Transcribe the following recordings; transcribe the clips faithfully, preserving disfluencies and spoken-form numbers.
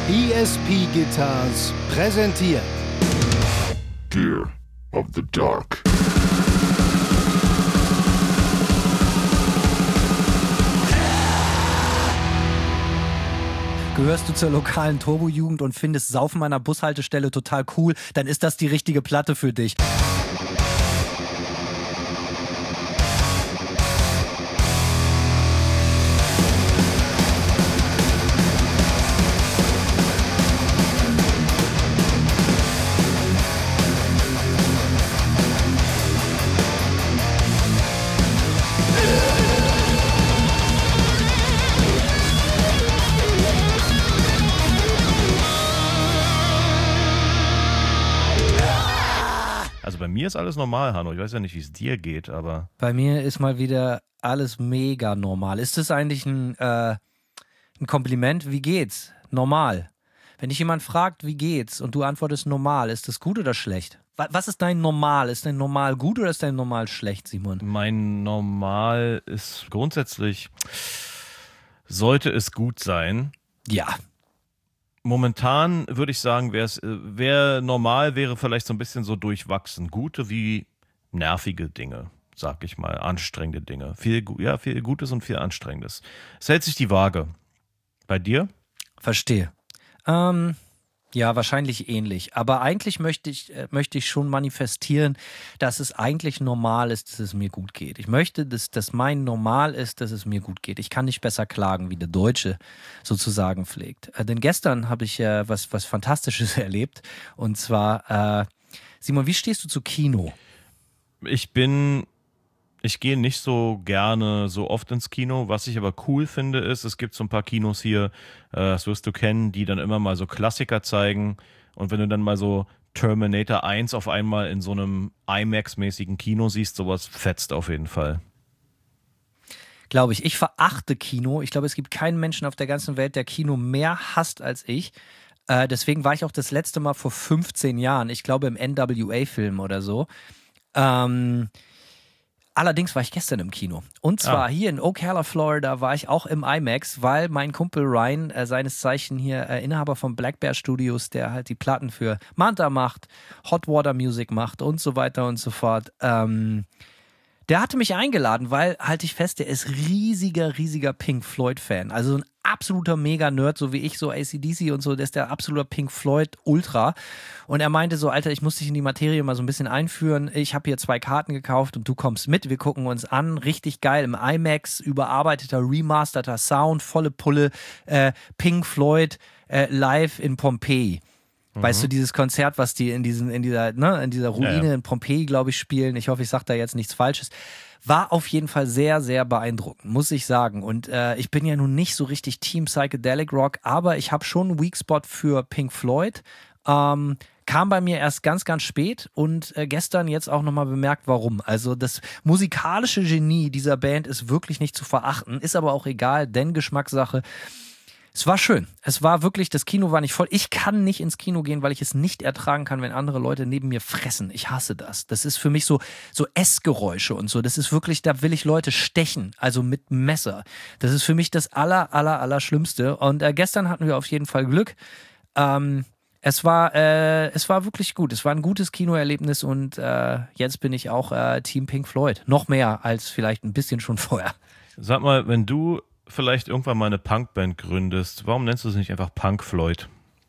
E S P Guitars präsentiert Gear of the Dark. Gehörst du zur lokalen Turbo-Jugend und findest Saufen an der Bushaltestelle total cool, dann ist das die richtige Platte für dich. Bei mir ist alles normal, Hanno. Ich weiß ja nicht, wie es dir geht, aber... Bei mir ist mal wieder alles mega normal. Ist das eigentlich ein, äh, ein Kompliment? Wie geht's? Normal. Wenn dich jemand fragt, wie geht's, und du antwortest normal, ist das gut oder schlecht? Was ist dein Normal? Ist dein Normal gut oder ist dein Normal schlecht, Simon? Mein Normal ist grundsätzlich... Sollte es gut sein. Ja. Momentan würde ich sagen, wäre es wär normal, wäre vielleicht so ein bisschen so durchwachsen. Gute wie nervige Dinge, sag ich mal, anstrengende Dinge. Viel, ja, viel Gutes und viel Anstrengendes. Es hält sich die Waage. Bei dir? Verstehe. Ähm, ja, wahrscheinlich ähnlich. Aber eigentlich möchte ich, äh, möchte ich schon manifestieren, dass es eigentlich normal ist, dass es mir gut geht. Ich möchte, dass, dass mein Normal ist, dass es mir gut geht. Ich kann nicht besser klagen, wie der Deutsche sozusagen pflegt. Äh, denn gestern habe ich äh, was, was Fantastisches erlebt. Und zwar, äh, Simon, wie stehst du zu Kino? Ich bin... Ich gehe nicht so gerne so oft ins Kino. Was ich aber cool finde, ist, es gibt so ein paar Kinos hier, äh, das wirst du kennen, die dann immer mal so Klassiker zeigen. Und wenn du dann mal so Terminator eins auf einmal in so einem IMAX-mäßigen Kino siehst, sowas fetzt auf jeden Fall. Glaube ich. Ich verachte Kino. Ich glaube, es gibt keinen Menschen auf der ganzen Welt, der Kino mehr hasst als ich. Äh, deswegen war ich auch das letzte Mal vor fünfzehn Jahren, ich glaube im N W A-Film oder so. Ähm... Allerdings war ich gestern im Kino. Und zwar ah. hier in Ocala, Florida, war ich auch im IMAX, weil mein Kumpel Ryan, äh, seines Zeichen hier äh, Inhaber von Black Bear Studios, der halt die Platten für Manta macht, Hot Water Music macht und so weiter und so fort, ähm, der hatte mich eingeladen, weil, halte ich fest, der ist riesiger, riesiger Pink Floyd-Fan. Also ein absoluter Mega-Nerd, so wie ich, so A C D C und so, der ist der absolute Pink Floyd-Ultra. Und er meinte so, Alter, ich muss dich in die Materie mal so ein bisschen einführen. Ich habe hier zwei Karten gekauft und du kommst mit. Wir gucken uns an. Richtig geil im IMAX, überarbeiteter, remasterter Sound, volle Pulle. Äh, Pink Floyd äh, live in Pompeji. Weißt du, dieses Konzert, was die in diesen, in dieser, ne, in dieser Ruine ja, ja. in Pompeji, glaube ich, spielen. Ich hoffe, ich sage da jetzt nichts Falsches. War auf jeden Fall sehr, sehr beeindruckend, muss ich sagen. Und äh, ich bin ja nun nicht so richtig Team Psychedelic Rock, aber ich habe schon einen Weak Spot für Pink Floyd. Ähm, kam bei mir erst ganz, ganz spät und äh, gestern jetzt auch nochmal bemerkt, warum. Also das musikalische Genie dieser Band ist wirklich nicht zu verachten, ist aber auch egal, denn Geschmackssache. Es war schön. Es war wirklich, das Kino war nicht voll. Ich kann nicht ins Kino gehen, weil ich es nicht ertragen kann, wenn andere Leute neben mir fressen. Ich hasse das. Das ist für mich so, so Essgeräusche und so. Das ist wirklich, da will ich Leute stechen, also mit Messer. Das ist für mich das aller, aller, aller Schlimmste. Und äh, gestern hatten wir auf jeden Fall Glück. Ähm, es war, äh, es war wirklich gut. Es war ein gutes Kinoerlebnis und äh, jetzt bin ich auch äh, Team Pink Floyd. Noch mehr als vielleicht ein bisschen schon vorher. Sag mal, wenn du vielleicht irgendwann mal eine Punkband gründest, warum nennst du es nicht einfach Punk Floyd?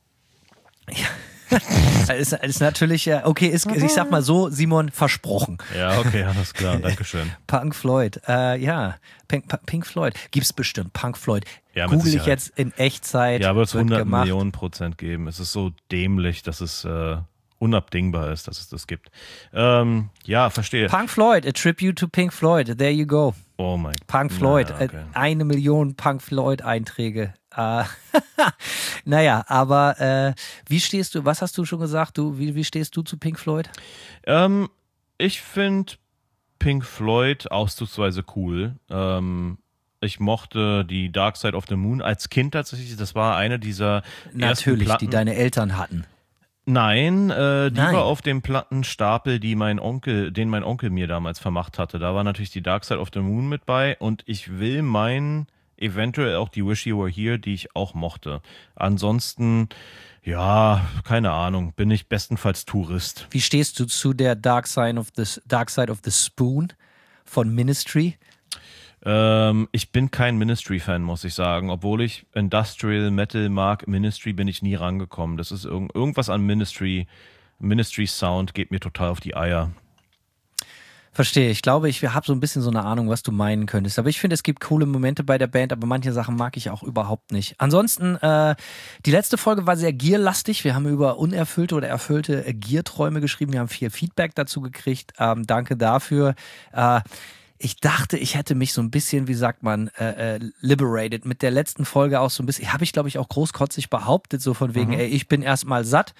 Ja. ist, ist natürlich, okay, ist, ich sag mal so, Simon, versprochen. Ja, okay, alles klar, dankeschön. Punk Floyd, äh, ja, Pink, Pink Floyd, gibt's bestimmt, Punk Floyd. Ja, Google ich jetzt in Echtzeit. Ja, wird es hundert Millionen Prozent geben. Es ist so dämlich, dass es äh, unabdingbar ist, dass es das gibt. Ähm, ja, verstehe. Punk Floyd, a tribute to Pink Floyd, there you go. Oh mein Gott. Punk Floyd, naja, okay. Eine Million Punk Floyd-Einträge. Äh, naja, aber äh, wie stehst du, was hast du schon gesagt, du, wie, wie stehst du zu Pink Floyd? Ähm, ich finde Pink Floyd auszugsweise cool. Ähm, ich mochte die Dark Side of the Moon als Kind tatsächlich, das war eine dieser Natürlich, ersten Platten, die deine Eltern hatten. Nein, äh, die Nein. war auf dem Plattenstapel, die mein Onkel, den mein Onkel mir damals vermacht hatte. Da war natürlich die Dark Side of the Moon mit bei und ich will meinen, eventuell auch die Wish You Were Here, die ich auch mochte. Ansonsten, ja, keine Ahnung, bin ich bestenfalls Tourist. Wie stehst du zu der Dark Side of the, Dark Side of the Spoon von Ministry? Ähm, ich bin kein Ministry-Fan, muss ich sagen. Obwohl ich Industrial Metal mag, Ministry bin ich nie rangekommen. Das ist irg- irgendwas an Ministry, Ministry-Sound geht mir total auf die Eier. Verstehe. Ich glaube, ich habe so ein bisschen so eine Ahnung, was du meinen könntest. Aber ich finde, es gibt coole Momente bei der Band, aber manche Sachen mag ich auch überhaupt nicht. Ansonsten, äh, die letzte Folge war sehr Gear-lastig. Wir haben über unerfüllte oder erfüllte äh, Gear-Träume geschrieben. Wir haben viel Feedback dazu gekriegt. Ähm, danke dafür. Äh, Ich dachte, ich hätte mich so ein bisschen, wie sagt man, äh, äh, liberated. Mit der letzten Folge auch so ein bisschen, habe ich glaube ich auch großkotzig behauptet, so von wegen, mhm. ey, ich bin erstmal satt.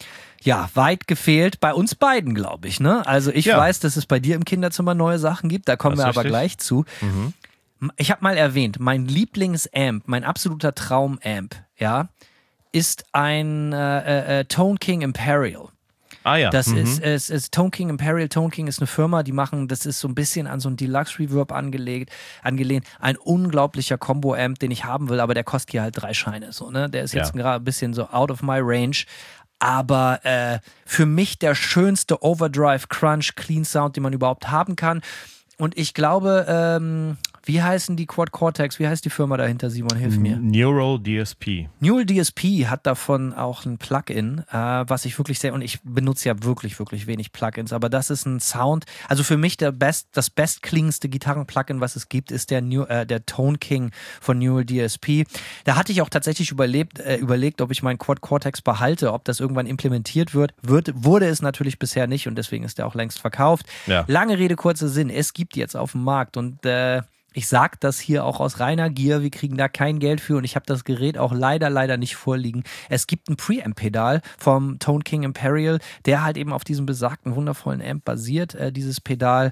Ja, weit gefehlt bei uns beiden, glaube ich, ne? Also ich ja. weiß, dass es bei dir im Kinderzimmer neue Sachen gibt, da kommen das wir aber richtig. gleich zu. Mhm. Ich habe mal erwähnt, mein Lieblingsamp, mein absoluter Traumamp, ja, ist ein äh, äh, Tone King Imperial. Ah ja. Das mhm. ist, ist, ist Tone King Imperial. Tone King ist eine Firma, die machen, das ist so ein bisschen an so ein Deluxe Reverb angelegt, angelehnt. Ein unglaublicher Combo-Amp, den ich haben will, aber der kostet hier halt drei Scheine. So, ne? Der ist jetzt ja. gerade ein bisschen so out of my range. Aber äh, für mich der schönste Overdrive Crunch Clean Sound, den man überhaupt haben kann. Und ich glaube, ähm, wie heißen die Quad Cortex? Wie heißt die Firma dahinter, Simon? Hilf mir. Neural D S P. Neural D S P hat davon auch ein Plugin, äh, was ich wirklich sehr, und ich benutze ja wirklich, wirklich wenig Plugins, aber das ist ein Sound, also für mich der best, das bestklingendste Gitarren-Plugin, was es gibt, ist der, New, äh, der Tone King von Neural D S P. Da hatte ich auch tatsächlich überlebt, äh, überlegt, ob ich meinen Quad Cortex behalte, ob das irgendwann implementiert wird. wird. Wurde es natürlich bisher nicht und deswegen ist der auch längst verkauft. Ja. Lange Rede, kurzer Sinn, es gibt jetzt auf dem Markt und äh, ich sage das hier auch aus reiner Gier, wir kriegen da kein Geld für und ich habe das Gerät auch leider, leider nicht vorliegen. Es gibt ein Preamp-Pedal vom Tone King Imperial, der halt eben auf diesem besagten wundervollen Amp basiert, äh, dieses Pedal.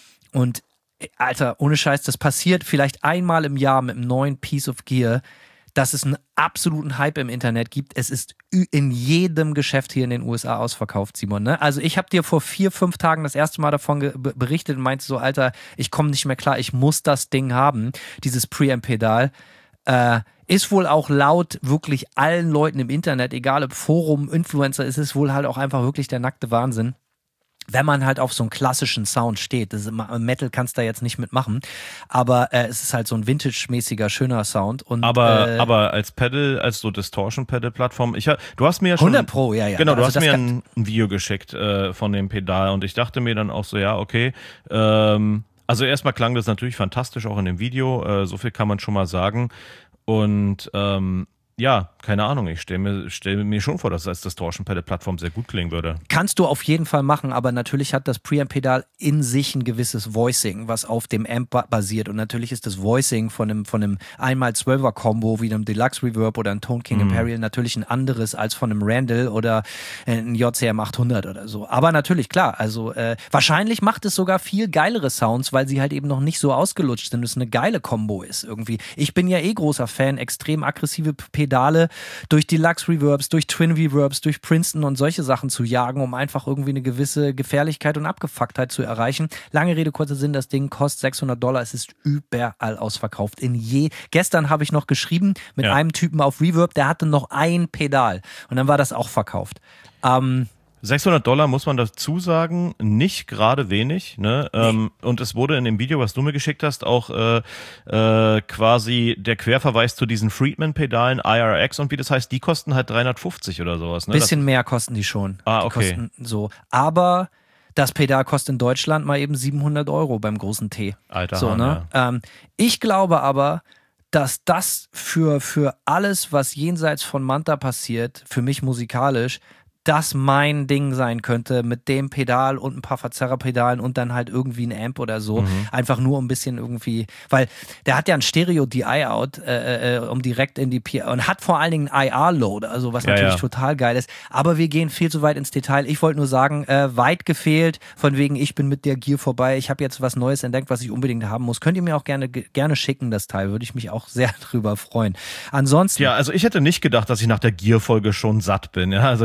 Und Alter, ohne Scheiß, das passiert vielleicht einmal im Jahr mit einem neuen Piece of Gear, dass es einen absoluten Hype im Internet gibt. Es ist in jedem Geschäft hier in den U S A ausverkauft, Simon. Ne? Also ich habe dir vor vier, fünf Tagen das erste Mal davon ge- berichtet und meinte so, Alter, ich komme nicht mehr klar, ich muss das Ding haben, dieses Preamp-Pedal. Äh, ist wohl auch laut wirklich allen Leuten im Internet, egal ob Forum, Influencer, ist es wohl halt auch einfach wirklich der nackte Wahnsinn. Wenn man halt auf so einen klassischen Sound steht, das ist immer, Metal kannst du da jetzt nicht mitmachen, aber äh, es ist halt so ein Vintage-mäßiger, schöner Sound. Und, aber, äh, aber als Pedal, als so Distortion-Pedal-Plattform, ich, du hast mir ja schon... hundert Pro, ja, ja. Genau, du also hast mir ein, ein Video geschickt äh, von dem Pedal und ich dachte mir dann auch so, ja, okay, ähm, also erstmal klang das natürlich fantastisch auch in dem Video, äh, so viel kann man schon mal sagen und ähm, ja, keine Ahnung, ich stelle mir, stell mir schon vor, dass es als Distortion-Pedal-Plattform sehr gut klingen würde. Kannst du auf jeden Fall machen, aber natürlich hat das Preamp-Pedal in sich ein gewisses Voicing, was auf dem Amp basiert und natürlich ist das Voicing von einem, von einem eins mal zwölfer-Kombo wie einem Deluxe Reverb oder einem Tone King mhm. Imperial natürlich ein anderes als von einem Randall oder einem J C M achthundert oder so. Aber natürlich, klar, also äh, wahrscheinlich macht es sogar viel geilere Sounds, weil sie halt eben noch nicht so ausgelutscht sind, dass es eine geile Kombo ist irgendwie. Ich bin ja eh großer Fan, extrem aggressive Pedale durch Deluxe Reverbs, durch Twin Reverbs, durch Princeton und solche Sachen zu jagen, um einfach irgendwie eine gewisse Gefährlichkeit und Abgefucktheit zu erreichen. Lange Rede, kurzer Sinn, das Ding kostet sechshundert Dollar, es ist überall ausverkauft. In je Gestern habe ich noch geschrieben mit ja. einem Typen auf Reverb, der hatte noch ein Pedal und dann war das auch verkauft. Ähm, sechshundert Dollar muss man dazu sagen, nicht gerade wenig. Ne? Nee. Ähm, und es wurde in dem Video, was du mir geschickt hast, auch äh, äh, quasi der Querverweis zu diesen Friedman-Pedalen, I R X und wie das heißt, die kosten halt dreihundertfünfzig oder sowas. Ne? Bisschen das mehr kosten die schon. Ah, die okay. Kosten so. Aber das Pedal kostet in Deutschland mal eben siebenhundert Euro beim großen T. Alter so, Hahn, ne? ja. ähm, ich glaube aber, dass das für, für alles, was jenseits von Manta passiert, für mich musikalisch, das mein Ding sein könnte mit dem Pedal und ein paar Verzerrerpedalen und dann halt irgendwie ein Amp oder so. Mhm. Einfach nur ein bisschen irgendwie, weil der hat ja ein Stereo-D I-Out, äh, äh, um direkt in die P und hat vor allen Dingen ein I R-Load, also was ja, natürlich ja. total geil ist. Aber wir gehen viel zu weit ins Detail. Ich wollte nur sagen, äh, weit gefehlt, von wegen ich bin mit der Gear vorbei, ich habe jetzt was Neues entdeckt, was ich unbedingt haben muss. Könnt ihr mir auch gerne, gerne schicken, das Teil, würde ich mich auch sehr drüber freuen. Ansonsten... Ja, also ich hätte nicht gedacht, dass ich nach der Gear-Folge schon satt bin. Ja, also das ist jetzt nicht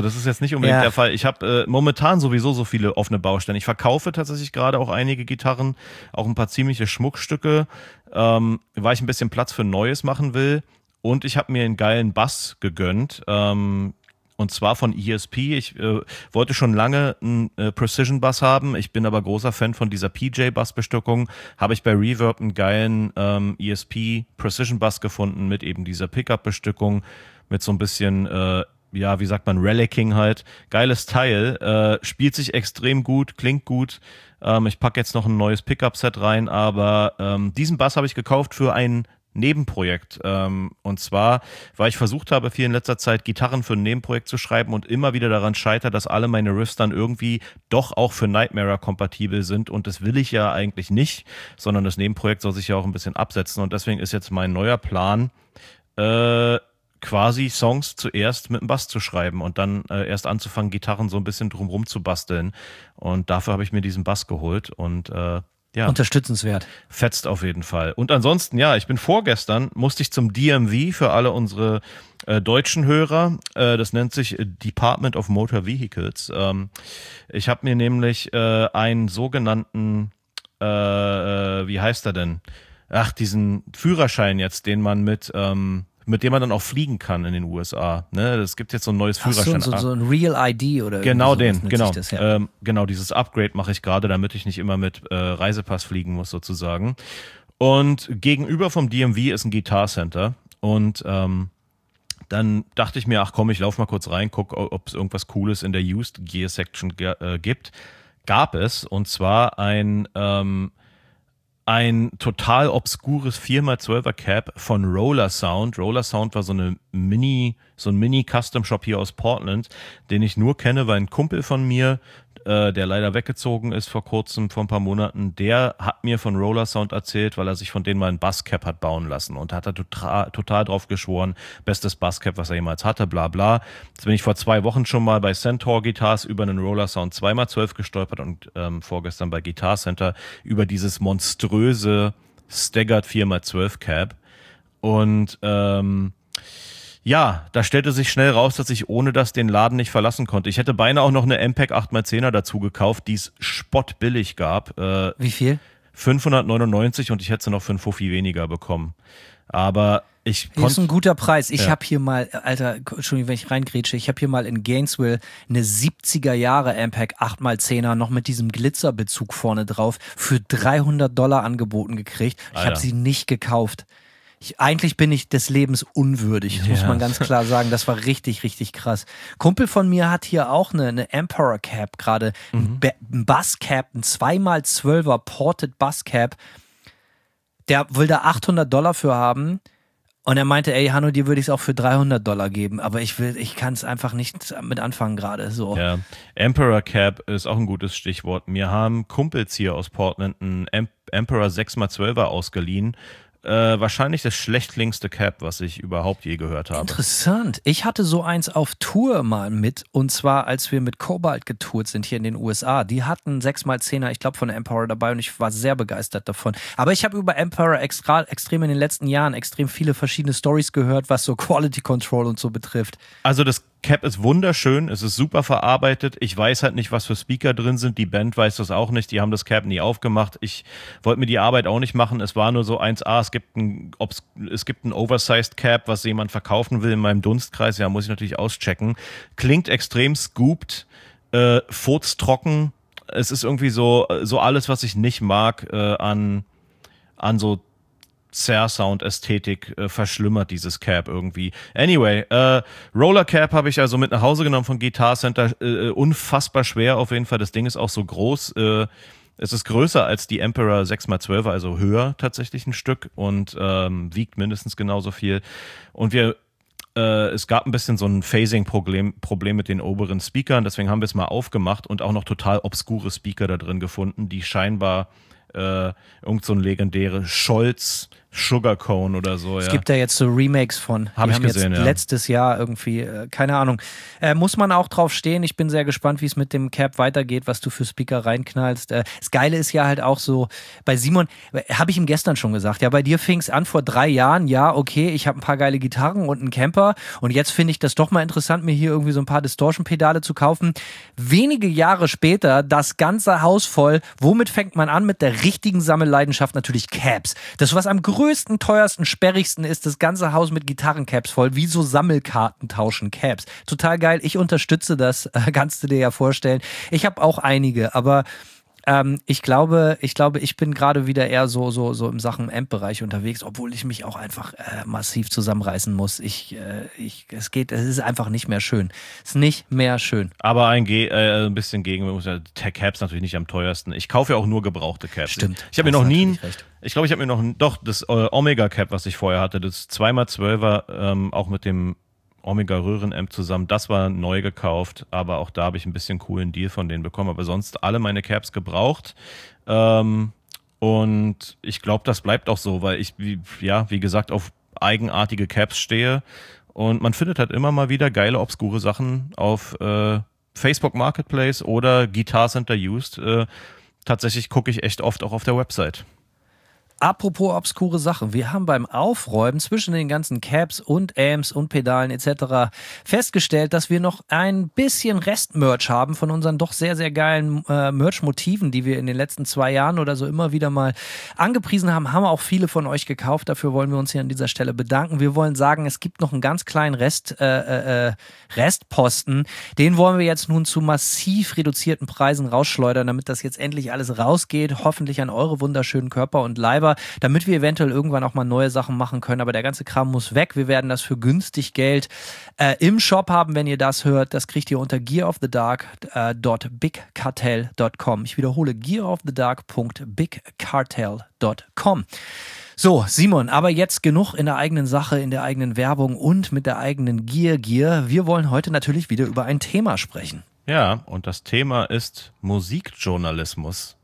nicht unbedingt Ja. der Fall. Ich habe äh, momentan sowieso so viele offene Baustellen. Ich verkaufe tatsächlich gerade auch einige Gitarren, auch ein paar ziemliche Schmuckstücke, ähm, weil ich ein bisschen Platz für Neues machen will. Und ich habe mir einen geilen Bass gegönnt. Ähm, Und zwar von E S P. Ich äh, wollte schon lange einen äh, Precision-Bass haben. Ich bin aber großer Fan von dieser P J-Bass-Bestückung. Habe ich bei Reverb einen geilen ähm, E S P Precision-Bass gefunden mit eben dieser Pickup-Bestückung, mit so ein bisschen, äh, ja, wie sagt man, Relicking halt. Geiles Teil. Äh, spielt sich extrem gut, klingt gut. Ähm, ich packe jetzt noch ein neues Pickup-Set rein, aber ähm, diesen Bass habe ich gekauft für ein Nebenprojekt. Ähm, und zwar, weil ich versucht habe, viel in letzter Zeit Gitarren für ein Nebenprojekt zu schreiben und immer wieder daran scheitert, dass alle meine Riffs dann irgendwie doch auch für Nightmare kompatibel sind. Und das will ich ja eigentlich nicht, sondern das Nebenprojekt soll sich ja auch ein bisschen absetzen. Und deswegen ist jetzt mein neuer Plan, äh, quasi Songs zuerst mit dem Bass zu schreiben und dann äh, erst anzufangen, Gitarren so ein bisschen drumrum zu basteln. Und dafür habe ich mir diesen Bass geholt und äh, ja. Unterstützenswert. Fetzt auf jeden Fall. Und ansonsten, ja, ich bin vorgestern, musste ich zum D M V für alle unsere äh, deutschen Hörer. Äh, das nennt sich Department of Motor Vehicles. Ähm, ich habe mir nämlich äh, einen sogenannten, äh, äh, wie heißt er denn? Ach, diesen Führerschein jetzt, den man mit, ähm, mit dem man dann auch fliegen kann in den U S A. Ne? Es gibt jetzt so ein neues Ach so, Führerschein. so, so ein Real I D oder Genau irgendwie sowas den, nennt genau. sich das, ja. ähm, genau, dieses Upgrade mache ich gerade, damit ich nicht immer mit äh, Reisepass fliegen muss sozusagen. Und gegenüber vom D M V ist ein Guitar Center und ähm, dann dachte ich mir, ach komm, ich laufe mal kurz rein, guck, ob es irgendwas Cooles in der Used Gear Section ge- äh, gibt. Gab es, und zwar ein ähm, ein total obskures vier mal zwölfer Cab von Roller Sound. Roller Sound war so eine Mini, so ein Mini-Custom-Shop hier aus Portland, den ich nur kenne, weil ein Kumpel von mir, äh, der leider weggezogen ist vor kurzem, vor ein paar Monaten, der hat mir von Roller Sound erzählt, weil er sich von denen mal ein Basscap hat bauen lassen und hat da total, total drauf geschworen, bestes Basscap, was er jemals hatte, bla bla. Jetzt bin ich vor zwei Wochen schon mal bei Centaur Guitars über einen Roller Sound zwei mal zwölf gestolpert und ähm, vorgestern bei Guitar Center über dieses monströse Staggered vier mal zwölf Cab. Und ähm, ja, da stellte sich schnell raus, dass ich ohne das den Laden nicht verlassen konnte. Ich hätte beinahe auch noch eine M P E G acht mal zehner dazu gekauft, die es spottbillig gab. Äh, Wie viel? fünfhundertneunundneunzig und ich hätte sie noch für einen Fuffi weniger bekommen. Aber ich Das ist ein konnte... guter Preis. Ich Ja. habe hier mal, Alter, Entschuldigung, wenn ich reingrätsche, ich habe hier mal in Gainesville eine siebziger Jahre M P E G acht mal zehner noch mit diesem Glitzerbezug vorne drauf für dreihundert Dollar angeboten gekriegt. Ich Alter. habe sie nicht gekauft. Ich, eigentlich bin ich des Lebens unwürdig, das muss Ja. man ganz klar sagen. Das war richtig, richtig krass. Kumpel von mir hat hier auch eine, eine Emperor Cap gerade, ein, Ba- ein Bass Cap, ein zwei mal zwölfer Ported Bass Cap. Der will da achthundert Dollar für haben. Und er meinte, ey, Hanno, dir würde ich es auch für dreihundert Dollar geben, aber ich will, ich kann es einfach nicht mit anfangen gerade, so. Ja, Emperor Cap ist auch ein gutes Stichwort. Mir haben Kumpels hier aus Portland einen Em- Emperor sechs mal zwölfer ausgeliehen. Äh, wahrscheinlich das schlechtlichste Cap, was ich überhaupt je gehört habe. Interessant. Ich hatte so eins auf Tour mal mit, und zwar als wir mit Cobalt getourt sind hier in den U S A. Die hatten sechs mal zehner, ich glaube von der Emperor dabei, und ich war sehr begeistert davon. Aber ich habe über Emperor extra, extrem in den letzten Jahren extrem viele verschiedene Stories gehört, was so Quality Control und so betrifft. Also das Cap ist wunderschön, es ist super verarbeitet. Ich weiß halt nicht, was für Speaker drin sind. Die Band weiß das auch nicht. Die haben das Cap nie aufgemacht. Ich wollte mir die Arbeit auch nicht machen. Es war nur so eins A, es gibt ein, ob's, es gibt ein Oversized Cap, was jemand verkaufen will in meinem Dunstkreis. Ja, muss ich natürlich auschecken. Klingt extrem scooped, äh, furztrocken. Es ist irgendwie so, so alles, was ich nicht mag, äh, an, an so Zerr-Sound-Ästhetik äh, verschlimmert dieses Cap irgendwie. Anyway, äh, Roller Cap habe ich also mit nach Hause genommen von Guitar Center. Äh, unfassbar schwer auf jeden Fall. Das Ding ist auch so groß. Äh, es ist größer als die Emperor sechs mal zwölfer, also höher tatsächlich ein Stück und ähm, wiegt mindestens genauso viel. Und wir äh, es gab ein bisschen so ein Phasing-Problem Problem mit den oberen Speakern. Deswegen haben wir es mal aufgemacht und auch noch total obskure Speaker da drin gefunden, die scheinbar äh, irgend so ein legendäre Scholz Sugarcone oder so. Es ja. gibt da jetzt so Remakes von. Hab Die ich haben gesehen, jetzt ja. letztes Jahr irgendwie, äh, keine Ahnung. Äh, muss man auch drauf stehen. Ich bin sehr gespannt, wie es mit dem Cap weitergeht, was du für Speaker reinknallst. Äh, das Geile ist ja halt auch so, bei Simon, äh, habe ich ihm gestern schon gesagt, ja, bei dir fing es an vor drei Jahren, ja, okay, ich habe ein paar geile Gitarren und einen Camper und jetzt finde ich das doch mal interessant, mir hier irgendwie so ein paar Distortion-Pedale zu kaufen. Wenige Jahre später, das ganze Haus voll. Womit fängt man an? Mit der richtigen Sammelleidenschaft? Natürlich Caps. Das, was am größten, teuersten, sperrigsten ist, das ganze Haus mit Gitarrencaps voll. Wie so Sammelkarten tauschen Caps. Total geil. Ich unterstütze das. Kannst du dir ja vorstellen. Ich habe auch einige, aber Ähm, ich glaube, ich glaube, ich bin gerade wieder eher so, so, so im Sachen Amp-Bereich unterwegs, obwohl ich mich auch einfach äh, massiv zusammenreißen muss. Ich, äh, ich, es geht, es ist einfach nicht mehr schön. Es ist nicht mehr schön. Aber ein, Ge äh, ein bisschen gegen, man muss ja, Caps natürlich nicht am teuersten. Ich kaufe ja auch nur gebrauchte Caps. Stimmt. Ich habe mir noch nie, recht. ich glaube, ich habe mir noch, doch, das äh, Omega Cap, was ich vorher hatte, das zwei mal zwölfer, ähm, auch mit dem Omega Röhrenamp zusammen, das war neu gekauft, aber auch da habe ich ein bisschen coolen Deal von denen bekommen, aber sonst alle meine Caps gebraucht. Ähm, und ich glaube, das bleibt auch so, weil ich, wie, ja, wie gesagt, auf eigenartige Caps stehe und man findet halt immer mal wieder geile, obskure Sachen auf äh, Facebook Marketplace oder Guitar Center Used. Äh, tatsächlich gucke ich echt oft auch auf der Website. Apropos obskure Sachen, wir haben beim Aufräumen zwischen den ganzen Caps und Amps und Pedalen et cetera festgestellt, dass wir noch ein bisschen Restmerch haben von unseren doch sehr, sehr geilen äh, Merch-Motiven, die wir in den letzten zwei Jahren oder so immer wieder mal angepriesen haben, haben auch viele von euch gekauft. Dafür wollen wir uns hier an dieser Stelle bedanken. Wir wollen sagen, es gibt noch einen ganz kleinen Rest, äh, äh, Restposten. Den wollen wir jetzt nun zu massiv reduzierten Preisen rausschleudern, damit das jetzt endlich alles rausgeht, hoffentlich an eure wunderschönen Körper und Leiber, damit wir eventuell irgendwann auch mal neue Sachen machen können. Aber der ganze Kram muss weg. Wir werden das für günstig Geld äh, im Shop haben, wenn ihr das hört. Das kriegt ihr unter gear of the dark dot big cartel dot com. Ich wiederhole, gear of the dark dot big cartel dot com. So, Simon, aber jetzt genug in der eigenen Sache, in der eigenen Werbung und mit der eigenen Gear Gear. Wir wollen heute natürlich wieder über ein Thema sprechen. Ja, und das Thema ist Musikjournalismus.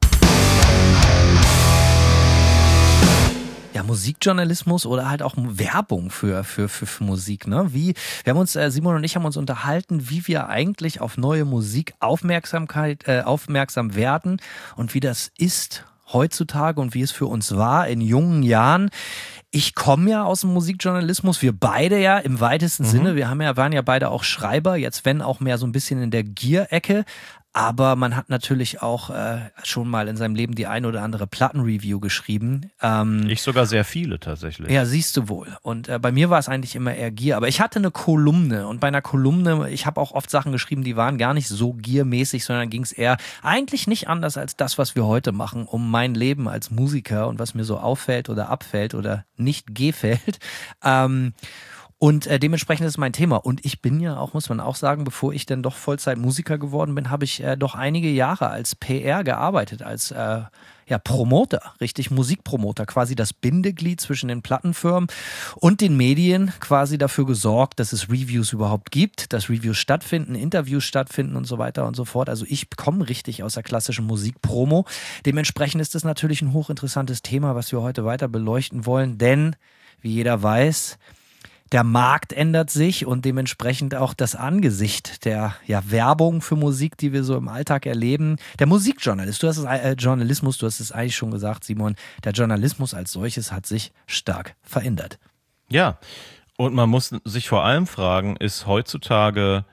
Ja, Musikjournalismus oder halt auch Werbung für, für, für, für Musik, ne? Wie, wir haben uns, äh, Simon und ich haben uns unterhalten, wie wir eigentlich auf neue Musik Aufmerksamkeit, äh, aufmerksam werden und wie das ist heutzutage und wie es für uns war in jungen Jahren. Ich komme ja aus dem Musikjournalismus, wir beide ja im weitesten mhm. Sinne. Wir haben ja, waren ja beide auch Schreiber, jetzt wenn auch mehr so ein bisschen in der Gear-Ecke. Aber man hat natürlich auch äh, schon mal in seinem Leben die ein oder andere Plattenreview geschrieben. Ähm, ich sogar sehr viele tatsächlich. Ja, siehst du wohl. Und äh, bei mir war es eigentlich immer eher Gear. Aber ich hatte eine Kolumne und bei einer Kolumne, ich habe auch oft Sachen geschrieben, die waren gar nicht so Gear-mäßig, sondern ging es eher eigentlich nicht anders als das, was wir heute machen, um mein Leben als Musiker und was mir so auffällt oder abfällt oder nicht gefällt. Ähm, Und äh, dementsprechend ist mein Thema. Und ich bin ja auch, muss man auch sagen, bevor ich dann doch Vollzeit-Musiker geworden bin, habe ich äh, doch einige Jahre als P R gearbeitet, als äh, ja, Promoter, richtig Musikpromoter, quasi das Bindeglied zwischen den Plattenfirmen und den Medien, quasi dafür gesorgt, dass es Reviews überhaupt gibt, dass Reviews stattfinden, Interviews stattfinden und so weiter und so fort. Also ich komme richtig aus der klassischen Musikpromo. Dementsprechend ist das natürlich ein hochinteressantes Thema, was wir heute weiter beleuchten wollen, denn, wie jeder weiß, der Markt ändert sich und dementsprechend auch das Angesicht der ja, Werbung für Musik, die wir so im Alltag erleben. Der Musikjournalist, du hast es, äh, Journalismus, du hast es eigentlich schon gesagt, Simon, der Journalismus als solches hat sich stark verändert. Ja, und man muss sich vor allem fragen, ist heutzutage,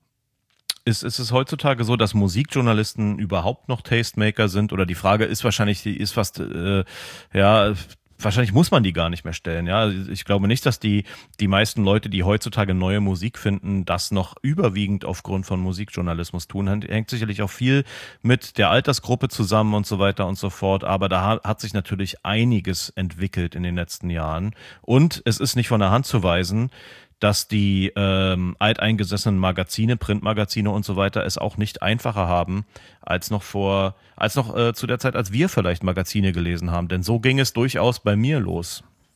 ist, ist es heutzutage so, dass Musikjournalisten überhaupt noch Tastemaker sind? Oder die Frage ist wahrscheinlich, die ist fast, äh, ja, wahrscheinlich muss man die gar nicht mehr stellen, ja. Ich glaube nicht, dass die, die meisten Leute, die heutzutage neue Musik finden, das noch überwiegend aufgrund von Musikjournalismus tun. Hängt sicherlich auch viel mit der Altersgruppe zusammen und so weiter und so fort. Aber da hat sich natürlich einiges entwickelt in den letzten Jahren. Und es ist nicht von der Hand zu weisen, dass die ähm, alteingesessenen Magazine, Printmagazine und so weiter es auch nicht einfacher haben, als noch vor, als noch äh, zu der Zeit, als wir vielleicht Magazine gelesen haben. Denn so ging es durchaus bei mir los.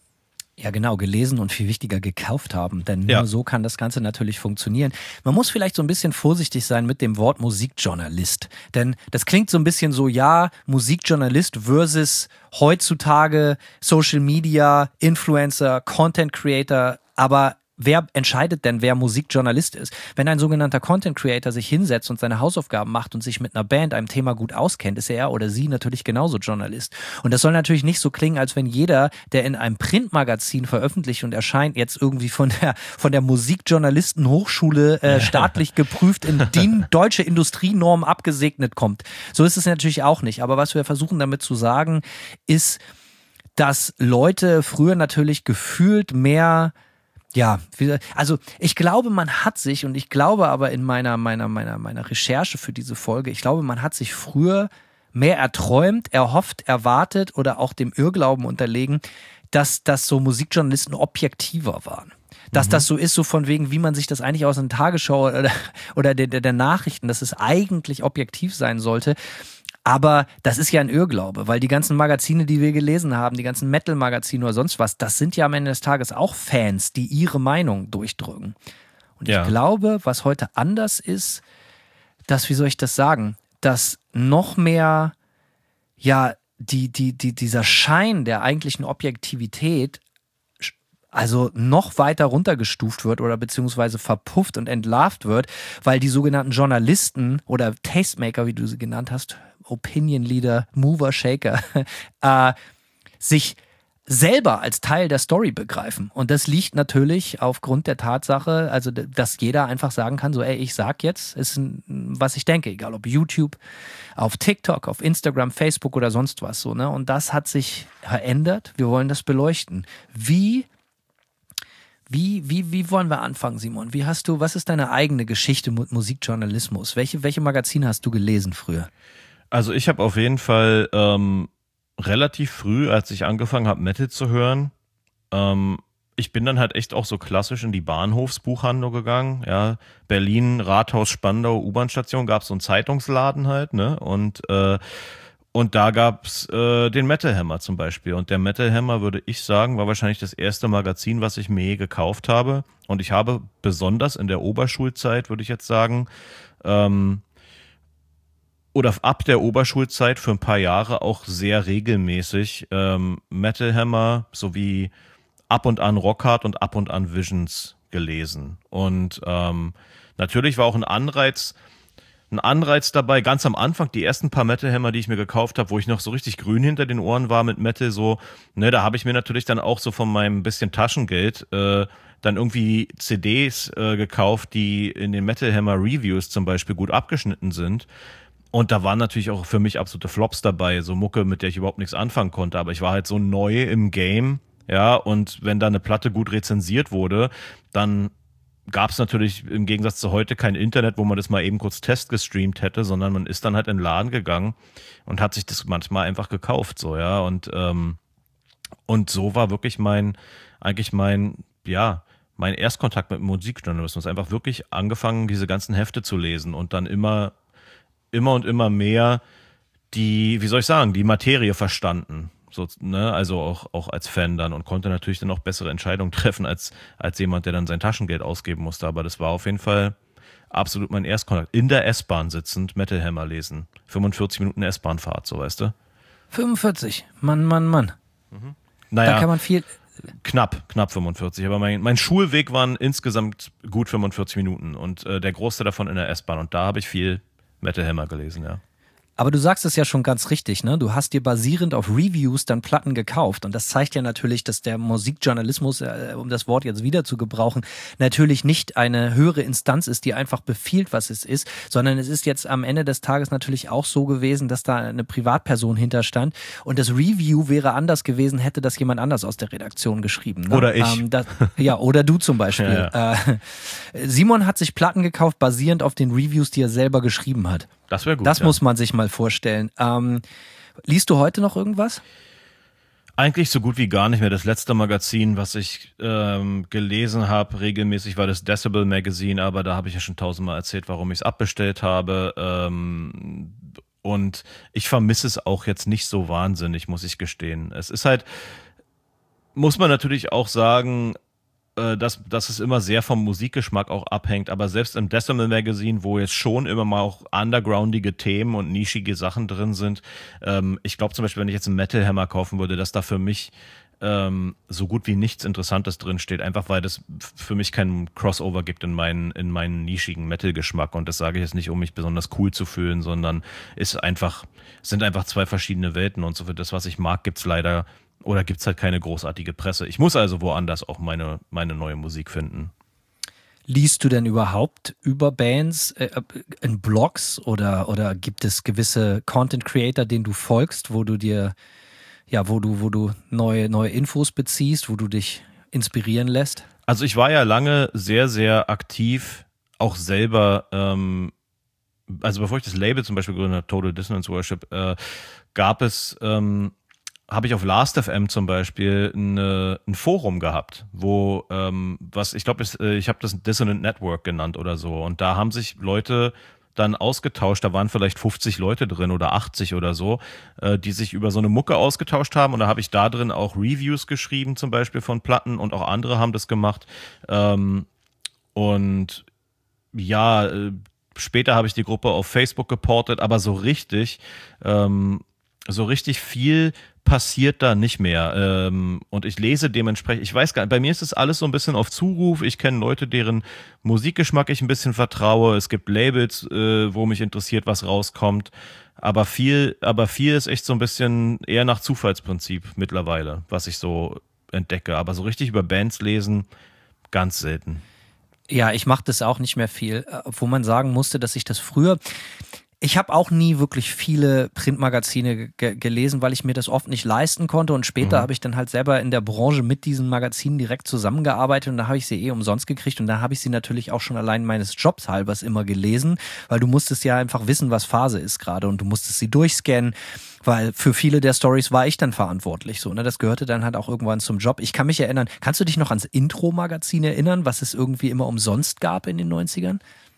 Ja, genau, gelesen und viel wichtiger gekauft haben, denn nur Ja. so kann das Ganze natürlich funktionieren. Man muss vielleicht so ein bisschen vorsichtig sein mit dem Wort Musikjournalist, denn das klingt so ein bisschen so, ja, Musikjournalist versus heutzutage Social Media, Influencer, Content Creator, aber wer entscheidet denn, wer Musikjournalist ist? Wenn ein sogenannter Content Creator sich hinsetzt und seine Hausaufgaben macht und sich mit einer Band, einem Thema gut auskennt, ist er oder sie natürlich genauso Journalist. Und das soll natürlich nicht so klingen, als wenn jeder, der in einem Printmagazin veröffentlicht und erscheint, jetzt irgendwie von der, von der Musikjournalistenhochschule äh, staatlich geprüft in D I N deutsche Industrienorm abgesegnet kommt. So ist es natürlich auch nicht. Aber was wir versuchen damit zu sagen, ist, dass Leute früher natürlich gefühlt mehr Ja, also ich glaube, man hat sich, und ich glaube aber in meiner, meiner, meiner, meiner Recherche für diese Folge, ich glaube, man hat sich früher mehr erträumt, erhofft, erwartet oder auch dem Irrglauben unterlegen, dass, dass so Musikjournalisten objektiver waren. Dass mhm. das so ist, so von wegen, wie man sich das eigentlich aus einer Tagesschau oder, oder der, der, der Nachrichten, dass es eigentlich objektiv sein sollte. Aber das ist ja ein Irrglaube, weil die ganzen Magazine, die wir gelesen haben, die ganzen Metal-Magazine oder sonst was, das sind ja am Ende des Tages auch Fans, die ihre Meinung durchdrücken. Und ja. ich glaube, was heute anders ist, dass, wie soll ich das sagen, dass noch mehr, ja, die, die, die, dieser Schein der eigentlichen Objektivität also noch weiter runtergestuft wird oder beziehungsweise verpufft und entlarvt wird, weil die sogenannten Journalisten oder Tastemaker, wie du sie genannt hast, Opinion Leader, Mover, Shaker, äh, sich selber als Teil der Story begreifen. Und das liegt natürlich aufgrund der Tatsache, also dass jeder einfach sagen kann, so ey, ich sag jetzt, ist ein, was ich denke, egal ob YouTube, auf TikTok, auf Instagram, Facebook oder sonst was. So, ne? Und das hat sich verändert. Wir wollen das beleuchten. Wie Wie, wie, wie wollen wir anfangen, Simon? Wie hast du, was ist deine eigene Geschichte mit Musikjournalismus? Welche, welche Magazine hast du gelesen früher? Also ich habe auf jeden Fall ähm, relativ früh, als ich angefangen habe, Metal zu hören, ähm, ich bin dann halt echt auch so klassisch in die Bahnhofsbuchhandlung gegangen. Ja, Berlin, Rathaus, Spandau, U-Bahn-Station, gab es so einen Zeitungsladen halt, ne? Und äh, Und da gab's äh, den Metal Hammer zum Beispiel. Und der Metal Hammer, würde ich sagen, war wahrscheinlich das erste Magazin, was ich mir je gekauft habe. Und ich habe besonders in der Oberschulzeit, würde ich jetzt sagen, ähm, oder ab der Oberschulzeit für ein paar Jahre auch sehr regelmäßig ähm, Metal Hammer sowie ab und an Rockhard und ab und an Visions gelesen. Und ähm, natürlich war auch ein Anreiz, Ein Anreiz dabei, ganz am Anfang, die ersten paar Metal Hammer, die ich mir gekauft habe, wo ich noch so richtig grün hinter den Ohren war mit Metal, so, ne, da habe ich mir natürlich dann auch so von meinem bisschen Taschengeld äh, dann irgendwie C Ds äh, gekauft, die in den Metal Hammer Reviews zum Beispiel gut abgeschnitten sind. Und da waren natürlich auch für mich absolute Flops dabei, so Mucke, mit der ich überhaupt nichts anfangen konnte. Aber ich war halt so neu im Game, ja, und wenn da eine Platte gut rezensiert wurde, dann gab es natürlich im Gegensatz zu heute kein Internet, wo man das mal eben kurz testgestreamt hätte, sondern man ist dann halt in den Laden gegangen und hat sich das manchmal einfach gekauft, so, ja, und ähm, und so war wirklich mein, eigentlich mein, ja, mein Erstkontakt mit Musikjournalismus, einfach wirklich angefangen, diese ganzen Hefte zu lesen und dann immer, immer und immer mehr die, wie soll ich sagen, die Materie verstanden. So, ne, also auch, auch als Fan dann und konnte natürlich dann auch bessere Entscheidungen treffen als, als jemand, der dann sein Taschengeld ausgeben musste. Aber das war auf jeden Fall absolut mein Erstkontakt. In der S-Bahn sitzend, Metal Hammer lesen. fünfundvierzig Minuten S-Bahn-Fahrt, so weißt du? fünfundvierzig, Mann, Mann, Mann. Mhm. Naja, da kann man viel. Knapp, knapp fünfundvierzig. Aber mein, mein Schulweg waren insgesamt gut fünfundvierzig Minuten und äh, der Großteil davon in der S-Bahn. Und da habe ich viel Metal Hammer gelesen, ja. Aber du sagst es ja schon ganz richtig, ne? Du hast dir basierend auf Reviews dann Platten gekauft und das zeigt ja natürlich, dass der Musikjournalismus, äh, um das Wort jetzt wieder zu gebrauchen, natürlich nicht eine höhere Instanz ist, die einfach befiehlt, was es ist, sondern es ist jetzt am Ende des Tages natürlich auch so gewesen, dass da eine Privatperson hinterstand und das Review wäre anders gewesen, hätte das jemand anders aus der Redaktion geschrieben. Ne? Oder ich. Ähm, das, ja, oder du zum Beispiel. Ja, ja. Äh, Simon hat sich Platten gekauft, basierend auf den Reviews, die er selber geschrieben hat. Das wäre gut. Das ja. muss man sich mal vorstellen. Ähm, liest du heute noch irgendwas? Eigentlich so gut wie gar nicht mehr. Das letzte Magazin, was ich ähm, gelesen habe, regelmäßig war das Decibel Magazine, aber da habe ich ja schon tausendmal erzählt, warum ich es abbestellt habe. Ähm, und ich vermisse es auch jetzt nicht so wahnsinnig, muss ich gestehen. Es ist halt, muss man natürlich auch sagen, äh, dass, dass es immer sehr vom Musikgeschmack auch abhängt. Aber selbst im Decimal Magazine, wo jetzt schon immer mal auch undergroundige Themen und nischige Sachen drin sind, ähm, ich glaube zum Beispiel, wenn ich jetzt einen Metal Hammer kaufen würde, dass da für mich ähm, so gut wie nichts Interessantes drin steht, einfach weil das für mich keinen Crossover gibt in meinen, in meinen nischigen Metal-Geschmack. Und das sage ich jetzt nicht, um mich besonders cool zu fühlen, sondern ist einfach, sind einfach zwei verschiedene Welten. Und so für das, was ich mag, gibt's leider oder gibt's halt keine großartige Presse. Ich muss also woanders auch meine, meine neue Musik finden. Liest du denn überhaupt über Bands äh, in Blogs oder, oder gibt es gewisse Content Creator, denen du folgst, wo du dir Ja, wo du, wo du neue, neue Infos beziehst, wo du dich inspirieren lässt? Also ich war ja lange sehr, sehr aktiv, auch selber, ähm, also bevor ich das Label zum Beispiel gegründet habe, Total Dissonance Worship, äh, gab es, ähm, habe ich auf Last F M zum Beispiel eine, ein Forum gehabt, wo, ähm, was, ich glaube, ich habe das Dissonant Network genannt oder so, und da haben sich Leute dann ausgetauscht, da waren vielleicht fünfzig Leute drin oder achtzig oder so, äh, die sich über so eine Mucke ausgetauscht haben, und da habe ich da drin auch Reviews geschrieben zum Beispiel von Platten, und auch andere haben das gemacht, ähm, und ja, äh, später habe ich die Gruppe auf Facebook geportet, aber so richtig, ähm, so richtig viel passiert da nicht mehr. Ähm, und ich lese dementsprechend, ich weiß gar nicht, bei mir ist das alles so ein bisschen auf Zuruf. Ich kenne Leute, deren Musikgeschmack ich ein bisschen vertraue. Es gibt Labels, äh, wo mich interessiert, was rauskommt. Aber viel, aber viel ist echt so ein bisschen eher nach Zufallsprinzip mittlerweile, was ich so entdecke. Aber so richtig über Bands lesen, ganz selten. Ja, ich mache das auch nicht mehr viel, obwohl man sagen musste, dass ich das früher... Ich habe auch nie wirklich viele Printmagazine ge- gelesen, weil ich mir das oft nicht leisten konnte, und später mhm. habe ich dann halt selber in der Branche mit diesen Magazinen direkt zusammengearbeitet, und da habe ich sie eh umsonst gekriegt, und da habe ich sie natürlich auch schon allein meines Jobs halbers immer gelesen, weil du musstest ja einfach wissen, was Phase ist gerade, und du musstest sie durchscannen, weil für viele der Stories war ich dann verantwortlich, so, ne? Das gehörte dann halt auch irgendwann zum Job. Ich kann mich erinnern, kannst du dich noch ans Intro-Magazin erinnern, was es irgendwie immer umsonst gab in den neunzigern?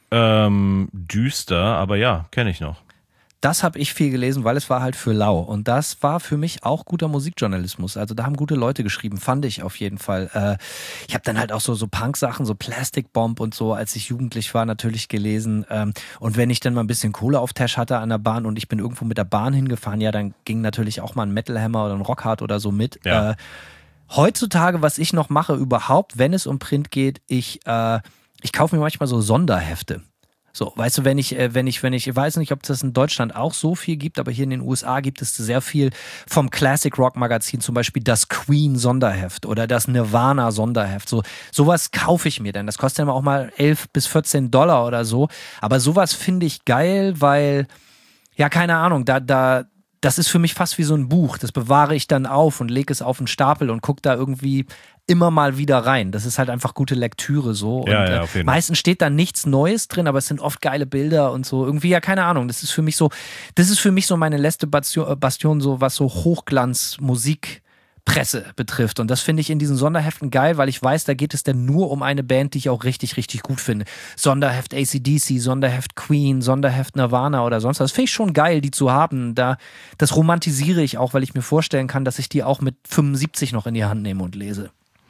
Ähm, düster, aber ja, kenne ich noch. Das habe ich viel gelesen, weil es war halt für lau. Und das war für mich auch guter Musikjournalismus. Also da haben gute Leute geschrieben, fand ich auf jeden Fall. Äh, ich habe dann halt auch so, so Punk-Sachen, so Plastic Bomb und so, als ich jugendlich war, natürlich gelesen. Ähm, und wenn ich dann mal ein bisschen Kohle auf Tash hatte an der Bahn und ich bin irgendwo mit der Bahn hingefahren, ja, dann ging natürlich auch mal ein Metal Hammer oder ein Rockhard oder so mit. Ja. Äh, heutzutage, was ich noch mache überhaupt, wenn es um Print geht, ich... Äh, Ich kaufe mir manchmal so Sonderhefte. So, weißt du, wenn ich, wenn ich, wenn ich, ich weiß nicht, ob das in Deutschland auch so viel gibt, aber hier in den U S A gibt es sehr viel vom Classic Rock Magazin, zum Beispiel das Queen Sonderheft oder das Nirvana Sonderheft. So, sowas kaufe ich mir dann. Das kostet dann auch mal elf bis vierzehn Dollar oder so. Aber sowas finde ich geil, weil, ja, keine Ahnung, da, da, das ist für mich fast wie so ein Buch. Das bewahre ich dann auf und lege es auf einen Stapel und gucke da irgendwie immer mal wieder rein. Das ist halt einfach gute Lektüre so. Ja, und ja, äh, auf jeden meistens steht da nichts Neues drin, aber es sind oft geile Bilder und so. Irgendwie, ja, keine Ahnung. Das ist für mich so, das ist für mich so meine letzte Bastion, Bastion so was so Hochglanz-Musik Presse betrifft. Und das finde ich in diesen Sonderheften geil, weil ich weiß, da geht es dann nur um eine Band, die ich auch richtig, richtig gut finde. Sonderheft A C D C, Sonderheft Queen, Sonderheft Nirvana oder sonst was. Das finde ich schon geil, die zu haben. Da, das romantisiere ich auch, weil ich mir vorstellen kann, dass ich die auch mit fünfundsiebzig noch in die Hand nehme und lese.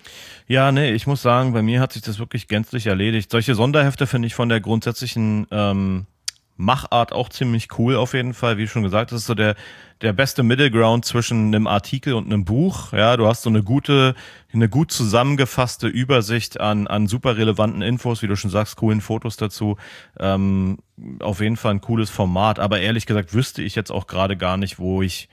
Ja, nee, ich muss sagen, bei mir hat sich das wirklich gänzlich erledigt. Solche Sonderhefte finde ich von der grundsätzlichen ähm, Machart auch ziemlich cool auf jeden Fall. Wie schon gesagt, das ist so der der beste Middle Ground zwischen einem Artikel und einem Buch. Ja, du hast so eine gute, eine gut zusammengefasste Übersicht an an super relevanten Infos, wie du schon sagst, coolen Fotos dazu. Ähm, auf jeden Fall ein cooles Format. Aber ehrlich gesagt wüsste ich jetzt auch gerade gar nicht, wo ich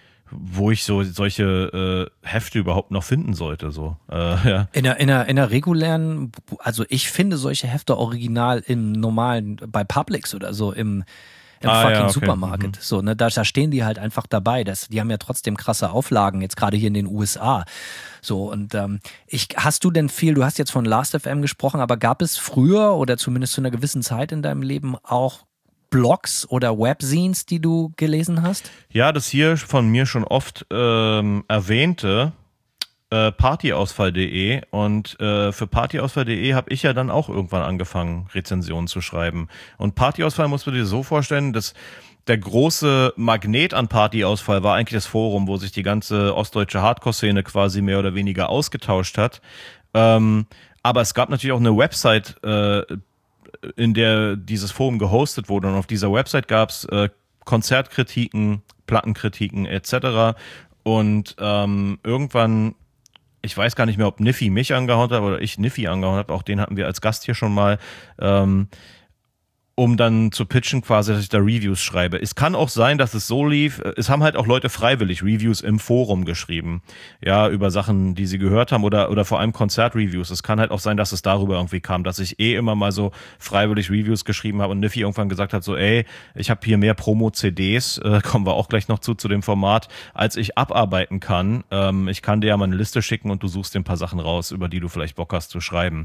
wo ich so solche äh, Hefte überhaupt noch finden sollte. So. Äh, ja. In der, in, der, in der regulären, also ich finde solche Hefte original im normalen, bei Publix oder so, im, im Ah, fucking ja, okay. Supermarket. Mhm. So, ne, da, da stehen die halt einfach dabei. Das, die haben ja trotzdem krasse Auflagen, jetzt gerade hier in den U S A. So, und ähm, ich, hast du denn viel, du hast jetzt von Last F M gesprochen, aber gab es früher oder zumindest zu einer gewissen Zeit in deinem Leben auch Blogs oder Webzines, die du gelesen hast? Ja, das hier von mir schon oft ähm, erwähnte äh, partyausfall punkt de und äh, für partyausfall punkt de habe ich ja dann auch irgendwann angefangen, Rezensionen zu schreiben. Und Partyausfall musst du dir so vorstellen, dass der große Magnet an Partyausfall war eigentlich das Forum, wo sich die ganze ostdeutsche Hardcore-Szene quasi mehr oder weniger ausgetauscht hat. Ähm, aber es gab natürlich auch eine Website, äh, in der dieses Forum gehostet wurde. Und auf dieser Website gab es äh, Konzertkritiken, Plattenkritiken et cetera. Und ähm, irgendwann, ich weiß gar nicht mehr, ob Niffy mich angehauen hat oder ich Niffy angehauen habe, auch den hatten wir als Gast hier schon mal, ähm, um dann zu pitchen quasi, dass ich da Reviews schreibe. Es kann auch sein, dass es so lief, es haben halt auch Leute freiwillig Reviews im Forum geschrieben, ja, über Sachen, die sie gehört haben oder oder vor allem Konzertreviews. Es kann halt auch sein, dass es darüber irgendwie kam, dass ich eh immer mal so freiwillig Reviews geschrieben habe und Niffy irgendwann gesagt hat, so ey, ich habe hier mehr Promo-C Ds, äh, kommen wir auch gleich noch zu, zu dem Format, als ich abarbeiten kann. Ähm, ich kann dir ja mal eine Liste schicken und du suchst dir ein paar Sachen raus, über die du vielleicht Bock hast zu schreiben.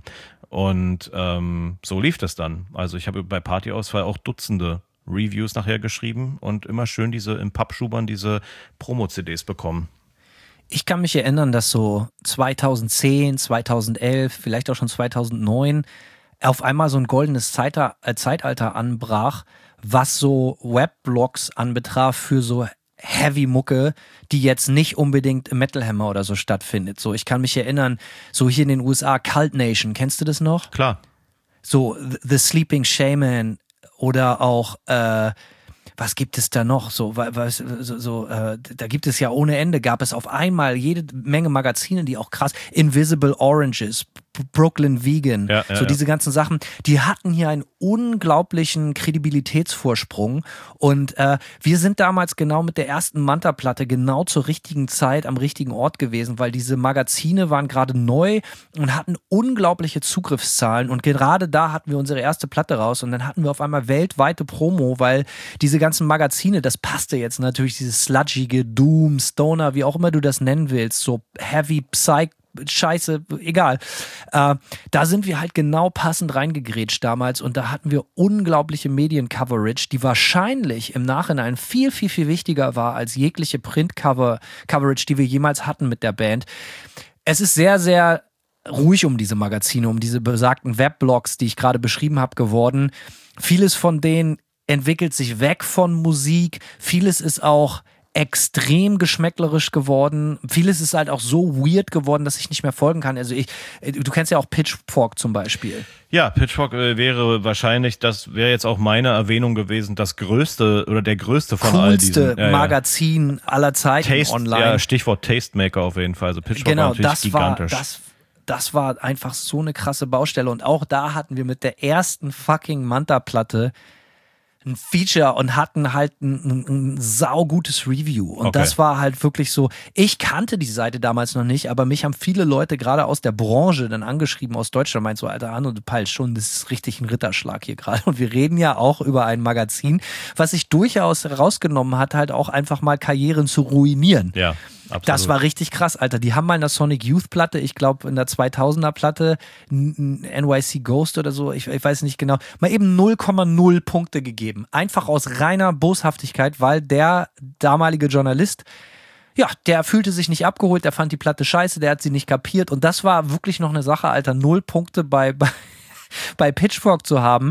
Und ähm, so lief das dann. Also ich habe bei Partyausfall auch Dutzende Reviews nachher geschrieben und immer schön diese im Pappschubern diese Promo-C Ds bekommen. Ich kann mich erinnern, dass so zweitausendzehn, zweitausendelf, vielleicht auch schon zweitausendneun auf einmal so ein goldenes Zeitalter, äh, Zeitalter anbrach, was so Webblogs anbetraf für so Heavy-Mucke, die jetzt nicht unbedingt im Metal Hammer oder so stattfindet. So, ich kann mich erinnern, so hier in den U S A, Cult Nation, kennst du das noch? Klar. So The Sleeping Shaman oder auch, äh, was gibt es da noch? So, was, so, so äh, da gibt es ja ohne Ende, gab es auf einmal jede Menge Magazine, die auch krass, Invisible Oranges, Brooklyn Vegan, ja, ja, so ja. diese ganzen Sachen, die hatten hier einen unglaublichen Kredibilitätsvorsprung und äh, wir sind damals genau mit der ersten Manta-Platte genau zur richtigen Zeit am richtigen Ort gewesen, weil diese Magazine waren gerade neu und hatten unglaubliche Zugriffszahlen und gerade da hatten wir unsere erste Platte raus und dann hatten wir auf einmal weltweite Promo, weil diese ganzen Magazine, das passte jetzt natürlich, dieses sludgige Doom, Stoner, wie auch immer du das nennen willst, so Heavy Psych Scheiße, egal. Äh, da sind wir halt genau passend reingegrätscht damals und da hatten wir unglaubliche Mediencoverage, die wahrscheinlich im Nachhinein viel, viel, viel wichtiger war als jegliche Print-Coverage, die wir jemals hatten mit der Band. Es ist sehr, sehr ruhig um diese Magazine, um diese besagten Webblogs, die ich gerade beschrieben habe, geworden. Vieles von denen entwickelt sich weg von Musik, vieles ist auch extrem geschmäcklerisch geworden. Vieles ist halt auch so weird geworden, dass ich nicht mehr folgen kann. Also ich, du kennst ja auch Pitchfork zum Beispiel. Ja, Pitchfork äh, wäre wahrscheinlich, das wäre jetzt auch meine Erwähnung gewesen, das größte oder der größte von all diesen. Coolste ja, Magazin ja. aller Zeiten Taste, online. Ja, Stichwort Tastemaker auf jeden Fall. Also Pitchfork genau, war natürlich das gigantisch. War, das, das war einfach so eine krasse Baustelle. Und auch da hatten wir mit der ersten fucking Manta-Platte ein Feature und hatten halt ein, ein, ein saugutes Review. Und okay. das war halt wirklich so, ich kannte die Seite damals noch nicht, aber mich haben viele Leute gerade aus der Branche dann angeschrieben aus Deutschland, meint so, Alter, Arno, du peilst schon, das ist richtig ein Ritterschlag hier gerade. Und wir reden ja auch über ein Magazin, was sich durchaus herausgenommen hat, halt auch einfach mal Karrieren zu ruinieren. Ja. Absolut. Das war richtig krass, Alter. Die haben mal in der Sonic Youth Platte, ich glaube in der zweitausender Platte, N Y C Ghost oder so, ich, ich weiß nicht genau, mal eben null Komma null Punkte gegeben. Einfach aus reiner Boshaftigkeit, weil der damalige Journalist, ja, der fühlte sich nicht abgeholt, der fand die Platte scheiße, der hat sie nicht kapiert und das war wirklich noch eine Sache, Alter, null Punkte bei, bei, bei Pitchfork zu haben.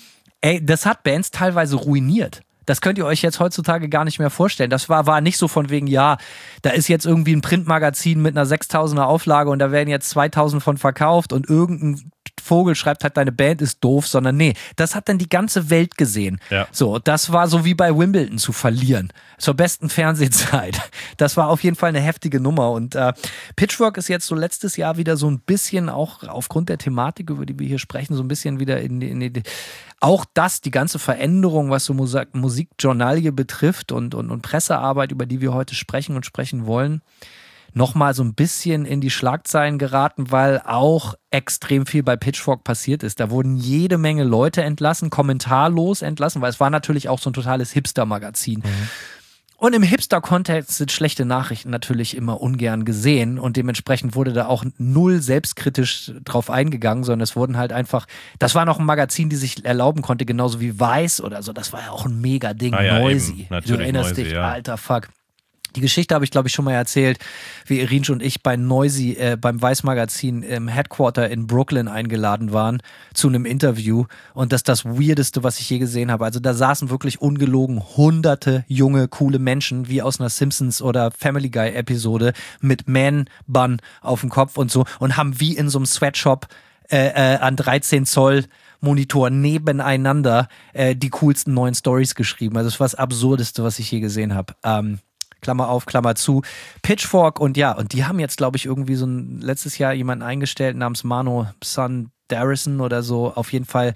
Ey, das hat Bands teilweise ruiniert. Das könnt ihr euch jetzt heutzutage gar nicht mehr vorstellen. Das war, war nicht so von wegen, ja, da ist jetzt irgendwie ein Printmagazin mit einer sechstausender Auflage und da werden jetzt zweitausend von verkauft und irgendein Vogel schreibt halt, deine Band ist doof, sondern nee, das hat dann die ganze Welt gesehen. Ja. So, das war so wie bei Wimbledon zu verlieren. Zur besten Fernsehzeit. Das war auf jeden Fall eine heftige Nummer und äh, Pitchfork ist jetzt so letztes Jahr wieder so ein bisschen, auch aufgrund der Thematik, über die wir hier sprechen, so ein bisschen wieder in die, in die auch das, die ganze Veränderung, was so Musik, Musikjournalie betrifft und, und, und Pressearbeit, über die wir heute sprechen und sprechen wollen, nochmal so ein bisschen in die Schlagzeilen geraten, weil auch extrem viel bei Pitchfork passiert ist. Da wurden jede Menge Leute entlassen, kommentarlos entlassen, weil es war natürlich auch so ein totales Hipster-Magazin. Mhm. Und im Hipster-Kontext sind schlechte Nachrichten natürlich immer ungern gesehen und dementsprechend wurde da auch null selbstkritisch drauf eingegangen, sondern es wurden halt einfach, das war noch ein Magazin, die sich erlauben konnte, genauso wie Weiß oder so, das war ja auch ein Mega-Ding, ah, ja, Noisy. Du erinnerst Noisy, dich, ja. Alter Fuck. Die Geschichte habe ich, glaube ich, schon mal erzählt, wie Irinsch und ich bei Noisy äh, beim Vice-Magazin im Headquarter in Brooklyn eingeladen waren zu einem Interview und das ist das Weirdeste, was ich je gesehen habe. Also da saßen wirklich ungelogen hunderte junge, coole Menschen, wie aus einer Simpsons- oder Family Guy-Episode mit Man-Bun auf dem Kopf und so und haben wie in so einem Sweatshop äh, äh, an dreizehn Zoll Monitor nebeneinander äh, die coolsten neuen Stories geschrieben. Also das war das Absurdeste, was ich je gesehen habe. Ähm, Klammer auf, Klammer zu. Pitchfork und ja, und die haben jetzt, glaube ich, irgendwie so ein letztes Jahr jemanden eingestellt namens Mano Sanderson oder so. Auf jeden Fall,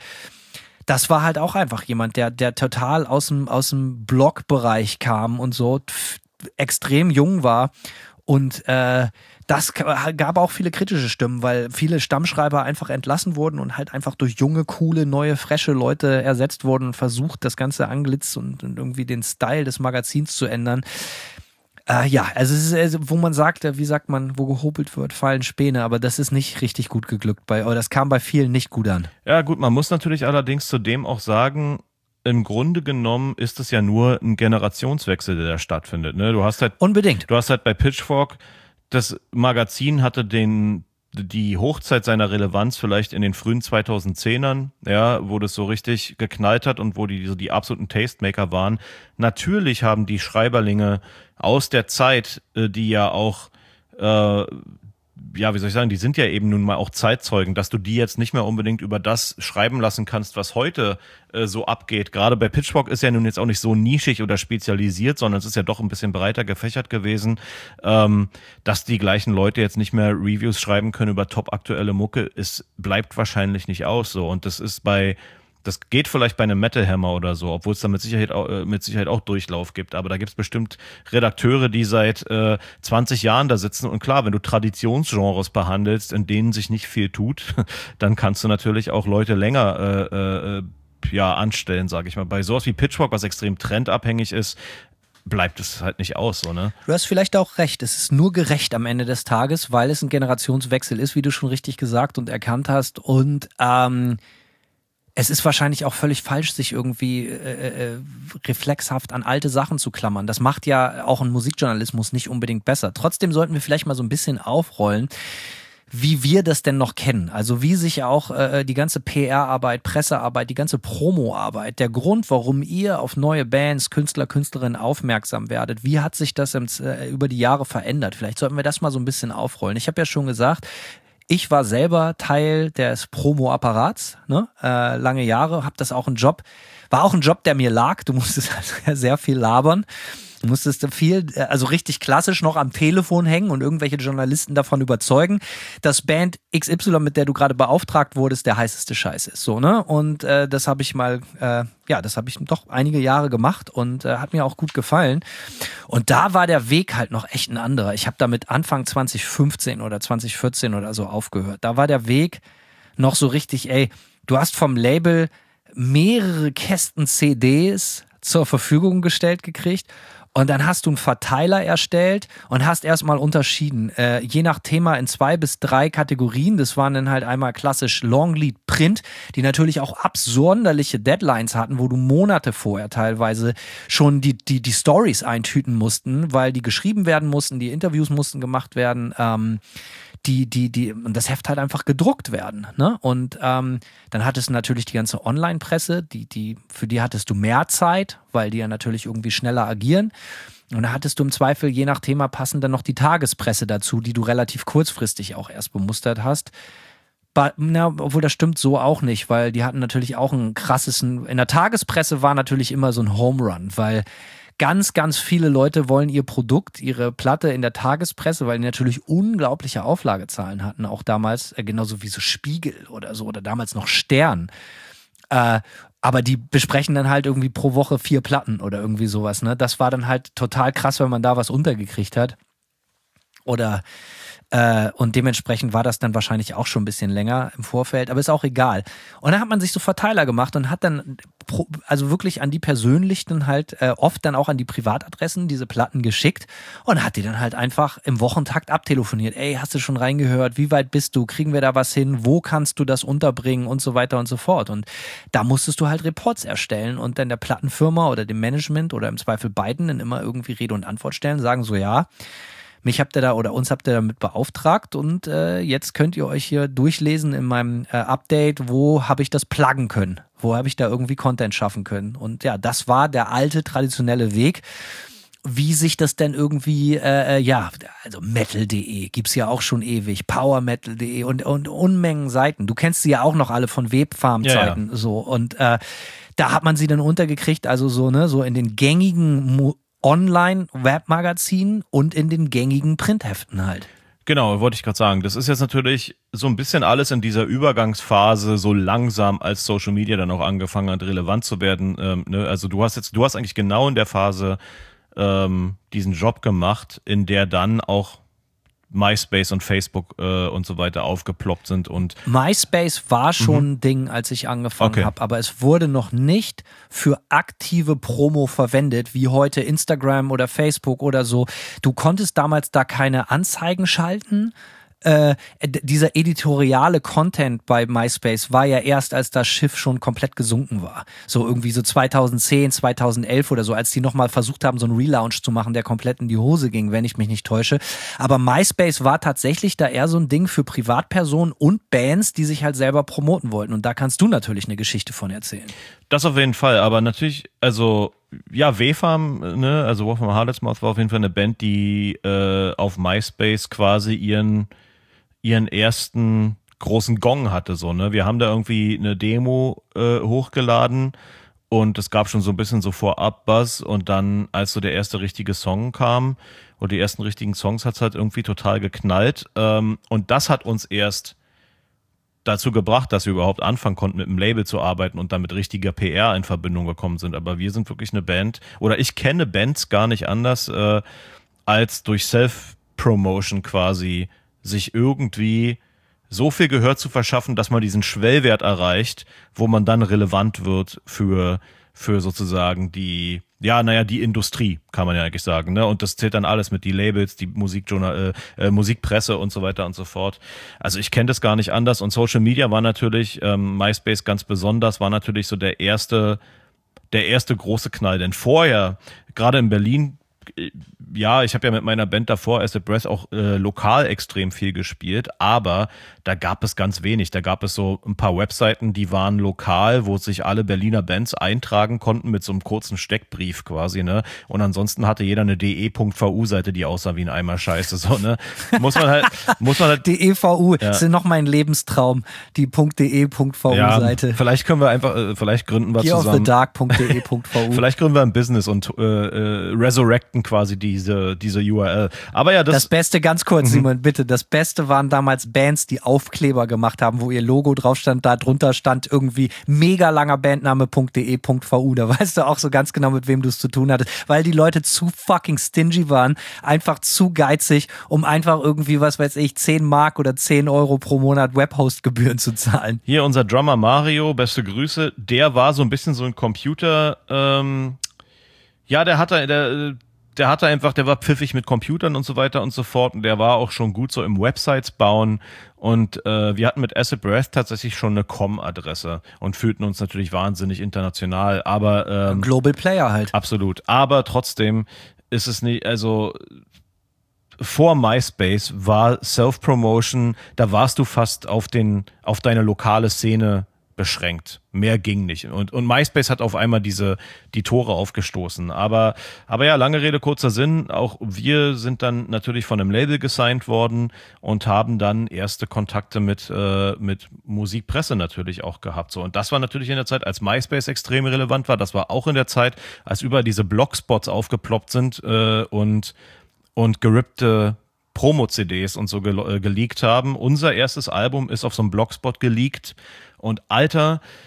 das war halt auch einfach jemand, der, der total aus dem, aus dem Blog-Bereich kam und so pf, extrem jung war. Und äh, das gab auch viele kritische Stimmen, weil viele Stammschreiber einfach entlassen wurden und halt einfach durch junge, coole, neue, frische Leute ersetzt wurden und versucht, das ganze Anglitz und, und irgendwie den Style des Magazins zu ändern. Äh, ja, also es ist, also, wo man sagt, wie sagt man, wo gehobelt wird, fallen Späne, aber das ist nicht richtig gut geglückt bei, oder das kam bei vielen nicht gut an. Ja gut, man muss natürlich allerdings zudem auch sagen, im Grunde genommen ist es ja nur ein Generationswechsel, der da stattfindet. Ne? Du hast halt unbedingt. Du hast halt bei Pitchfork, das Magazin hatte den die Hochzeit seiner Relevanz vielleicht in den frühen zweitausendzehnern, ja, wo das so richtig geknallt hat und wo die so die absoluten Tastemaker waren. Natürlich haben die Schreiberlinge aus der Zeit, die ja auch äh, ja, wie soll ich sagen, die sind ja eben nun mal auch Zeitzeugen, dass du die jetzt nicht mehr unbedingt über das schreiben lassen kannst, was heute äh, so abgeht. Gerade bei Pitchfork ist ja nun jetzt auch nicht so nischig oder spezialisiert, sondern es ist ja doch ein bisschen breiter gefächert gewesen, ähm, dass die gleichen Leute jetzt nicht mehr Reviews schreiben können über top aktuelle Mucke. Es bleibt wahrscheinlich nicht aus so. Und das ist bei Das geht vielleicht bei einem Metal Hammer oder so, obwohl es da mit Sicherheit auch, äh, mit Sicherheit auch Durchlauf gibt. Aber da gibt es bestimmt Redakteure, die seit äh, zwanzig Jahren da sitzen. Und klar, wenn du Traditionsgenres behandelst, in denen sich nicht viel tut, dann kannst du natürlich auch Leute länger äh, äh, ja anstellen, sage ich mal. Bei sowas wie Pitchfork, was extrem trendabhängig ist, bleibt es halt nicht aus, so, ne? Du hast vielleicht auch recht. Es ist nur gerecht am Ende des Tages, weil es ein Generationswechsel ist, wie du schon richtig gesagt und erkannt hast. Und ähm, es ist wahrscheinlich auch völlig falsch, sich irgendwie äh, äh, reflexhaft an alte Sachen zu klammern. Das macht ja auch einen Musikjournalismus nicht unbedingt besser. Trotzdem sollten wir vielleicht mal so ein bisschen aufrollen, wie wir das denn noch kennen. Also wie sich auch äh, die ganze P R-Arbeit, Pressearbeit, die ganze Promo-Arbeit, der Grund, warum ihr auf neue Bands, Künstler, Künstlerinnen aufmerksam werdet, wie hat sich das im, äh, über die Jahre verändert? Vielleicht sollten wir das mal so ein bisschen aufrollen. Ich habe ja schon gesagt, ich war selber Teil des Promo-Apparats, ne? äh, lange Jahre, habe das auch einen Job, war auch ein Job, der mir lag, du musstest also sehr viel labern, du musstest viel, also richtig klassisch noch am Telefon hängen und irgendwelche Journalisten davon überzeugen, dass Band X Y, mit der du gerade beauftragt wurdest, der heißeste Scheiß ist, so, ne? Und äh, das habe ich mal, äh, ja, das habe ich doch einige Jahre gemacht und äh, hat mir auch gut gefallen. Und da war der Weg halt noch echt ein anderer. Ich habe damit Anfang zwanzig fünfzehn oder zwanzig vierzehn oder so aufgehört. Da war der Weg noch so richtig, ey, du hast vom Label mehrere Kästen C Ds zur Verfügung gestellt gekriegt. Und dann hast du einen Verteiler erstellt und hast erstmal unterschieden, äh, je nach Thema in zwei bis drei Kategorien. Das waren dann halt einmal klassisch Longlead Print, die natürlich auch absonderliche Deadlines hatten, wo du Monate vorher teilweise schon die, die, die Stories eintüten mussten, weil die geschrieben werden mussten, die Interviews mussten gemacht werden, ähm, die, die, die, und das Heft halt einfach gedruckt werden, ne? Und ähm, dann hattest du natürlich die ganze Online-Presse, die, die, für die hattest du mehr Zeit, weil die ja natürlich irgendwie schneller agieren. Und da hattest du im Zweifel je nach Thema passend dann noch die Tagespresse dazu, die du relativ kurzfristig auch erst bemustert hast. But, na, obwohl das stimmt so auch nicht, weil die hatten natürlich auch einen krassesten, in der Tagespresse war natürlich immer so ein Home Run, weil ganz, ganz viele Leute wollen ihr Produkt, ihre Platte in der Tagespresse, weil die natürlich unglaubliche Auflagezahlen hatten, auch damals, äh, genauso wie so Spiegel oder so, oder damals noch Stern. Äh, aber die besprechen dann halt irgendwie pro Woche vier Platten oder irgendwie sowas, ne? Das war dann halt total krass, wenn man da was untergekriegt hat. Oder Äh, und dementsprechend war das dann wahrscheinlich auch schon ein bisschen länger im Vorfeld, aber ist auch egal. Und dann hat man sich so Verteiler gemacht und hat dann pro, also wirklich an die persönlichen halt äh, oft dann auch an die Privatadressen diese Platten geschickt und hat die dann halt einfach im Wochentakt abtelefoniert. Ey, hast du schon reingehört? Wie weit bist du? Kriegen wir da was hin? Wo kannst du das unterbringen? Und so weiter und so fort. Und da musstest du halt Reports erstellen und dann der Plattenfirma oder dem Management oder im Zweifel beiden dann immer irgendwie Rede und Antwort stellen, sagen so, ja, mich habt ihr da oder uns habt ihr damit beauftragt und äh, jetzt könnt ihr euch hier durchlesen in meinem äh, Update, wo habe ich das pluggen können, wo habe ich da irgendwie Content schaffen können. Und ja, das war der alte traditionelle Weg. Wie sich das denn irgendwie, äh, ja, also metal punkt de gibt's ja auch schon ewig, power metal punkt de und, und Unmengen Seiten. Du kennst sie ja auch noch alle von Webfarm-Zeiten, ja, ja. so. Und äh, da hat man sie dann untergekriegt, also so, ne, so in den gängigen Mo- Online-Webmagazinen und in den gängigen Printheften halt. Genau, wollte ich gerade sagen. Das ist jetzt natürlich so ein bisschen alles in dieser Übergangsphase so langsam, als Social Media dann auch angefangen hat, relevant zu werden. Ähm, ne? Also du hast jetzt, du hast eigentlich genau in der Phase ähm, diesen Job gemacht, in der dann auch MySpace und Facebook äh, und so weiter aufgeploppt sind. Und MySpace war schon mhm. ein Ding, als ich angefangen okay. habe, aber es wurde noch nicht für aktive Promo verwendet, wie heute Instagram oder Facebook oder so. Du konntest damals da keine Anzeigen schalten. Äh, dieser editoriale Content bei MySpace war ja erst, als das Schiff schon komplett gesunken war. So irgendwie so zweitausendzehn, zweitausendelf oder so, als die nochmal versucht haben, so einen Relaunch zu machen, der komplett in die Hose ging, wenn ich mich nicht täusche. Aber MySpace war tatsächlich da eher so ein Ding für Privatpersonen und Bands, die sich halt selber promoten wollten. Und da kannst du natürlich eine Geschichte von erzählen. Das auf jeden Fall, aber natürlich, also ja, W-Farm, ne, also Wolfram Harlotsmouth war auf jeden Fall eine Band, die äh, auf MySpace quasi ihren ihren ersten großen Gong hatte, so, ne? Wir haben da irgendwie eine Demo äh, hochgeladen und es gab schon so ein bisschen so Vorab-Buzz und dann, als so der erste richtige Song kam oder die ersten richtigen Songs, hat es halt irgendwie total geknallt ähm, und das hat uns erst dazu gebracht, dass wir überhaupt anfangen konnten, mit einem Label zu arbeiten und dann mit richtiger P R in Verbindung gekommen sind. Aber wir sind wirklich eine Band, oder ich kenne Bands gar nicht anders, äh, als durch Self-Promotion quasi sich irgendwie so viel Gehör zu verschaffen, dass man diesen Schwellwert erreicht, wo man dann relevant wird für, für sozusagen die, ja, naja, die Industrie, kann man ja eigentlich sagen, ne? Und das zählt dann alles mit, die Labels, die Musikjournal, äh, Musikpresse und so weiter und so fort. Also ich kenne das gar nicht anders und Social Media war natürlich, ähm, MySpace ganz besonders, war natürlich so der erste, der erste große Knall, denn vorher, gerade in Berlin, ja, ich habe ja mit meiner Band davor, Acid Breath, auch äh, lokal extrem viel gespielt, aber da gab es ganz wenig. Da gab es so ein paar Webseiten, die waren lokal, wo sich alle Berliner Bands eintragen konnten mit so einem kurzen Steckbrief quasi, ne? Und ansonsten hatte jeder eine de Punkt vu-Seite, die aussah wie ein Eimer Scheiße, so, ne? Muss man halt, muss man halt. de.vu, ja. Das ist noch mein Lebenstraum, die .de Punkt vu-Seite. Ja, vielleicht können wir einfach, äh, vielleicht gründen wir Gear zusammen. of the Dark Punkt de Punkt vu. Vielleicht gründen wir ein Business und äh, äh, resurrecten quasi diese, diese U R L. Aber ja, das. Das Beste, ganz kurz, mhm. Simon, bitte. Das Beste waren damals Bands, die Aufkleber gemacht haben, wo ihr Logo drauf stand, da drunter stand irgendwie mega langer Bandname .de Punkt vu. Da weißt du auch so ganz genau, mit wem du es zu tun hattest. Weil die Leute zu fucking stingy waren, einfach zu geizig, um einfach irgendwie, was weiß ich, zehn Mark oder zehn Euro pro Monat Webhost-Gebühren zu zahlen. Hier unser Drummer Mario, beste Grüße, der war so ein bisschen so ein Computer, ähm, ja, der hatte, der, der hatte einfach, der war pfiffig mit Computern und so weiter und so fort und der war auch schon gut so im Websites bauen und äh, wir hatten mit Acid Breath tatsächlich schon eine Com-Adresse und fühlten uns natürlich wahnsinnig international, aber ähm, Global Player halt. Absolut, aber trotzdem ist es nicht, also vor MySpace war Self-Promotion, da warst du fast auf den, auf deine lokale Szene beschränkt. Mehr ging nicht. Und, und MySpace hat auf einmal diese, die Tore aufgestoßen. Aber, aber ja, lange Rede, kurzer Sinn. Auch wir sind dann natürlich von einem Label gesigned worden und haben dann erste Kontakte mit, äh, mit Musikpresse natürlich auch gehabt. So. Und das war natürlich in der Zeit, als MySpace extrem relevant war. Das war auch in der Zeit, als überall diese Blogspots aufgeploppt sind, äh, und, und gerippte Promo-C Ds und so ge- äh, geleakt haben. Unser erstes Album ist auf so einem Blogspot geleakt. Und Alter,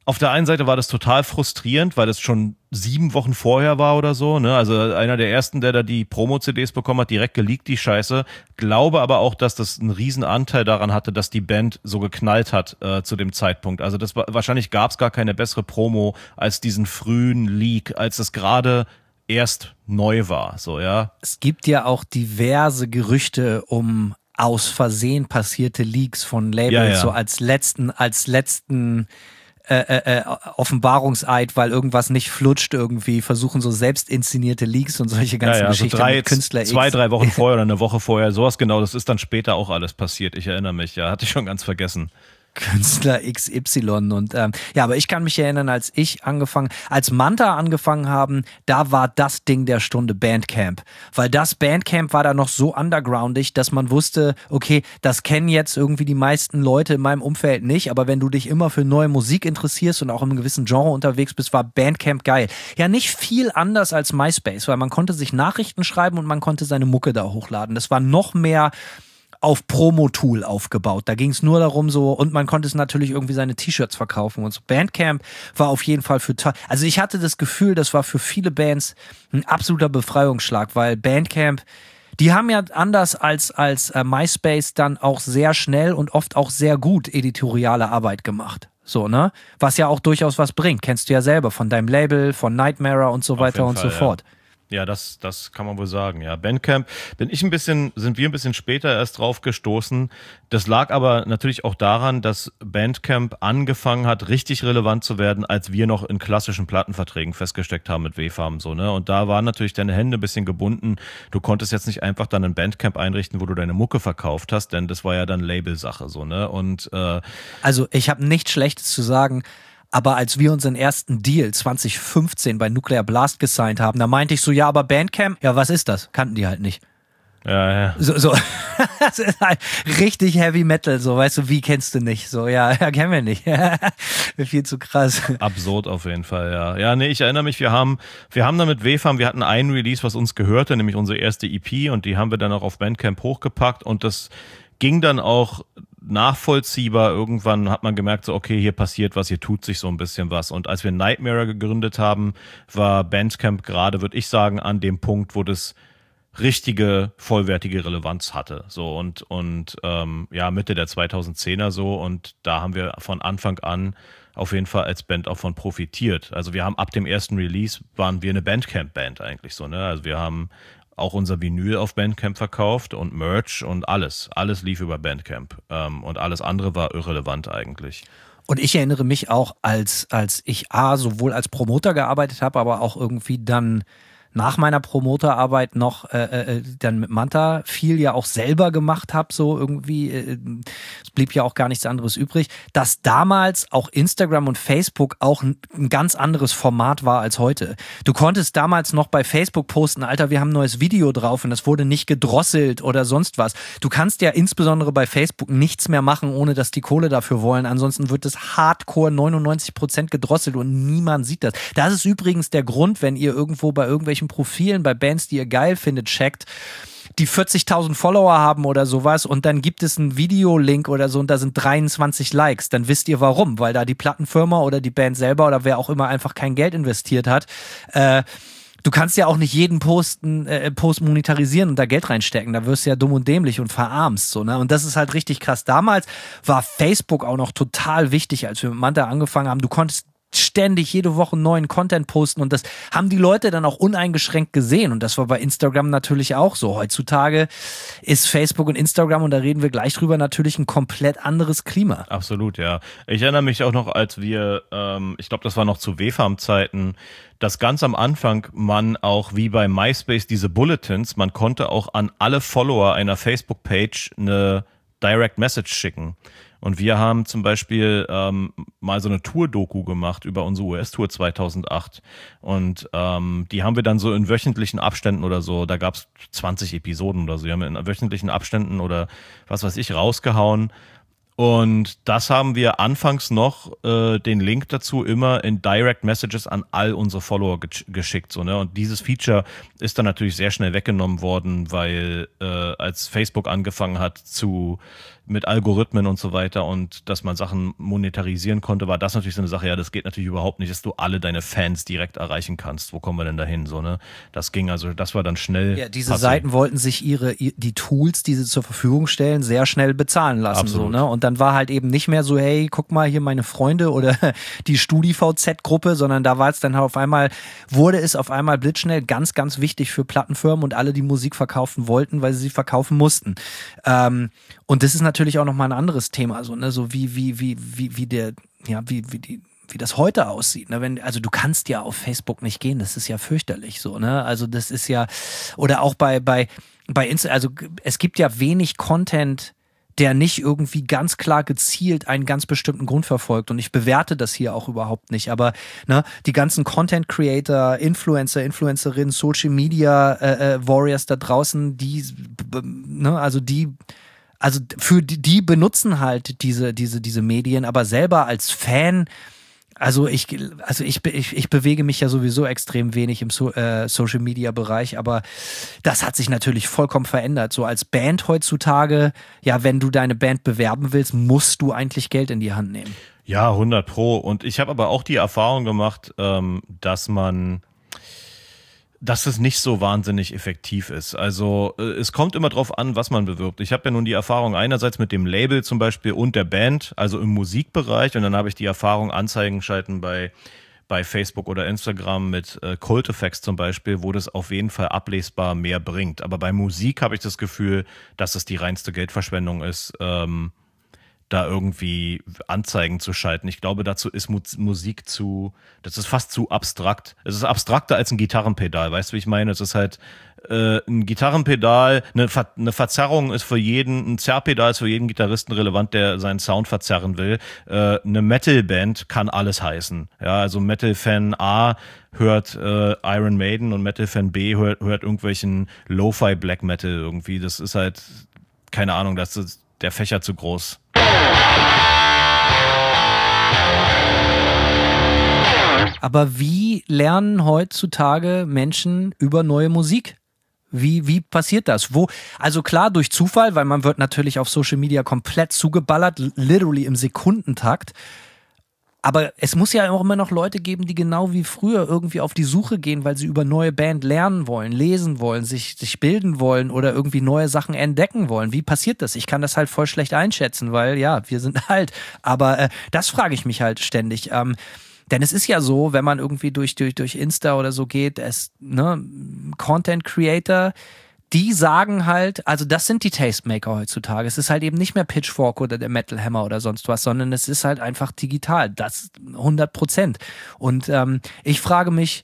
auf der einen Seite war das total frustrierend, weil das schon sieben Wochen vorher war oder so, ne? Also einer der ersten, der da die Promo-C Ds bekommen hat, direkt geleakt, die Scheiße. Glaube aber auch, dass das einen riesen Anteil daran hatte, dass die Band so geknallt hat äh, zu dem Zeitpunkt. Also das war, wahrscheinlich gab es gar keine bessere Promo als diesen frühen Leak, als das gerade erst neu war, so, ja. Es gibt ja auch diverse Gerüchte um aus Versehen passierte Leaks von Labels, Ja, ja. so als letzten, als letzten Äh, äh, Offenbarungseid, weil irgendwas nicht flutscht irgendwie, versuchen so selbst inszenierte Leaks und solche ganzen ja, ja, Geschichten so drei, mit Künstler zwei, X. drei Wochen vorher oder eine Woche vorher, sowas genau, das ist dann später auch alles passiert. Ich erinnere mich, ja, hatte ich schon ganz vergessen. Künstler X Y und ähm, ja, aber ich kann mich erinnern, als ich angefangen, als Manta angefangen haben, da war das Ding der Stunde Bandcamp, weil das Bandcamp war da noch so undergroundig, dass man wusste, okay, das kennen jetzt irgendwie die meisten Leute in meinem Umfeld nicht, aber wenn du dich immer für neue Musik interessierst und auch in einem gewissen Genre unterwegs bist, war Bandcamp geil. Ja, nicht viel anders als MySpace, weil man konnte sich Nachrichten schreiben und man konnte seine Mucke da hochladen. Das war noch mehr auf Promo-Tool aufgebaut. Da ging es nur darum so, und man konnte es natürlich irgendwie seine T-Shirts verkaufen und so. Bandcamp war auf jeden Fall für, also ich hatte das Gefühl, das war für viele Bands ein absoluter Befreiungsschlag, weil Bandcamp, die haben ja anders als, als äh, MySpace dann auch sehr schnell und oft auch sehr gut editoriale Arbeit gemacht. So, ne? Was ja auch durchaus was bringt. Kennst du ja selber von deinem Label, von Nightmare und so weiter und Fall, so fort. Ja. Ja, das, das kann man wohl sagen, ja. Bandcamp bin ich ein bisschen, sind wir ein bisschen später erst drauf gestoßen. Das lag aber natürlich auch daran, dass Bandcamp angefangen hat, richtig relevant zu werden, als wir noch in klassischen Plattenverträgen festgesteckt haben mit W F A M, so, ne. Und da waren natürlich deine Hände ein bisschen gebunden. Du konntest jetzt nicht einfach dann ein Bandcamp einrichten, wo du deine Mucke verkauft hast, denn das war ja dann Labelsache, so, ne. Und, äh, Also, ich habe nichts Schlechtes zu sagen. Aber als wir unseren ersten Deal zwanzig fünfzehn bei Nuclear Blast gesigned haben, da meinte ich so, ja, aber Bandcamp, ja, was ist das? Kannten die halt nicht. ja, ja. So, so. Das ist halt richtig Heavy Metal, so, weißt du, wie kennst du nicht? So, ja, ja, kennen wir nicht. Viel zu krass. Absurd auf jeden Fall, ja. Ja, nee, ich erinnere mich, wir haben, wir haben da mit W F A M, wir hatten einen Release, was uns gehörte, nämlich unsere erste E P, und die haben wir dann auch auf Bandcamp hochgepackt, und das ging dann auch nachvollziehbar. Irgendwann hat man gemerkt, so, okay, hier passiert was, hier tut sich so ein bisschen was. Und als wir Nightmare gegründet haben, war Bandcamp gerade, würde ich sagen, an dem Punkt, wo das richtige, vollwertige Relevanz hatte. So, und, und ähm, ja, Mitte der zweitausendzehner so, und da haben wir von Anfang an auf jeden Fall als Band auch von profitiert. Also wir haben ab dem ersten Release, waren wir eine Bandcamp-Band eigentlich so, ne? Also wir haben auch unser Vinyl auf Bandcamp verkauft und Merch und alles. Alles lief über Bandcamp. Ähm, und alles andere war irrelevant eigentlich. Und ich erinnere mich auch, als, als ich A, sowohl als Promoter gearbeitet habe, aber auch irgendwie dann nach meiner Promoterarbeit noch äh, äh, dann mit Manta viel ja auch selber gemacht habe, so irgendwie, äh, es blieb ja auch gar nichts anderes übrig, dass damals auch Instagram und Facebook auch ein, ein ganz anderes Format war als heute. Du konntest damals noch bei Facebook posten, Alter, wir haben ein neues Video drauf, und das wurde nicht gedrosselt oder sonst was. Du kannst ja insbesondere bei Facebook nichts mehr machen, ohne dass die Kohle dafür wollen. Ansonsten wird es hardcore neunundneunzig Prozent gedrosselt und niemand sieht das. Das ist übrigens der Grund, wenn ihr irgendwo bei irgendwelchen Profilen, bei Bands, die ihr geil findet, checkt, die vierzigtausend Follower haben oder sowas, und dann gibt es einen Videolink oder so und da sind dreiundzwanzig Likes, dann wisst ihr warum, weil da die Plattenfirma oder die Band selber oder wer auch immer einfach kein Geld investiert hat. Äh, du kannst ja auch nicht jeden Posten, äh, Post monetarisieren und da Geld reinstecken, da wirst du ja dumm und dämlich und verarmst, so, ne? Und das ist halt richtig krass. Damals war Facebook auch noch total wichtig, als wir mit Manta angefangen haben. Du konntest ständig jede Woche neuen Content posten, und das haben die Leute dann auch uneingeschränkt gesehen, und das war bei Instagram natürlich auch so. Heutzutage ist Facebook und Instagram, und da reden wir gleich drüber, natürlich ein komplett anderes Klima. Absolut, ja. Ich erinnere mich auch noch, als wir, ähm, ich glaube, das war noch zu W F A M-Zeiten, dass ganz am Anfang man auch wie bei MySpace diese Bulletins, man konnte auch an alle Follower einer Facebook-Page eine Direct Message schicken. Und wir haben zum Beispiel ähm, mal so eine Tour-Doku gemacht über unsere U S-Tour zweitausendacht. Und ähm, die haben wir dann so in wöchentlichen Abständen oder so, da gab es zwanzig Episoden oder so, die haben wir in wöchentlichen Abständen oder was weiß ich rausgehauen. Und das haben wir anfangs noch äh, den Link dazu immer in Direct Messages an all unsere Follower ge- geschickt. So, ne? Und dieses Feature ist dann natürlich sehr schnell weggenommen worden, weil äh, als Facebook angefangen hat zu mit Algorithmen und so weiter und dass man Sachen monetarisieren konnte, war das natürlich so eine Sache, ja, das geht natürlich überhaupt nicht, dass du alle deine Fans direkt erreichen kannst. Wo kommen wir denn dahin? So, ne? Das ging also, das war dann schnell. Ja, diese passiv. Seiten wollten sich ihre, die Tools, die sie zur Verfügung stellen, sehr schnell bezahlen lassen. So, ne? Und dann war halt eben nicht mehr so, hey, guck mal hier meine Freunde oder die StudiVZ Z-Gruppe, sondern da war es dann halt auf einmal, wurde es auf einmal blitzschnell ganz, ganz wichtig für Plattenfirmen und alle, die Musik verkaufen wollten, weil sie sie verkaufen mussten. Ähm, und das ist natürlich auch nochmal ein anderes Thema, so, ne, so wie, wie, wie, wie, wie der, ja, wie, wie die, wie das heute aussieht, ne? Wenn, also du kannst ja auf Facebook nicht gehen, das ist ja fürchterlich so, ne? Also das ist ja, oder auch bei, bei, bei Insta, also es gibt ja wenig Content, der nicht irgendwie ganz klar gezielt einen ganz bestimmten Grund verfolgt. Und ich bewerte das hier auch überhaupt nicht. Aber ne, die ganzen Content-Creator, Influencer, Influencerinnen, Social-Media-Warriors äh, da draußen, die, ne, also die, also für die, die benutzen halt diese, diese, diese Medien, aber selber als Fan. Also ich, also ich, ich, ich bewege mich ja sowieso extrem wenig im so, äh, Social-Media-Bereich, aber das hat sich natürlich vollkommen verändert. So als Band heutzutage, ja, wenn du deine Band bewerben willst, musst du eigentlich Geld in die Hand nehmen. Ja, hundert Pro. Und ich habe aber auch die Erfahrung gemacht, ähm, dass man dass es nicht so wahnsinnig effektiv ist. Also äh, es kommt immer drauf an, was man bewirbt. Ich habe ja nun die Erfahrung einerseits mit dem Label zum Beispiel und der Band, also im Musikbereich, und dann habe ich die Erfahrung Anzeigen schalten bei bei Facebook oder Instagram mit äh, Cult Effects zum Beispiel, wo das auf jeden Fall ablesbar mehr bringt. Aber bei Musik habe ich das Gefühl, dass es die reinste Geldverschwendung ist, ähm, da irgendwie Anzeigen zu schalten. Ich glaube, dazu ist Mu- Musik zu, das ist fast zu abstrakt. Es ist abstrakter als ein Gitarrenpedal, weißt du, wie ich meine? Es ist halt äh, ein Gitarrenpedal, eine, Ver- eine Verzerrung ist für jeden, ein Zerrpedal ist für jeden Gitarristen relevant, der seinen Sound verzerren will. Äh, eine Metalband kann alles heißen. Ja, also Metal-Fan A hört äh, Iron Maiden und Metal-Fan B hört, hört irgendwelchen Lo-Fi Black Metal irgendwie. Das ist halt, keine Ahnung, das ist der Fächer zu groß. Aber wie lernen heutzutage Menschen über neue Musik? Wie, wie passiert das? Wo? Also klar, durch Zufall, weil man wird natürlich auf Social Media komplett zugeballert, literally im Sekundentakt. Aber es muss ja auch immer noch Leute geben, die genau wie früher irgendwie auf die Suche gehen, weil sie über neue Band lernen wollen, lesen wollen, sich, sich bilden wollen oder irgendwie neue Sachen entdecken wollen. Wie passiert das? Ich kann das halt voll schlecht einschätzen, weil ja, wir sind alt. Aber äh, das frage ich mich halt ständig. Ähm, denn es ist ja so, wenn man irgendwie durch, durch, durch Insta oder so geht, es, ne, Content Creator, die sagen halt, also das sind die Tastemaker heutzutage. Es ist halt eben nicht mehr Pitchfork oder der Metal Hammer oder sonst was, sondern es ist halt einfach digital. Das hundert Prozent. Und ähm, ich frage mich,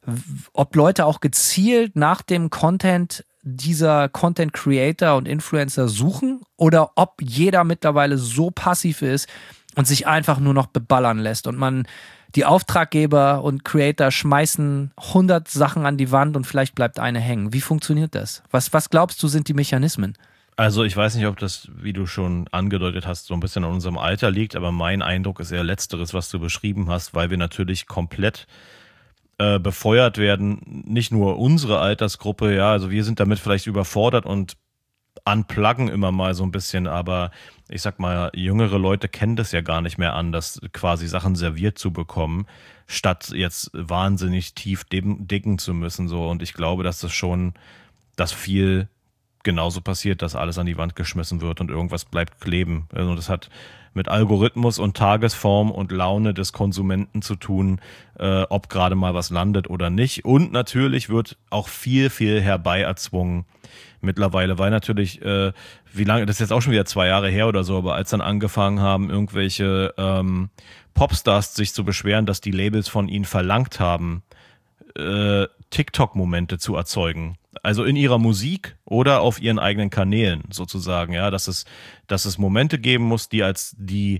ob Leute auch gezielt nach dem Content dieser Content Creator und Influencer suchen oder ob jeder mittlerweile so passiv ist und sich einfach nur noch beballern lässt und man die Auftraggeber und Creator schmeißen hundert Sachen an die Wand und vielleicht bleibt eine hängen. Wie funktioniert das? Was, was glaubst du, sind die Mechanismen? Also ich weiß nicht, ob das, wie du schon angedeutet hast, so ein bisschen an unserem Alter liegt, aber mein Eindruck ist eher letzteres, was du beschrieben hast, weil wir natürlich komplett äh, befeuert werden. Nicht nur unsere Altersgruppe, ja, also wir sind damit vielleicht überfordert und unpluggen immer mal so ein bisschen, aber ich sag mal, jüngere Leute kennen das ja gar nicht mehr anders, quasi Sachen serviert zu bekommen, statt jetzt wahnsinnig tief dicken zu müssen, so. Und ich glaube, dass das schon, dass viel genauso passiert, dass alles an die Wand geschmissen wird und irgendwas bleibt kleben. Also das hat mit Algorithmus und Tagesform und Laune des Konsumenten zu tun, äh, ob gerade mal was landet oder nicht. Und natürlich wird auch viel, viel herbeierzwungen mittlerweile, weil natürlich, äh, wie lange, das ist jetzt auch schon wieder zwei Jahre her oder so, aber als dann angefangen haben, irgendwelche ähm, Popstars sich zu beschweren, dass die Labels von ihnen verlangt haben, äh, TikTok-Momente zu erzeugen. Also in ihrer Musik oder auf ihren eigenen Kanälen sozusagen, ja, dass es, dass es Momente geben muss, die als die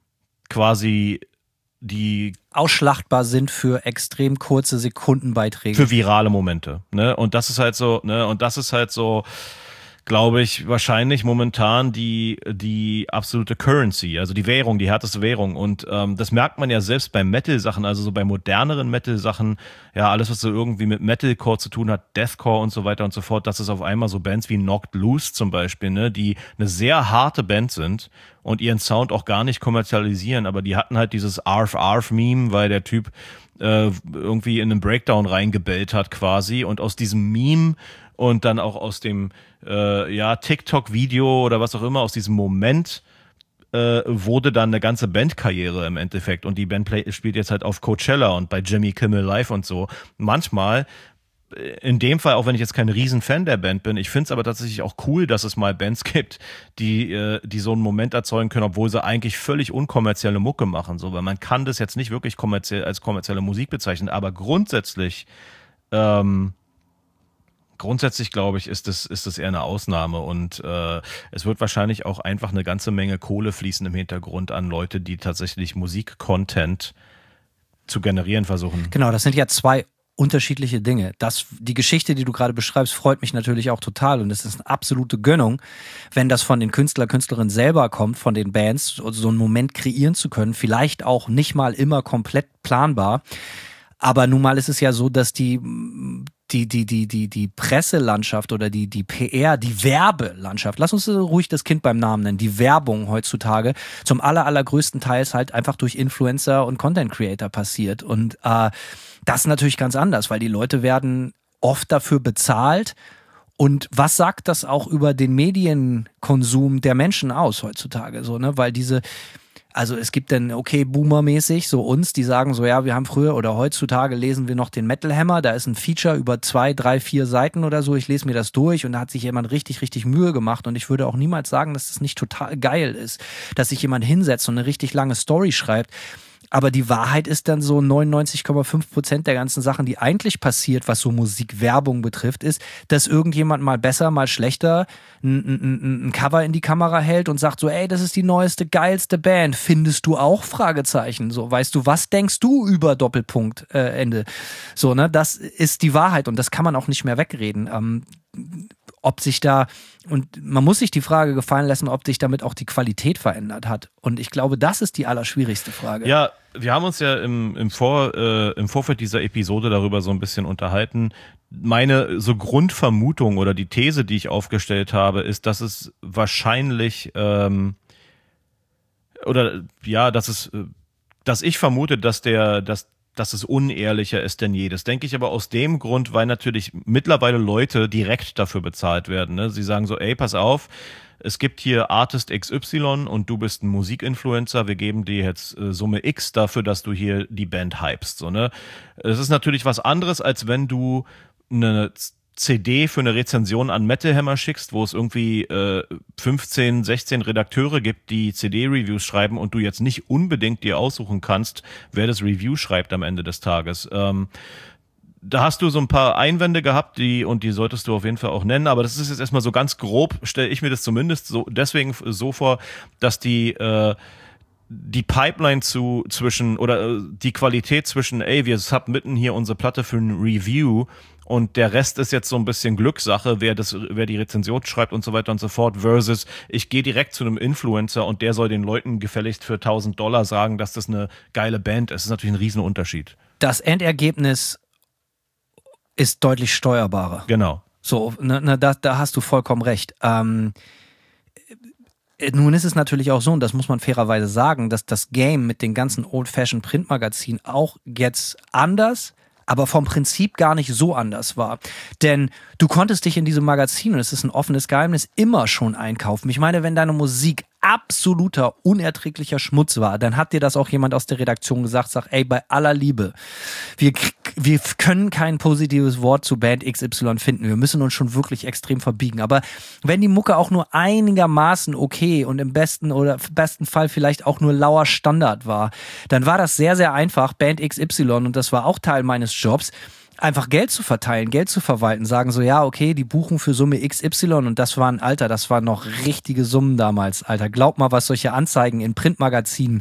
quasi die ausschlachtbar sind für extrem kurze Sekundenbeiträge. Für virale Momente, ne? Und das ist halt so, ne? Und das ist halt so, glaube ich, wahrscheinlich momentan die, die absolute Currency, also die Währung, die härteste Währung. Und ähm, das merkt man ja selbst bei Metal-Sachen, also so bei moderneren Metal-Sachen, ja, alles, was so irgendwie mit Metalcore zu tun hat, Deathcore und so weiter und so fort, dass es auf einmal so Bands wie Knocked Loose zum Beispiel, ne, die eine sehr harte Band sind und ihren Sound auch gar nicht kommerzialisieren, aber die hatten halt dieses Arf-Arf-Meme, weil der Typ äh, irgendwie in einen Breakdown reingebellt hat quasi, und aus diesem Meme und dann auch aus dem äh, ja, TikTok-Video oder was auch immer, aus diesem Moment äh, wurde dann eine ganze Bandkarriere im Endeffekt. Und die Band play- spielt jetzt halt auf Coachella und bei Jimmy Kimmel Live und so. Manchmal, in dem Fall, auch wenn ich jetzt kein Riesenfan der Band bin, ich finde es aber tatsächlich auch cool, dass es mal Bands gibt, die, äh, die so einen Moment erzeugen können, obwohl sie eigentlich völlig unkommerzielle Mucke machen. So, weil man kann das jetzt nicht wirklich kommerziell als kommerzielle Musik bezeichnen, aber grundsätzlich ähm, Grundsätzlich, glaube ich, ist das, ist das eher eine Ausnahme, und äh, es wird wahrscheinlich auch einfach eine ganze Menge Kohle fließen im Hintergrund an Leute, die tatsächlich Musik-Content zu generieren versuchen. Genau, das sind ja zwei unterschiedliche Dinge. Das, die Geschichte, die du gerade beschreibst, freut mich natürlich auch total, und es ist eine absolute Gönnung, wenn das von den Künstler, Künstlerinnen selber kommt, von den Bands, so einen Moment kreieren zu können, vielleicht auch nicht mal immer komplett planbar. Aber nun mal ist es ja so, dass die die, die, die, die, die Presselandschaft oder die, die P R, die Werbelandschaft, lass uns ruhig das Kind beim Namen nennen, die Werbung heutzutage zum aller, allergrößten Teils halt einfach durch Influencer und Content Creator passiert. Und äh, das ist natürlich ganz anders, weil die Leute werden oft dafür bezahlt. Und was sagt das auch über den Medienkonsum der Menschen aus heutzutage? So, ne? Weil diese Also es gibt dann, okay, Boomer-mäßig, so uns, die sagen so, ja, wir haben früher oder heutzutage lesen wir noch den Metal Hammer, da ist ein Feature über zwei, drei, vier Seiten oder so, ich lese mir das durch, und da hat sich jemand richtig, richtig Mühe gemacht, und ich würde auch niemals sagen, dass das nicht total geil ist, dass sich jemand hinsetzt und eine richtig lange Story schreibt. Aber die Wahrheit ist dann so, neunundneunzig Komma fünf Prozent der ganzen Sachen, die eigentlich passiert, was so Musikwerbung betrifft, ist, dass irgendjemand mal besser, mal schlechter ein, ein, ein Cover in die Kamera hält und sagt so, ey, das ist die neueste, geilste Band. Findest du auch? Fragezeichen. So, weißt du, was denkst du über Doppelpunkt, äh, Ende? So, ne, das ist die Wahrheit, und das kann man auch nicht mehr wegreden. Ähm, ob sich da, und man muss sich die Frage gefallen lassen, ob sich damit auch die Qualität verändert hat. Und ich glaube, das ist die allerschwierigste Frage. Ja, wir haben uns ja im, im, Vor, äh, im Vorfeld dieser Episode darüber so ein bisschen unterhalten. Meine so Grundvermutung oder die These, die ich aufgestellt habe, ist, dass es wahrscheinlich ähm, oder ja, dass es, dass ich vermute, dass der, dass dass es unehrlicher ist denn je. Das denke ich aber aus dem Grund, weil natürlich mittlerweile Leute direkt dafür bezahlt werden. Ne? Sie sagen so, ey, pass auf, es gibt hier Artist X Y und du bist ein Musikinfluencer, wir geben dir jetzt äh, Summe X dafür, dass du hier die Band hypst. So, ne? Das ist natürlich was anderes, als wenn du eine C D für eine Rezension an Metal Hammer schickst, wo es irgendwie äh, fünfzehn, sechzehn Redakteure gibt, die C D-Reviews schreiben, und du jetzt nicht unbedingt dir aussuchen kannst, wer das Review schreibt am Ende des Tages. Ähm, da hast du so ein paar Einwände gehabt, die, und die solltest du auf jeden Fall auch nennen, aber das ist jetzt erstmal so ganz grob, stelle ich mir das zumindest so deswegen so vor, dass die äh, die Pipeline zu zwischen oder äh, die Qualität zwischen, ey, wir submitten hier unsere Platte für ein Review, und der Rest ist jetzt so ein bisschen Glückssache, wer das, wer die Rezension schreibt und so weiter und so fort, versus ich gehe direkt zu einem Influencer und der soll den Leuten gefälligst für tausend Dollar sagen, dass das eine geile Band ist. Das ist natürlich ein Riesenunterschied. Das Endergebnis ist deutlich steuerbarer. Genau. So, ne, ne, da, da hast du vollkommen recht. Ähm, nun ist es natürlich auch so, und das muss man fairerweise sagen, dass das Game mit den ganzen Old-Fashioned Printmagazinen auch jetzt anders, aber vom Prinzip gar nicht so anders war. Denn du konntest dich in diesem Magazin, und es ist ein offenes Geheimnis, immer schon einkaufen. Ich meine, wenn deine Musik absoluter, unerträglicher Schmutz war, dann hat dir das auch jemand aus der Redaktion gesagt, sag, ey, bei aller Liebe, wir, wir können kein positives Wort zu Band X Y finden. Wir müssen uns schon wirklich extrem verbiegen. Aber wenn die Mucke auch nur einigermaßen okay und im besten oder besten Fall vielleicht auch nur lauer Standard war, dann war das sehr, sehr einfach, Band X Y, und das war auch Teil meines Jobs, einfach Geld zu verteilen, Geld zu verwalten, sagen so, ja, okay, die buchen für Summe X Y, und das waren, Alter, das waren noch richtige Summen damals, Alter. Glaub mal, was solche Anzeigen in Printmagazinen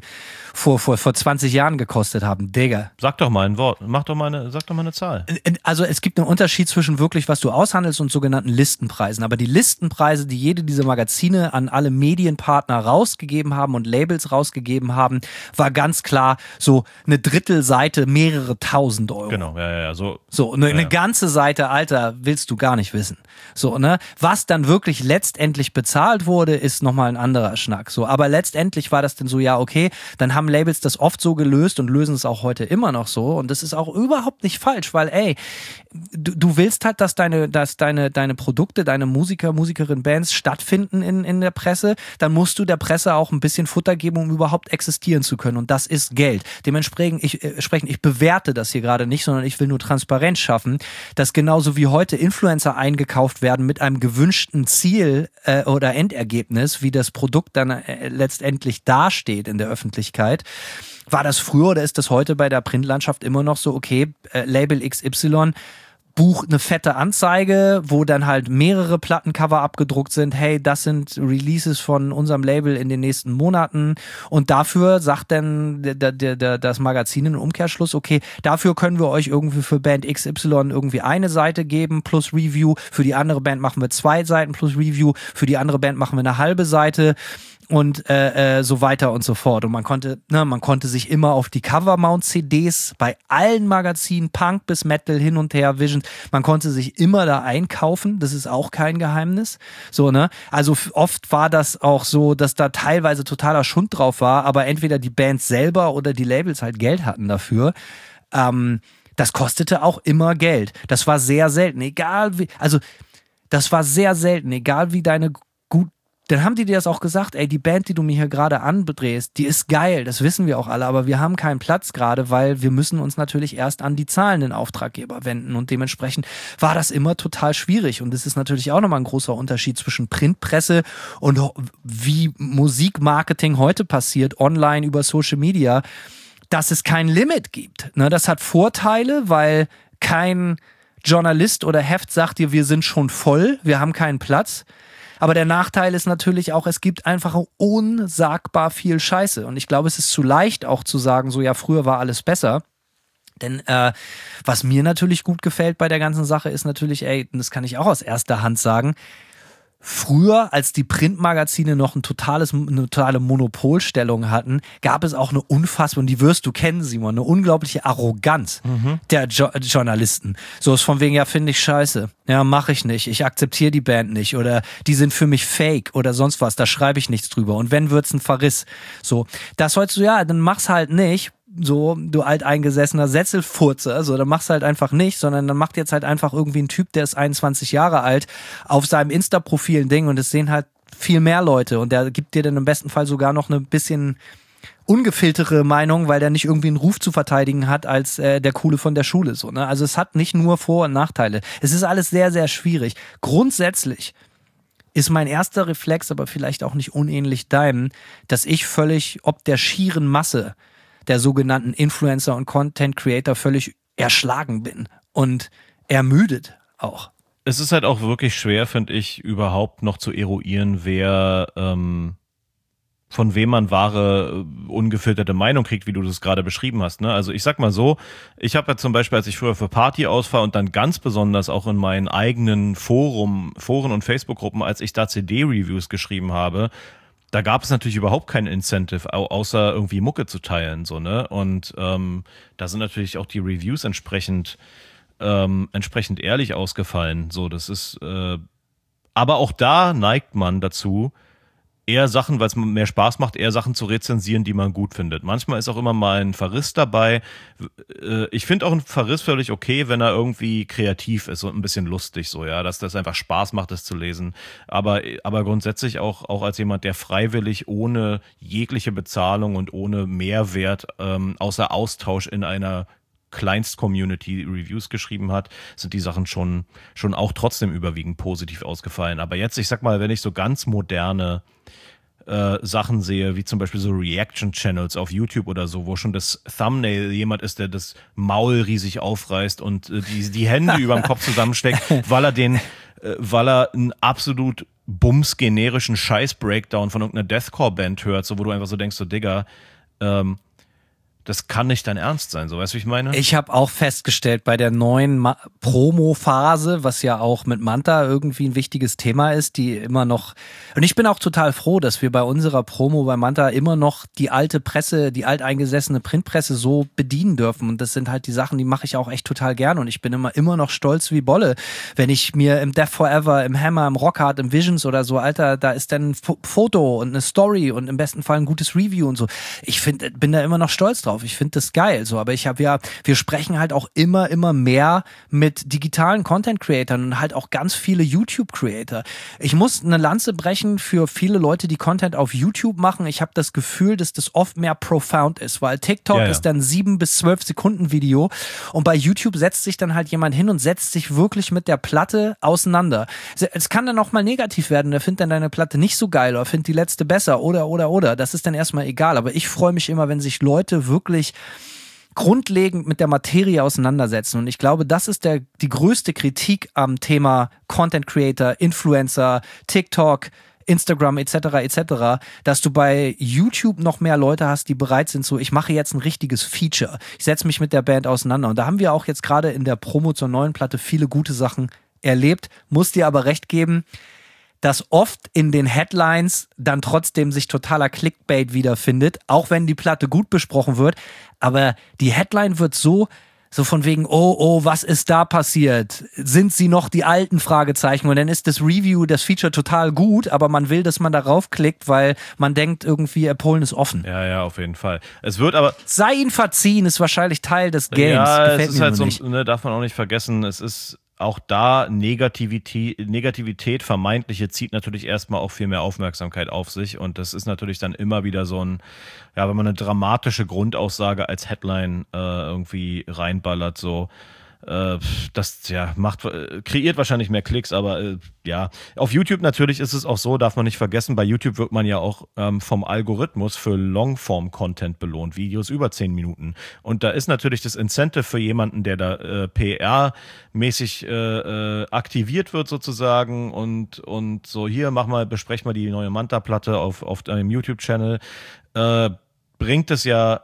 vor, vor, vor zwanzig Jahren gekostet haben. Digga. Sag doch mal ein Wort, mach doch mal eine, sag doch mal eine Zahl. Also es gibt einen Unterschied zwischen wirklich, was du aushandelst und sogenannten Listenpreisen. Aber die Listenpreise, die jede dieser Magazine an alle Medienpartner rausgegeben haben und Labels rausgegeben haben, war ganz klar so eine Drittelseite, mehrere tausend Euro. Genau, ja, ja, ja. So, so eine, ja, ja. eine ganze Seite, Alter, willst du gar nicht wissen. So, ne? Was dann wirklich letztendlich bezahlt wurde, ist nochmal ein anderer Schnack. So, aber letztendlich war das dann so, ja, okay, dann haben Labels das oft so gelöst und lösen es auch heute immer noch so. Und das ist auch überhaupt nicht falsch, weil, ey, du, du willst halt, dass deine, dass deine, deine Produkte, deine Musiker, Musikerinnen, Bands stattfinden in, in der Presse, dann musst du der Presse auch ein bisschen Futter geben, um überhaupt existieren zu können. Und das ist Geld. Dementsprechend, ich, äh, ich bewerte das hier gerade nicht, sondern ich will nur Transparenz schaffen, dass genauso wie heute Influencer eingekauft werden mit einem gewünschten Ziel äh, oder Endergebnis, wie das Produkt dann äh, letztendlich dasteht in der Öffentlichkeit, war das früher oder ist das heute bei der Printlandschaft immer noch so, okay, äh, Label X Y, Buch eine fette Anzeige, wo dann halt mehrere Plattencover abgedruckt sind, hey, das sind Releases von unserem Label in den nächsten Monaten und dafür sagt dann der, der, der, das Magazin im Umkehrschluss, okay, dafür können wir euch irgendwie für Band X Y irgendwie eine Seite geben plus Review, für die andere Band machen wir zwei Seiten plus Review, für die andere Band machen wir eine halbe Seite und äh, äh, so weiter und so fort. Und man konnte, ne, man konnte sich immer auf die Covermount-C Ds bei allen Magazinen, Punk bis Metal, hin und her, Vision, man konnte sich immer da einkaufen. Das ist auch kein Geheimnis. So, ne? Also oft war das auch so, dass da teilweise totaler Schund drauf war, aber entweder die Bands selber oder die Labels halt Geld hatten dafür. Ähm, das kostete auch immer Geld. Das war sehr selten, egal wie, also das war sehr selten, egal wie deine gut. Dann haben die dir das auch gesagt, ey, die Band, die du mir hier gerade andrehst, die ist geil, das wissen wir auch alle, aber wir haben keinen Platz gerade, weil wir müssen uns natürlich erst an die zahlenden Auftraggeber wenden und dementsprechend war das immer total schwierig und das ist natürlich auch nochmal ein großer Unterschied zwischen Printpresse und wie Musikmarketing heute passiert, online über Social Media, dass es kein Limit gibt. Ne, das hat Vorteile, weil kein Journalist oder Heft sagt dir, wir sind schon voll, wir haben keinen Platz. Aber der Nachteil ist natürlich auch, es gibt einfach unsagbar viel Scheiße. Und ich glaube, es ist zu leicht auch zu sagen, so ja, früher war alles besser. Denn äh, was mir natürlich gut gefällt bei der ganzen Sache ist natürlich, ey, und das kann ich auch aus erster Hand sagen, früher, als die Printmagazine noch ein totales, eine totale Monopolstellung hatten, gab es auch eine unfassbare, und die wirst du kennen, Simon, eine unglaubliche Arroganz mhm. der jo- Journalisten. So ist von wegen, ja, finde ich scheiße. Ja, mache ich nicht. Ich akzeptiere die Band nicht. Oder die sind für mich fake oder sonst was. Da schreibe ich nichts drüber. Und wenn, wird's ein Verriss. So, das sollst du, ja, dann mach's halt nicht. So, du alteingesessener Sesselfurzer, so, dann machst halt einfach nicht, sondern dann macht jetzt halt einfach irgendwie ein Typ, der ist einundzwanzig Jahre alt, auf seinem Insta-Profil ein Ding und es sehen halt viel mehr Leute und der gibt dir dann im besten Fall sogar noch eine bisschen ungefiltere Meinung, weil der nicht irgendwie einen Ruf zu verteidigen hat als äh, der Coole von der Schule, so, ne? Also es hat nicht nur Vor- und Nachteile. Es ist alles sehr, sehr schwierig. Grundsätzlich ist mein erster Reflex, aber vielleicht auch nicht unähnlich deinem, dass ich völlig ob der schieren Masse der sogenannten Influencer und Content Creator völlig erschlagen bin und ermüdet auch. Es ist halt auch wirklich schwer, finde ich, überhaupt noch zu eruieren, wer ähm, von wem man wahre, ungefilterte Meinung kriegt, wie du das gerade beschrieben hast. Ne? Also ich sag mal so, ich habe ja zum Beispiel, als ich früher für Party ausfahre und dann ganz besonders auch in meinen eigenen Forum, Foren und Facebook-Gruppen, als ich da C D-Reviews geschrieben habe, da gab es natürlich überhaupt kein Incentive, außer irgendwie Mucke zu teilen, so, ne? Und ähm, da sind natürlich auch die Reviews entsprechend ähm, entsprechend ehrlich ausgefallen. So, das ist äh, aber auch da neigt man dazu, eher Sachen, weil es mehr Spaß macht, eher Sachen zu rezensieren, die man gut findet. Manchmal ist auch immer mal ein Verriss dabei. Ich finde auch einen Verriss völlig okay, wenn er irgendwie kreativ ist und ein bisschen lustig so, ja, dass das einfach Spaß macht, das zu lesen. Aber, aber grundsätzlich auch, auch als jemand, der freiwillig ohne jegliche Bezahlung und ohne Mehrwert, ähm, außer Austausch in einer Kleinst-Community Reviews geschrieben hat, sind die Sachen schon, schon auch trotzdem überwiegend positiv ausgefallen. Aber jetzt, ich sag mal, wenn ich so ganz moderne äh, Sachen sehe, wie zum Beispiel so Reaction-Channels auf YouTube oder so, wo schon das Thumbnail jemand ist, der das Maul riesig aufreißt und äh, die, die Hände über dem Kopf zusammensteckt, weil er den, äh, weil er einen absolut bums-generischen Scheiß-Breakdown von irgendeiner Deathcore-Band hört, so wo du einfach so denkst, so Digga, ähm, das kann nicht dein Ernst sein, so, weißt du, wie ich meine? Ich habe auch festgestellt, bei der neuen Ma- Promo-Phase, was ja auch mit Manta irgendwie ein wichtiges Thema ist, die immer noch, und ich bin auch total froh, dass wir bei unserer Promo bei Manta immer noch die alte Presse, die alteingesessene Printpresse so bedienen dürfen, und das sind halt die Sachen, die mache ich auch echt total gern, und ich bin immer immer noch stolz wie Bolle, wenn ich mir im Death Forever, im Hammer, im Rockhard, im Visions oder so, Alter, da ist dann ein F- Foto und eine Story und im besten Fall ein gutes Review und so. Ich find, bin da immer noch stolz drauf. Ich finde das geil, so, aber ich habe ja, wir sprechen halt auch immer, immer mehr mit digitalen Content-Creatern und halt auch ganz viele YouTube-Creator. Ich muss eine Lanze brechen für viele Leute, die Content auf YouTube machen. Ich habe das Gefühl, dass das oft mehr profound ist, weil TikTok ja, ja. ist dann sieben bis zwölf Sekunden Video, und bei YouTube setzt sich dann halt jemand hin und setzt sich wirklich mit der Platte auseinander. Es kann dann auch mal negativ werden, der findet dann deine Platte nicht so geil oder findet die letzte besser oder, oder, oder. Das ist dann erstmal egal, aber ich freue mich immer, wenn sich Leute wirklich grundlegend mit der Materie auseinandersetzen. Und ich glaube, das ist der, die größte Kritik am Thema Content Creator, Influencer, TikTok, Instagram et cetera et cetera, dass du bei YouTube noch mehr Leute hast, die bereit sind, so, ich mache jetzt ein richtiges Feature. Ich setze mich mit der Band auseinander. Und da haben wir auch jetzt gerade in der Promo zur neuen Platte viele gute Sachen erlebt. Muss dir aber recht geben, dass oft in den Headlines dann trotzdem sich totaler Clickbait wiederfindet, auch wenn die Platte gut besprochen wird. Aber die Headline wird so, so von wegen, oh, oh, was ist da passiert? Sind sie noch die alten Fragezeichen? Und dann ist das Review, das Feature total gut, aber man will, dass man darauf klickt, weil man denkt irgendwie, Polen ist offen. Ja, ja, auf jeden Fall. Es wird aber... Sei ihnen verziehen, ist wahrscheinlich Teil des Games. Ja, Gefällt es ist mir halt nur so, nicht. ne, darf man auch nicht vergessen, es ist auch da Negativität, Negativität, vermeintliche, zieht natürlich erstmal auch viel mehr Aufmerksamkeit auf sich, und das ist natürlich dann immer wieder so ein, ja, wenn man eine dramatische Grundaussage als Headline äh, irgendwie reinballert, so, äh, das ja macht, äh, kreiert wahrscheinlich mehr Klicks, aber äh, ja, auf YouTube natürlich ist es auch so, darf man nicht vergessen, bei YouTube wird man ja auch ähm, vom Algorithmus für Longform-Content belohnt, Videos über zehn Minuten, und da ist natürlich das Incentive für jemanden, der da äh, P R-mäßig äh, äh, aktiviert wird sozusagen, und, und so, hier, mach mal, besprech mal die neue Manta-Platte auf, auf deinem YouTube-Channel, äh, bringt es ja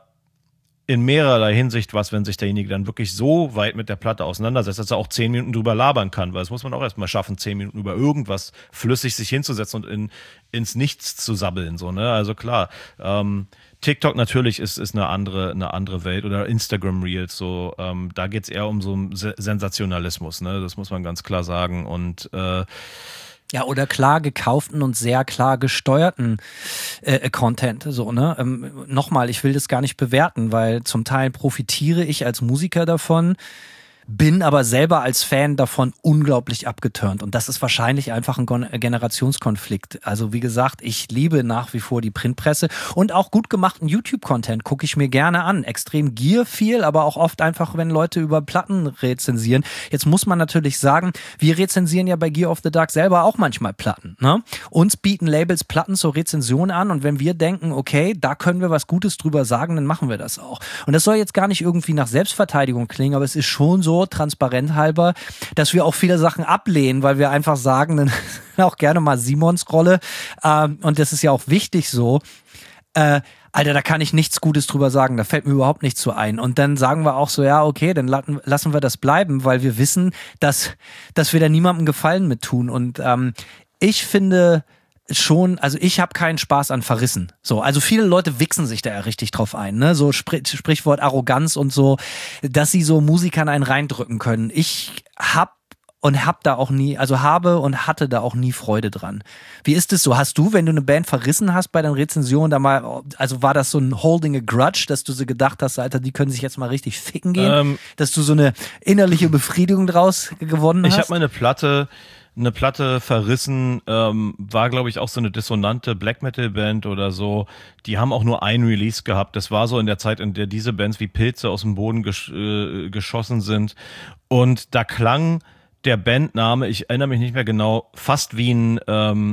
in mehrerlei Hinsicht was, wenn sich derjenige dann wirklich so weit mit der Platte auseinandersetzt, dass er auch zehn Minuten drüber labern kann, weil das muss man auch erstmal schaffen, zehn Minuten über irgendwas flüssig sich hinzusetzen und in, ins Nichts zu sabbeln, so, ne, also klar, ähm, TikTok natürlich ist, ist eine andere, eine andere Welt, oder Instagram Reels, so, ähm, da geht's eher um so einen Sensationalismus, ne, das muss man ganz klar sagen, und, äh, Ja, oder klar gekauften und sehr klar gesteuerten äh, Content. So, ne? Ähm, nochmal, ich will das gar nicht bewerten, weil zum Teil profitiere ich als Musiker davon, bin aber selber als Fan davon unglaublich abgeturnt. Und das ist wahrscheinlich einfach ein Gon- Generationskonflikt. Also wie gesagt, ich liebe nach wie vor die Printpresse und auch gut gemachten YouTube-Content gucke ich mir gerne an. Extrem Gier viel, aber auch oft einfach, wenn Leute über Platten rezensieren. Jetzt muss man natürlich sagen, wir rezensieren ja bei Gear of the Dark selber auch manchmal Platten. Ne? Uns bieten Labels Platten zur Rezension an, und wenn wir denken, okay, da können wir was Gutes drüber sagen, dann machen wir das auch. Und das soll jetzt gar nicht irgendwie nach Selbstverteidigung klingen, aber es ist schon so, transparent halber, dass wir auch viele Sachen ablehnen, weil wir einfach sagen, dann auch gerne mal Simons Rolle, ähm, und das ist ja auch wichtig so, äh, Alter, da kann ich nichts Gutes drüber sagen, da fällt mir überhaupt nichts so ein. Und dann sagen wir auch so, ja, okay, dann lassen wir das bleiben, weil wir wissen, dass, dass wir da niemandem Gefallen mit tun. Und ähm, ich finde schon, also ich habe keinen Spaß an Verrissen. So, also viele Leute wichsen sich da ja richtig drauf ein, ne? So Spr- Sprichwort Arroganz und so, dass sie so Musikern einen reindrücken können. Ich hab und hab da auch nie, also habe und hatte da auch nie Freude dran. Wie ist es so? Hast du, wenn du eine Band verrissen hast bei deinen Rezensionen, da mal, also war das so ein Holding a Grudge, dass du so gedacht hast, Alter, die können sich jetzt mal richtig ficken gehen? Ähm, dass du so eine innerliche Befriedigung draus gewonnen hast? Ich habe meine Platte eine Platte verrissen, ähm, war, glaube ich, auch so eine dissonante Black-Metal-Band oder so. Die haben auch nur ein Release gehabt. Das war so in der Zeit, in der diese Bands wie Pilze aus dem Boden gesch- äh, geschossen sind. Und da klang der Bandname, ich erinnere mich nicht mehr genau, fast wie ein, ähm,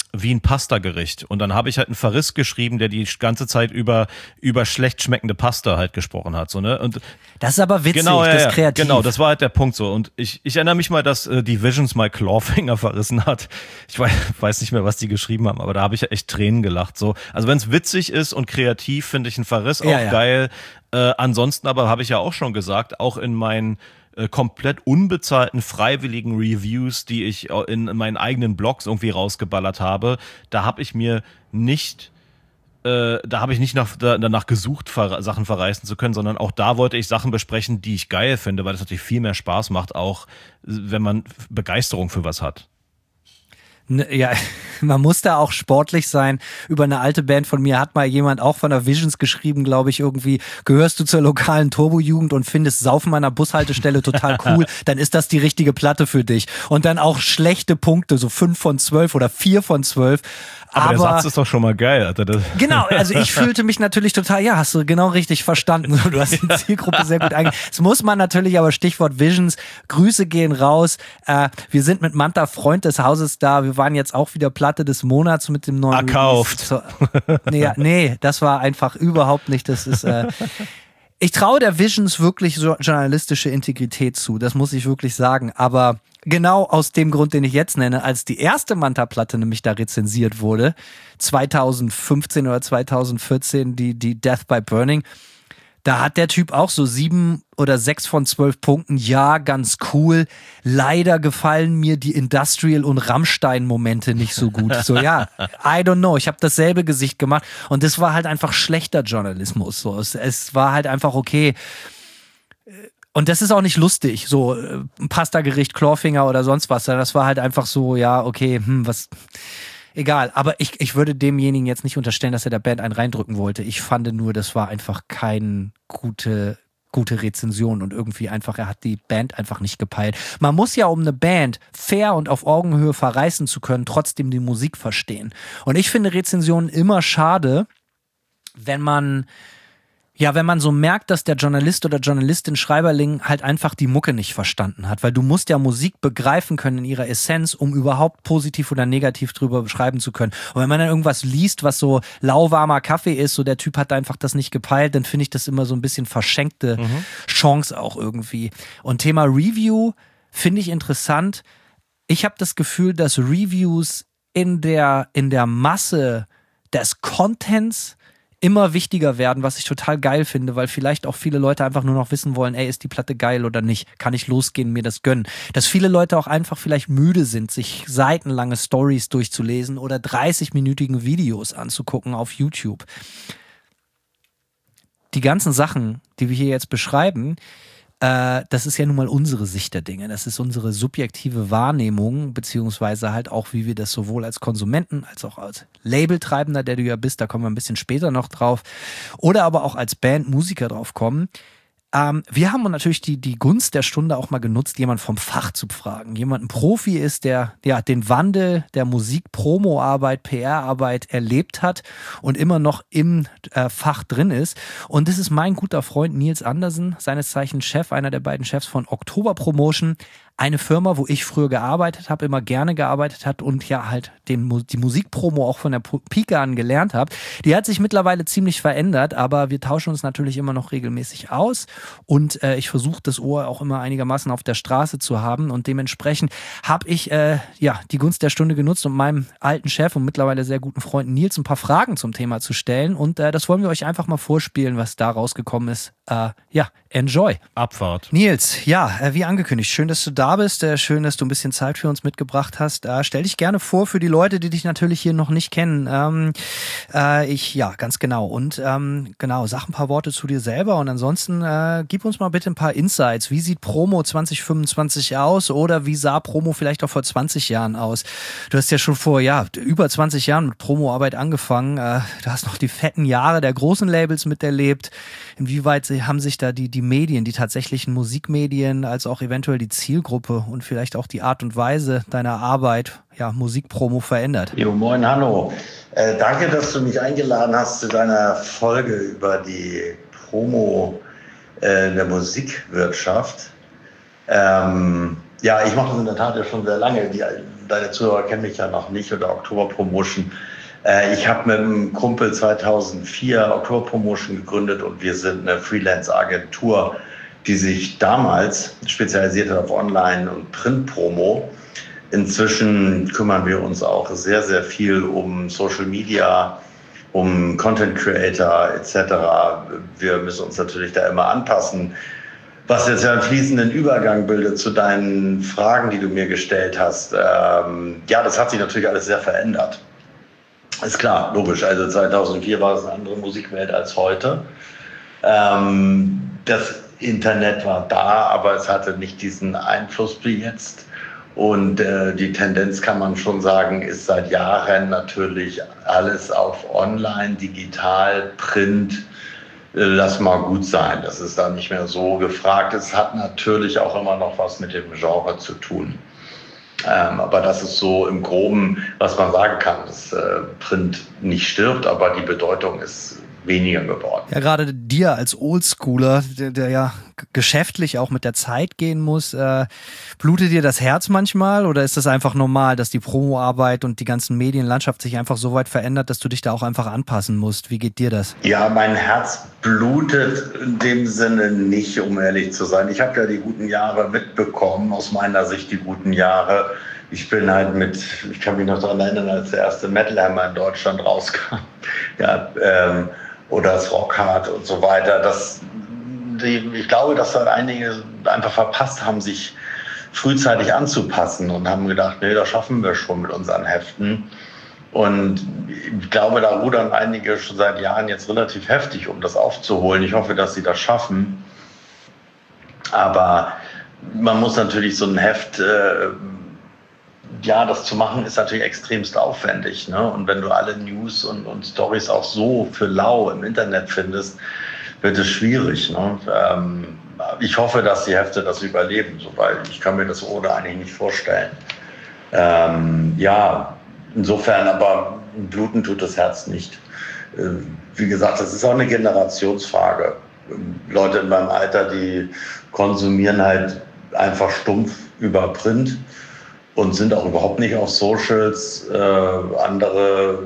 wie ein Pastagericht. Und dann habe ich halt einen Verriss geschrieben, der die ganze Zeit über, über schlecht schmeckende Pasta halt gesprochen hat. So, ne? Und das ist aber witzig, genau, ja, das ist ja, kreativ. Genau, das war halt der Punkt so. Und ich, ich erinnere mich mal, dass äh, die Visions mal Clawfinger verrissen hat. Ich weiß, weiß nicht mehr, was die geschrieben haben, aber da habe ich ja echt Tränen gelacht. So. Also wenn es witzig ist und kreativ, finde ich einen Verriss Ja, auch ja. geil. Äh, ansonsten aber habe ich ja auch schon gesagt, auch in meinen komplett unbezahlten freiwilligen Reviews, die ich in meinen eigenen Blogs irgendwie rausgeballert habe, da habe ich mir nicht äh, da habe ich nicht nach, da, danach gesucht, ver- Sachen verreißen zu können, sondern auch da wollte ich Sachen besprechen, die ich geil finde, weil das natürlich viel mehr Spaß macht, auch wenn man Begeisterung für was hat. Ja, man muss da auch sportlich sein. Über eine alte Band von mir hat mal jemand auch von der Visions geschrieben, glaube ich, irgendwie, gehörst du zur lokalen Turbo-Jugend und findest Saufen an der Bushaltestelle total cool, dann ist das die richtige Platte für dich. Und dann auch schlechte Punkte, so fünf von zwölf oder vier von zwölf. Aber, Aber der Satz ist doch schon mal geil, Alter. Das genau, also ich fühlte mich natürlich total, ja, hast du genau richtig verstanden. Du hast die Zielgruppe sehr gut eingegangen. Das muss man natürlich, aber Stichwort Visions, Grüße gehen raus. Äh, wir sind mit Manta Freund des Hauses da. Wir waren jetzt auch wieder Platte des Monats mit dem neuen Erkauft. So, nee, ja, nee, das war einfach überhaupt nicht. Das ist äh, ich traue der Visions wirklich so journalistische Integrität zu, das muss ich wirklich sagen. Aber genau aus dem Grund, den ich jetzt nenne, als die erste Manta-Platte nämlich da rezensiert wurde, zwanzig fünfzehn oder zwanzig vierzehn, die, die Death by Burning, da hat der Typ auch so sieben oder sechs von zwölf Punkten. Ja, ganz cool. Leider gefallen mir die Industrial- und Rammstein-Momente nicht so gut. So, ja, I don't know. Ich habe dasselbe Gesicht gemacht und das war halt einfach schlechter Journalismus. So, es, es war halt einfach okay. Und das ist auch nicht lustig, so ein Pastagericht, Clawfinger oder sonst was. Das war halt einfach so, ja, okay, hm, was... Egal, aber ich, ich würde demjenigen jetzt nicht unterstellen, dass er der Band einen reindrücken wollte. Ich fand nur, das war einfach keine gute, gute Rezension und irgendwie einfach, er hat die Band einfach nicht gepeilt. Man muss ja, um eine Band fair und auf Augenhöhe verreißen zu können, trotzdem die Musik verstehen. Und ich finde Rezensionen immer schade, wenn man... Ja, wenn man so merkt, dass der Journalist oder Journalistin Schreiberling halt einfach die Mucke nicht verstanden hat, weil du musst ja Musik begreifen können in ihrer Essenz, um überhaupt positiv oder negativ drüber beschreiben zu können. Und wenn man dann irgendwas liest, was so lauwarmer Kaffee ist, so der Typ hat einfach das nicht gepeilt, dann finde ich das immer so ein bisschen verschenkte mhm. Chance auch irgendwie. Und Thema Review finde ich interessant. Ich habe das Gefühl, dass Reviews in der, in der Masse des Contents immer wichtiger werden, was ich total geil finde, weil vielleicht auch viele Leute einfach nur noch wissen wollen, ey, ist die Platte geil oder nicht? Kann ich losgehen, mir das gönnen? Dass viele Leute auch einfach vielleicht müde sind, sich seitenlange Stories durchzulesen oder dreißig-minütigen Videos anzugucken auf YouTube. Die ganzen Sachen, die wir hier jetzt beschreiben, äh, das ist ja nun mal unsere Sicht der Dinge. Das ist unsere subjektive Wahrnehmung, beziehungsweise halt auch, wie wir das sowohl als Konsumenten als auch als Labeltreibender, der du ja bist, da kommen wir ein bisschen später noch drauf, oder aber auch als Band, Musiker drauf kommen. Ähm, wir haben natürlich die, die Gunst der Stunde auch mal genutzt, jemanden vom Fach zu fragen. Jemand ein Profi ist, der ja den Wandel der Musik-Promo-Arbeit, P R-Arbeit erlebt hat und immer noch im äh, Fach drin ist. Und das ist mein guter Freund Nils Andersen, seines Zeichens Chef, einer der beiden Chefs von Oktober Promotion. Eine Firma, wo ich früher gearbeitet habe, immer gerne gearbeitet habe und ja halt den, die Musikpromo auch von der Pike an gelernt habe. Die hat sich mittlerweile ziemlich verändert, aber wir tauschen uns natürlich immer noch regelmäßig aus und äh, ich versuche das Ohr auch immer einigermaßen auf der Straße zu haben und dementsprechend habe ich äh, ja die Gunst der Stunde genutzt, um meinem alten Chef und mittlerweile sehr guten Freund Nils ein paar Fragen zum Thema zu stellen und äh, das wollen wir euch einfach mal vorspielen, was da rausgekommen ist. Äh, ja, enjoy. Abfahrt. Nils, ja, äh, wie angekündigt, schön, dass du da bist, äh, schön, dass du ein bisschen Zeit für uns mitgebracht hast. Äh, stell dich gerne vor für die Leute, die dich natürlich hier noch nicht kennen. Ähm, äh, ich, ja, ganz genau. Und ähm, genau, sag ein paar Worte zu dir selber und ansonsten äh, gib uns mal bitte ein paar Insights. Wie sieht Promo zwanzig fünfundzwanzig aus oder wie sah Promo vielleicht auch vor zwanzig Jahren aus? Du hast ja schon vor, ja, über zwanzig Jahren mit Promoarbeit angefangen. Äh, du hast noch die fetten Jahre der großen Labels miterlebt. Inwieweit haben sich da die, die Medien, die tatsächlichen Musikmedien, als auch eventuell die Zielgruppe und vielleicht auch die Art und Weise deiner Arbeit, ja, Musikpromo verändert? Jo, moin, Hanno. Äh, danke, dass du mich eingeladen hast zu deiner Folge über die Promo äh, der Musikwirtschaft. Ähm, ja, ich mache das in der Tat ja schon sehr lange. Die, deine Zuhörer kennen mich ja noch nicht oder Oktober Promotion. Äh, ich habe mit einem Kumpel zweitausendvier Oktober Promotion gegründet und wir sind eine Freelance-Agentur, die sich damals spezialisiert hat auf Online- und Print-Promo. Inzwischen kümmern wir uns auch sehr, sehr viel um Social Media, um Content Creator et cetera. Wir müssen uns natürlich da immer anpassen. Was jetzt ja einen fließenden Übergang bildet zu deinen Fragen, die du mir gestellt hast. Ähm, ja, das hat sich natürlich alles sehr verändert. Ist klar, logisch. Also zweitausendvier war es eine andere Musikwelt als heute. Ähm, das Internet war da, aber es hatte nicht diesen Einfluss wie jetzt. Und äh, die Tendenz, kann man schon sagen, ist seit Jahren natürlich alles auf Online, Digital, Print. Äh, lass mal gut sein. Das ist da nicht mehr so gefragt. Es hat natürlich auch immer noch was mit dem Genre zu tun. Ähm, aber das ist so im Groben, was man sagen kann, dass äh, Print nicht stirbt, aber die Bedeutung ist weniger geworden. Ja, gerade dir als Oldschooler, der, der ja geschäftlich auch mit der Zeit gehen muss, äh, blutet dir das Herz manchmal oder ist das einfach normal, dass die Promoarbeit und die ganzen Medienlandschaft sich einfach so weit verändert, dass du dich da auch einfach anpassen musst? Wie geht dir das? Ja, mein Herz blutet in dem Sinne nicht, um ehrlich zu sein. Ich habe ja die guten Jahre mitbekommen, aus meiner Sicht die guten Jahre. Ich bin halt mit, ich kann mich noch daran erinnern, als der erste Metal Hammer in Deutschland rauskam. Ja, ähm, oder das Rockhard und so weiter. Das, die, ich glaube, dass da einige einfach verpasst haben, sich frühzeitig anzupassen und haben gedacht, nee, das schaffen wir schon mit unseren Heften. Und ich glaube, da rudern einige schon seit Jahren jetzt relativ heftig, um das aufzuholen. Ich hoffe, dass sie das schaffen. Aber man muss natürlich so ein Heft, äh, ja, das zu machen, ist natürlich extremst aufwendig. Ne? Und wenn du alle News und, und Storys auch so für lau im Internet findest, wird es schwierig. Ne? Ähm, ich hoffe, dass die Hefte das überleben, so, weil ich kann mir das ohne eigentlich nicht vorstellen. Ähm, ja, insofern aber bluten tut das Herz nicht. Äh, wie gesagt, das ist auch eine Generationsfrage. Leute in meinem Alter, die konsumieren halt einfach stumpf über Print und sind auch überhaupt nicht auf Socials. Äh, andere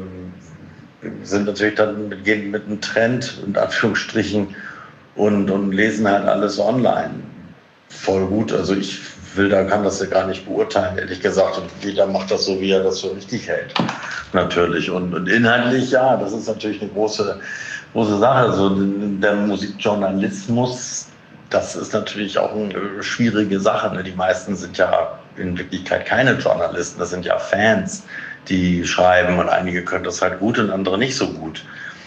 sind natürlich dann mit, gehen mit einem Trend, in Anführungsstrichen, und, und lesen halt alles online. Voll gut. Also ich will, da kann das ja gar nicht beurteilen, ehrlich gesagt. Und jeder macht das so, wie er das für richtig hält. Natürlich. Und, und inhaltlich, ja, das ist natürlich eine große, große Sache. Also der Musikjournalismus, das ist natürlich auch eine schwierige Sache. Ne? Die meisten sind ja in Wirklichkeit keine Journalisten, das sind ja Fans, die schreiben und einige können das halt gut und andere nicht so gut.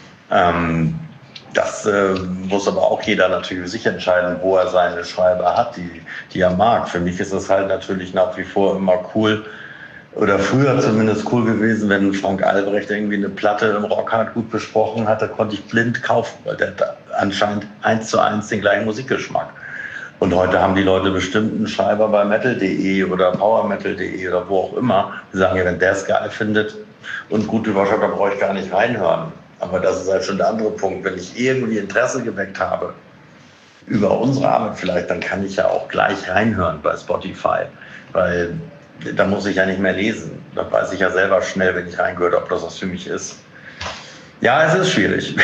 Ähm, das äh, muss aber auch jeder natürlich für sich entscheiden, wo er seine Schreiber hat, die, die er mag. Für mich ist es halt natürlich nach wie vor immer cool, oder früher zumindest cool gewesen, wenn Frank Albrecht irgendwie eine Platte im Rockhard gut besprochen hatte, konnte ich blind kaufen, weil der hat anscheinend eins zu eins den gleichen Musikgeschmack. Und heute haben die Leute bestimmt einen Schreiber bei metal punkt de oder powermetal punkt de oder wo auch immer. Die sagen ja, wenn der es geil findet und gut überschreibt, dann brauche ich gar nicht reinhören. Aber das ist halt schon der andere Punkt. Wenn ich irgendwie Interesse geweckt habe über unsere Arbeit vielleicht, dann kann ich ja auch gleich reinhören bei Spotify. Weil da muss ich ja nicht mehr lesen. Da weiß ich ja selber schnell, wenn ich reingehört, ob das was für mich ist. Ja, es ist schwierig.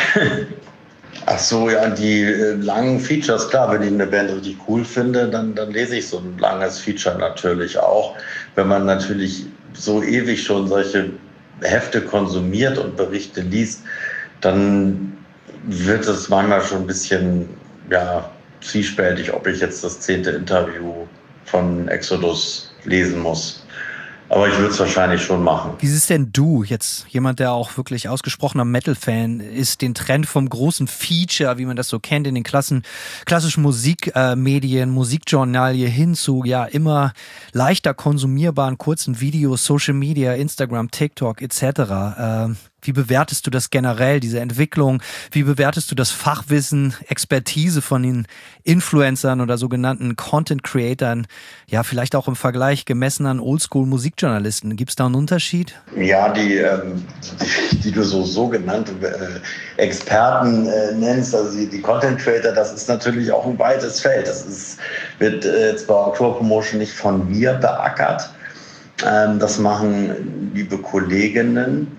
Ach so, ja, die äh, langen Features, klar, wenn ich eine Band richtig cool finde, dann, dann lese ich so ein langes Feature natürlich auch. Wenn man natürlich so ewig schon solche Hefte konsumiert und Berichte liest, dann wird es manchmal schon ein bisschen, ja, zwiespältig, ob ich jetzt das zehnte Interview von Exodus lesen muss. Aber ich würde es wahrscheinlich schon machen. Wie siehst denn du, jetzt jemand, der auch wirklich ausgesprochener Metal-Fan ist, den Trend vom großen Feature, wie man das so kennt, in den Klassen, klassischen Musikmedien, äh, Musikjournalie hin zu ja immer leichter konsumierbaren kurzen Videos, Social Media, Instagram, TikTok et cetera. Äh, Wie bewertest du das generell, diese Entwicklung? Wie bewertest du das Fachwissen, Expertise von den Influencern oder sogenannten Content-Creatern? Ja, vielleicht auch im Vergleich gemessen an Oldschool-Musikjournalisten. Gibt es da einen Unterschied? Ja, die, ähm, die, die du so sogenannte äh, Experten äh, nennst, also die, die Content-Creator, das ist natürlich auch ein weites Feld. Das ist, wird äh, jetzt bei Oktober Promotion nicht von mir beackert. Ähm, das machen liebe Kolleginnen.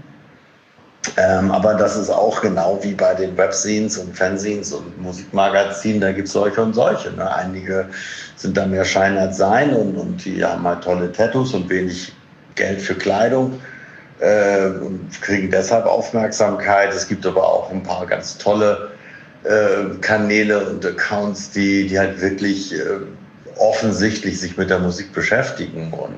Ähm, aber das ist auch genau wie bei den Webzines und Fanzines und Musikmagazinen, da gibt es solche und solche. Ne? Einige sind da mehr Schein als Sein und, und die haben halt tolle Tattoos und wenig Geld für Kleidung äh, und kriegen deshalb Aufmerksamkeit. Es gibt aber auch ein paar ganz tolle äh, Kanäle und Accounts, die, die halt wirklich äh, offensichtlich sich mit der Musik beschäftigen und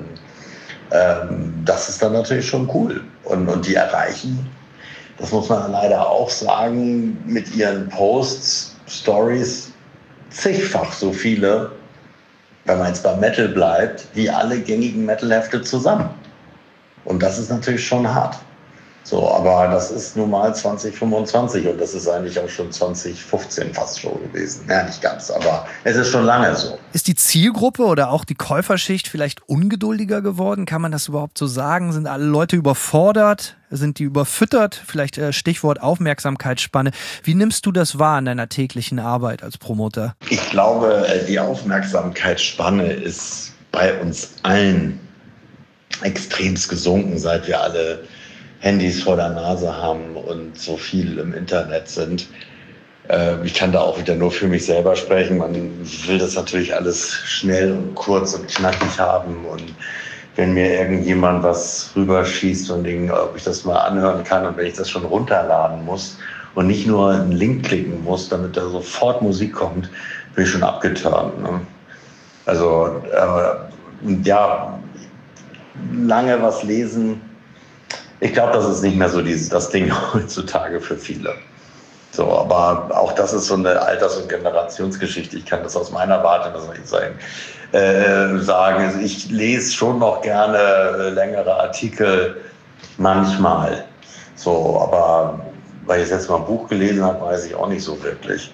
ähm, das ist dann natürlich schon cool. Und, und die erreichen, das muss man leider auch sagen, mit ihren Posts, Stories zigfach so viele, wenn man jetzt bei Metal bleibt, wie alle gängigen Metal-Hefte zusammen. Und das ist natürlich schon hart. So, aber das ist nun mal zwanzig fünfundzwanzig und das ist eigentlich auch schon zwanzig fünfzehn fast schon gewesen. Ja, nicht ganz, aber es ist schon lange so. Ist die Zielgruppe oder auch die Käuferschicht vielleicht ungeduldiger geworden? Kann man das überhaupt so sagen? Sind alle Leute überfordert? Sind die überfüttert? Vielleicht äh, Stichwort Aufmerksamkeitsspanne. Wie nimmst du das wahr in deiner täglichen Arbeit als Promoter? Ich glaube, die Aufmerksamkeitsspanne ist bei uns allen extremst gesunken, seit wir alle Handys vor der Nase haben und so viel im Internet sind. Äh, ich kann da auch wieder nur für mich selber sprechen. Man will das natürlich alles schnell und kurz und knackig haben. Und wenn mir irgendjemand was rüberschießt und Ding, ob ich das mal anhören kann und wenn ich das schon runterladen muss und nicht nur einen Link klicken muss, damit da sofort Musik kommt, bin ich schon abgeturnt. Ne? Also äh, ja, lange was lesen. Ich glaube, das ist nicht mehr so dieses, das Ding heutzutage für viele. So, aber auch das ist so eine Alters- und Generationsgeschichte. Ich kann das aus meiner Warte, das soll ich sagen, äh, sagen. Ich lese schon noch gerne äh, längere Artikel, manchmal. So, aber weil ich jetzt mal ein Buch gelesen habe, weiß ich auch nicht so wirklich.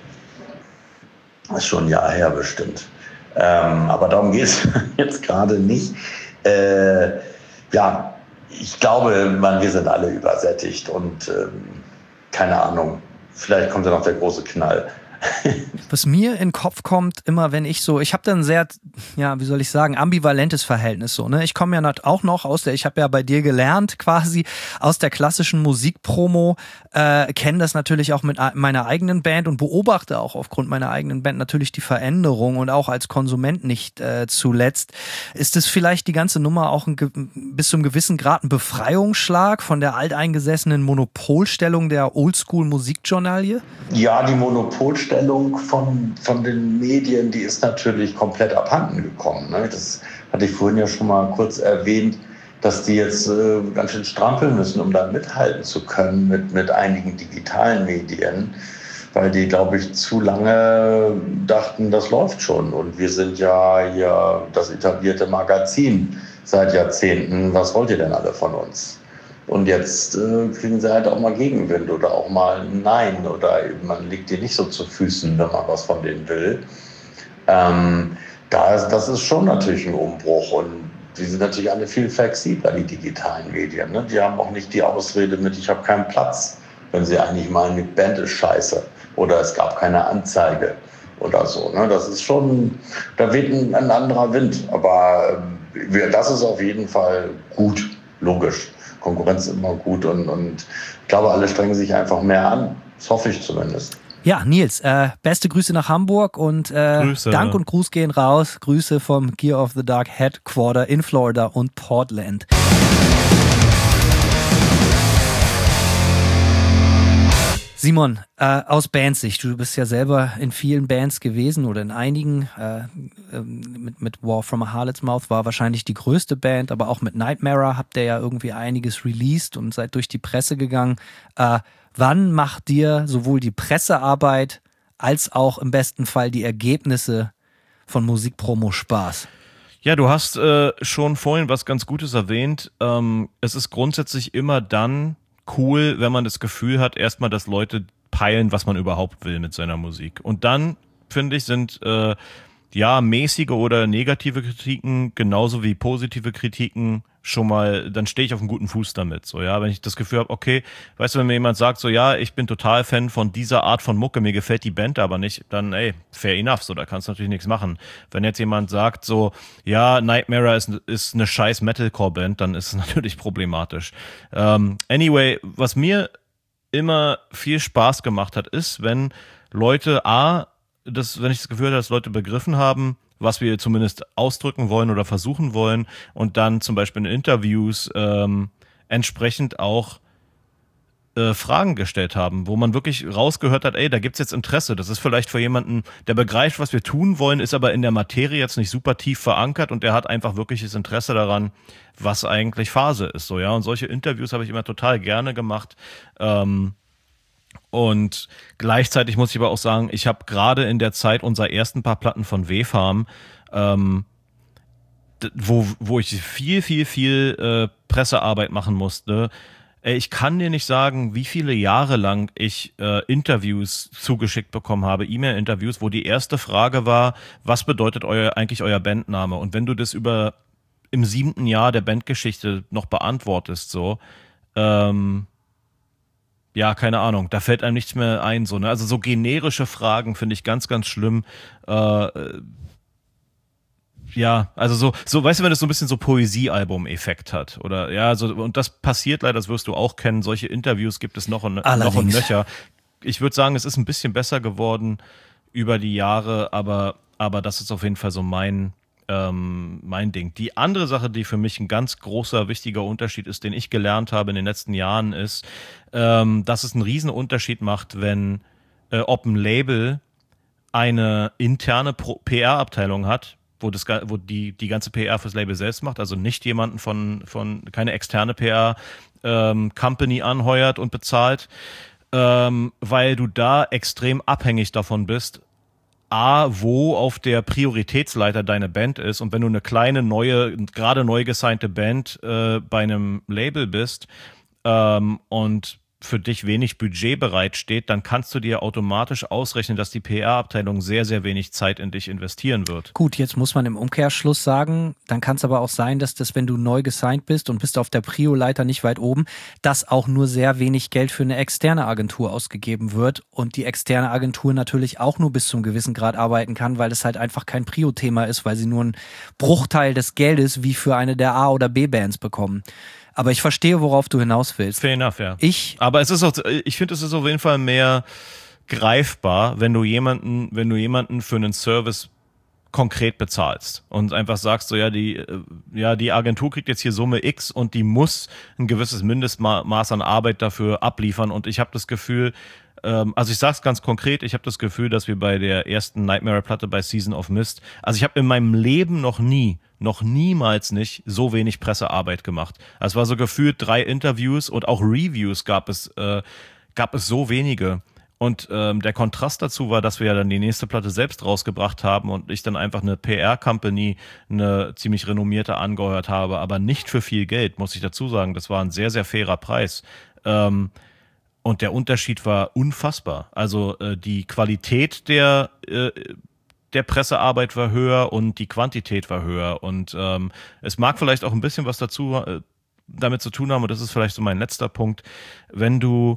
Das ist schon ein Jahr her bestimmt. Ähm, aber darum geht es jetzt gerade nicht. Äh, ja, ich glaube, man, wir sind alle übersättigt und ähm, keine Ahnung, vielleicht kommt ja noch der große Knall. Was mir in den Kopf kommt, immer wenn ich so, ich habe da ein sehr, ja, wie soll ich sagen, ambivalentes Verhältnis so, ne? Ich komme ja auch noch aus der, ich habe ja bei dir gelernt quasi, aus der klassischen Musikpromo, äh, kenne das natürlich auch mit meiner eigenen Band und beobachte auch aufgrund meiner eigenen Band natürlich die Veränderung und auch als Konsument nicht äh, zuletzt. Ist es vielleicht die ganze Nummer auch ein, bis zu einem gewissen Grad ein Befreiungsschlag von der alteingesessenen Monopolstellung der Oldschool-Musikjournalie? Ja, die Monopolstellung Von, von den Medien, die ist natürlich komplett abhanden gekommen. Ne? Das hatte ich vorhin ja schon mal kurz erwähnt, dass die jetzt äh, ganz schön strampeln müssen, um da mithalten zu können mit, mit einigen digitalen Medien, weil die, glaube ich, zu lange dachten, das läuft schon. Und wir sind ja hier das etablierte Magazin seit Jahrzehnten. Was wollt ihr denn alle von uns? Und jetzt äh, kriegen sie halt auch mal Gegenwind oder auch mal ein Nein oder man liegt dir nicht so zu Füßen, wenn man was von denen will. Ähm, da ist, das ist schon natürlich ein Umbruch und die sind natürlich alle viel flexibler, die digitalen Medien. Ne? Die haben auch nicht die Ausrede mit, ich habe keinen Platz, wenn sie eigentlich meinen, die Band ist scheiße oder es gab keine Anzeige oder so. Ne? Das ist schon, da weht ein, ein anderer Wind, aber äh, das ist auf jeden Fall gut, logisch. Konkurrenz ist immer gut und, und ich glaube, alle strengen sich einfach mehr an. Das hoffe ich zumindest. Ja, Nils, äh, beste Grüße nach Hamburg und äh, Dank und Gruß gehen raus. Grüße vom Gear of the Dark Headquarter in Florida und Portland. Simon, äh, aus Bandsicht, du bist ja selber in vielen Bands gewesen oder in einigen. Äh, äh, mit, mit War from a Harlot's Mouth war wahrscheinlich die größte Band, aber auch mit Nightmare habt ihr ja irgendwie einiges released und seid durch die Presse gegangen. Äh, wann macht dir sowohl die Pressearbeit als auch im besten Fall die Ergebnisse von Musikpromo Spaß? Ja, du hast äh, schon vorhin was ganz Gutes erwähnt. Ähm, es ist grundsätzlich immer dann cool, wenn man das Gefühl hat, erstmal, dass Leute peilen, was man überhaupt will mit seiner Musik. Und dann, finde ich, sind äh, ja, mäßige oder negative Kritiken, genauso wie positive Kritiken schon mal, dann stehe ich auf einem guten Fuß damit. So, ja, wenn ich das Gefühl habe, okay, weißt du, wenn mir jemand sagt, so, ja, ich bin total Fan von dieser Art von Mucke, mir gefällt die Band aber nicht, dann, ey, fair enough, so, da kannst du natürlich nichts machen. Wenn jetzt jemand sagt, so, ja, Nightmare ist, ist eine scheiß Metalcore-Band, dann ist es natürlich problematisch. Ähm, anyway, was mir immer viel Spaß gemacht hat, ist, wenn Leute A, das, wenn ich das Gefühl habe, dass Leute begriffen haben, was wir zumindest ausdrücken wollen oder versuchen wollen und dann zum Beispiel in Interviews ähm, entsprechend auch äh, Fragen gestellt haben, wo man wirklich rausgehört hat, ey, da gibt's jetzt Interesse. Das ist vielleicht für jemanden, der begreift, was wir tun wollen, ist aber in der Materie jetzt nicht super tief verankert und der hat einfach wirkliches Interesse daran, was eigentlich Phase ist. So, ja, und solche Interviews habe ich immer total gerne gemacht. Ähm, Und gleichzeitig muss ich aber auch sagen, ich habe gerade in der Zeit unserer ersten paar Platten von W-Farm, ähm, wo, wo ich viel, viel, viel äh, Pressearbeit machen musste. Ey, ich kann dir nicht sagen, wie viele Jahre lang ich äh, Interviews zugeschickt bekommen habe, E-Mail-Interviews, wo die erste Frage war, was bedeutet euer, eigentlich euer Bandname? Und wenn du das über im siebten Jahr der Bandgeschichte noch beantwortest, so, ähm, ja, keine Ahnung, da fällt einem nichts mehr ein, so, ne? Also so generische Fragen finde ich ganz, ganz schlimm. Äh, ja, also so, so, weißt du, wenn das so ein bisschen so Poesiealbum-Effekt hat, oder, ja, so, und das passiert leider, das wirst du auch kennen, solche Interviews gibt es noch und, noch und nöcher. Ich würde sagen, es ist ein bisschen besser geworden über die Jahre, aber, aber das ist auf jeden Fall so mein, ähm, mein Ding. Die andere Sache, die für mich ein ganz großer, wichtiger Unterschied ist, den ich gelernt habe in den letzten Jahren, ist, ähm, dass es einen riesen Unterschied macht, wenn, äh, ob ein Label eine interne P R-Abteilung hat, wo das, wo die, die ganze P R fürs Label selbst macht, also nicht jemanden von, von, keine externe P R-Company ähm, anheuert und bezahlt, ähm, weil du da extrem abhängig davon bist, A, wo auf der Prioritätsleiter deine Band ist, und wenn du eine kleine, neue, gerade neu gesignte Band äh, bei einem Label bist ähm, und für dich wenig Budget bereitsteht, dann kannst du dir automatisch ausrechnen, dass die P R-Abteilung sehr, sehr wenig Zeit in dich investieren wird. Gut, jetzt muss man im Umkehrschluss sagen, dann kann es aber auch sein, dass das, wenn du neu gesigned bist und bist auf der Prio-Leiter nicht weit oben, dass auch nur sehr wenig Geld für eine externe Agentur ausgegeben wird und die externe Agentur natürlich auch nur bis zum gewissen Grad arbeiten kann, weil es halt einfach kein Prio-Thema ist, weil sie nur einen Bruchteil des Geldes wie für eine der A- oder B-Bands bekommen. Aber ich verstehe, worauf du hinaus willst. Fair enough, ja. Ich, Aber es ist auch, ich finde, es ist auf jeden Fall mehr greifbar, wenn du jemanden, wenn du jemanden für einen Service konkret bezahlst und einfach sagst so, ja, die, ja, die Agentur kriegt jetzt hier Summe X und die muss ein gewisses Mindestmaß an Arbeit dafür abliefern, und ich habe das Gefühl, ähm, also ich sag's ganz konkret, ich habe das Gefühl, dass wir bei der ersten Nightmare-Platte bei Season of Mist, also ich habe in meinem Leben noch nie noch niemals nicht so wenig Pressearbeit gemacht. Es war so gefühlt drei Interviews und auch Reviews gab es, äh, gab es so wenige. Und ähm, der Kontrast dazu war, dass wir ja dann die nächste Platte selbst rausgebracht haben und ich dann einfach eine P R-Company, eine ziemlich renommierte, angeheuert habe, aber nicht für viel Geld, muss ich dazu sagen. Das war ein sehr, sehr fairer Preis. Ähm, und der Unterschied war unfassbar. Also äh, die Qualität der äh, der Pressearbeit war höher und die Quantität war höher, und ähm, es mag vielleicht auch ein bisschen was dazu äh, damit zu tun haben, und das ist vielleicht so mein letzter Punkt, wenn du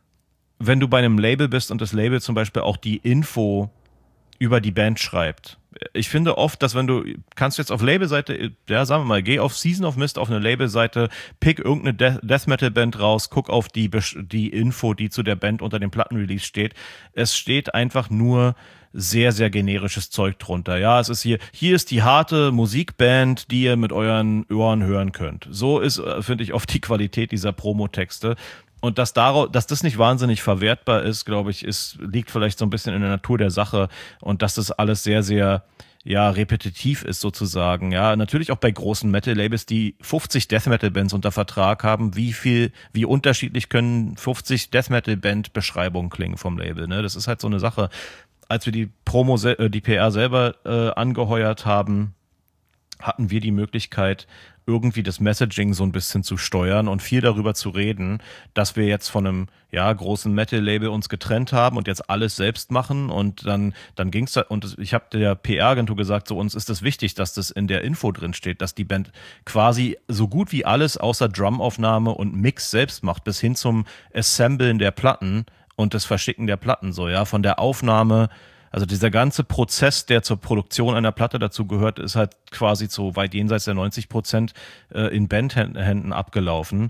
wenn du bei einem Label bist und das Label zum Beispiel auch die Info über die Band schreibt. Ich finde oft, dass wenn du, kannst du jetzt auf Labelseite, ja, sagen wir mal, geh auf Season of Mist auf eine Labelseite, pick irgendeine De- Death Metal Band raus, guck auf die, die Info, die zu der Band unter dem Plattenrelease steht. Es steht einfach nur sehr, sehr generisches Zeug drunter. Ja, es ist hier, hier ist die harte Musikband, die ihr mit euren Ohren hören könnt. So ist, finde ich, oft die Qualität dieser Promotexte. Und dass, daraus, dass das nicht wahnsinnig verwertbar ist, glaube ich, ist, liegt vielleicht so ein bisschen in der Natur der Sache, und dass das alles sehr, sehr, ja, repetitiv ist sozusagen. Ja, natürlich auch bei großen Metal-Labels, die fünfzig Death-Metal-Bands unter Vertrag haben. Wie viel, wie unterschiedlich können fünfzig Death-Metal-Band-Beschreibungen klingen vom Label, ne? Das ist halt so eine Sache. Als wir die Promo, die P R selber äh, angeheuert haben, hatten wir die Möglichkeit, irgendwie das Messaging so ein bisschen zu steuern und viel darüber zu reden, dass wir jetzt von einem ja großen Metal-Label uns getrennt haben und jetzt alles selbst machen und dann dann ging's da und ich habe der P R-Agentur gesagt, so uns ist es wichtig, dass das in der Info drin steht, dass die Band quasi so gut wie alles außer Drumaufnahme und Mix selbst macht, bis hin zum Assemblen der Platten und das Verschicken der Platten so, ja, von der Aufnahme. Also dieser ganze Prozess, der zur Produktion einer Platte dazu gehört, ist halt quasi so weit jenseits der neunzig Prozent äh, in Bandhänden abgelaufen.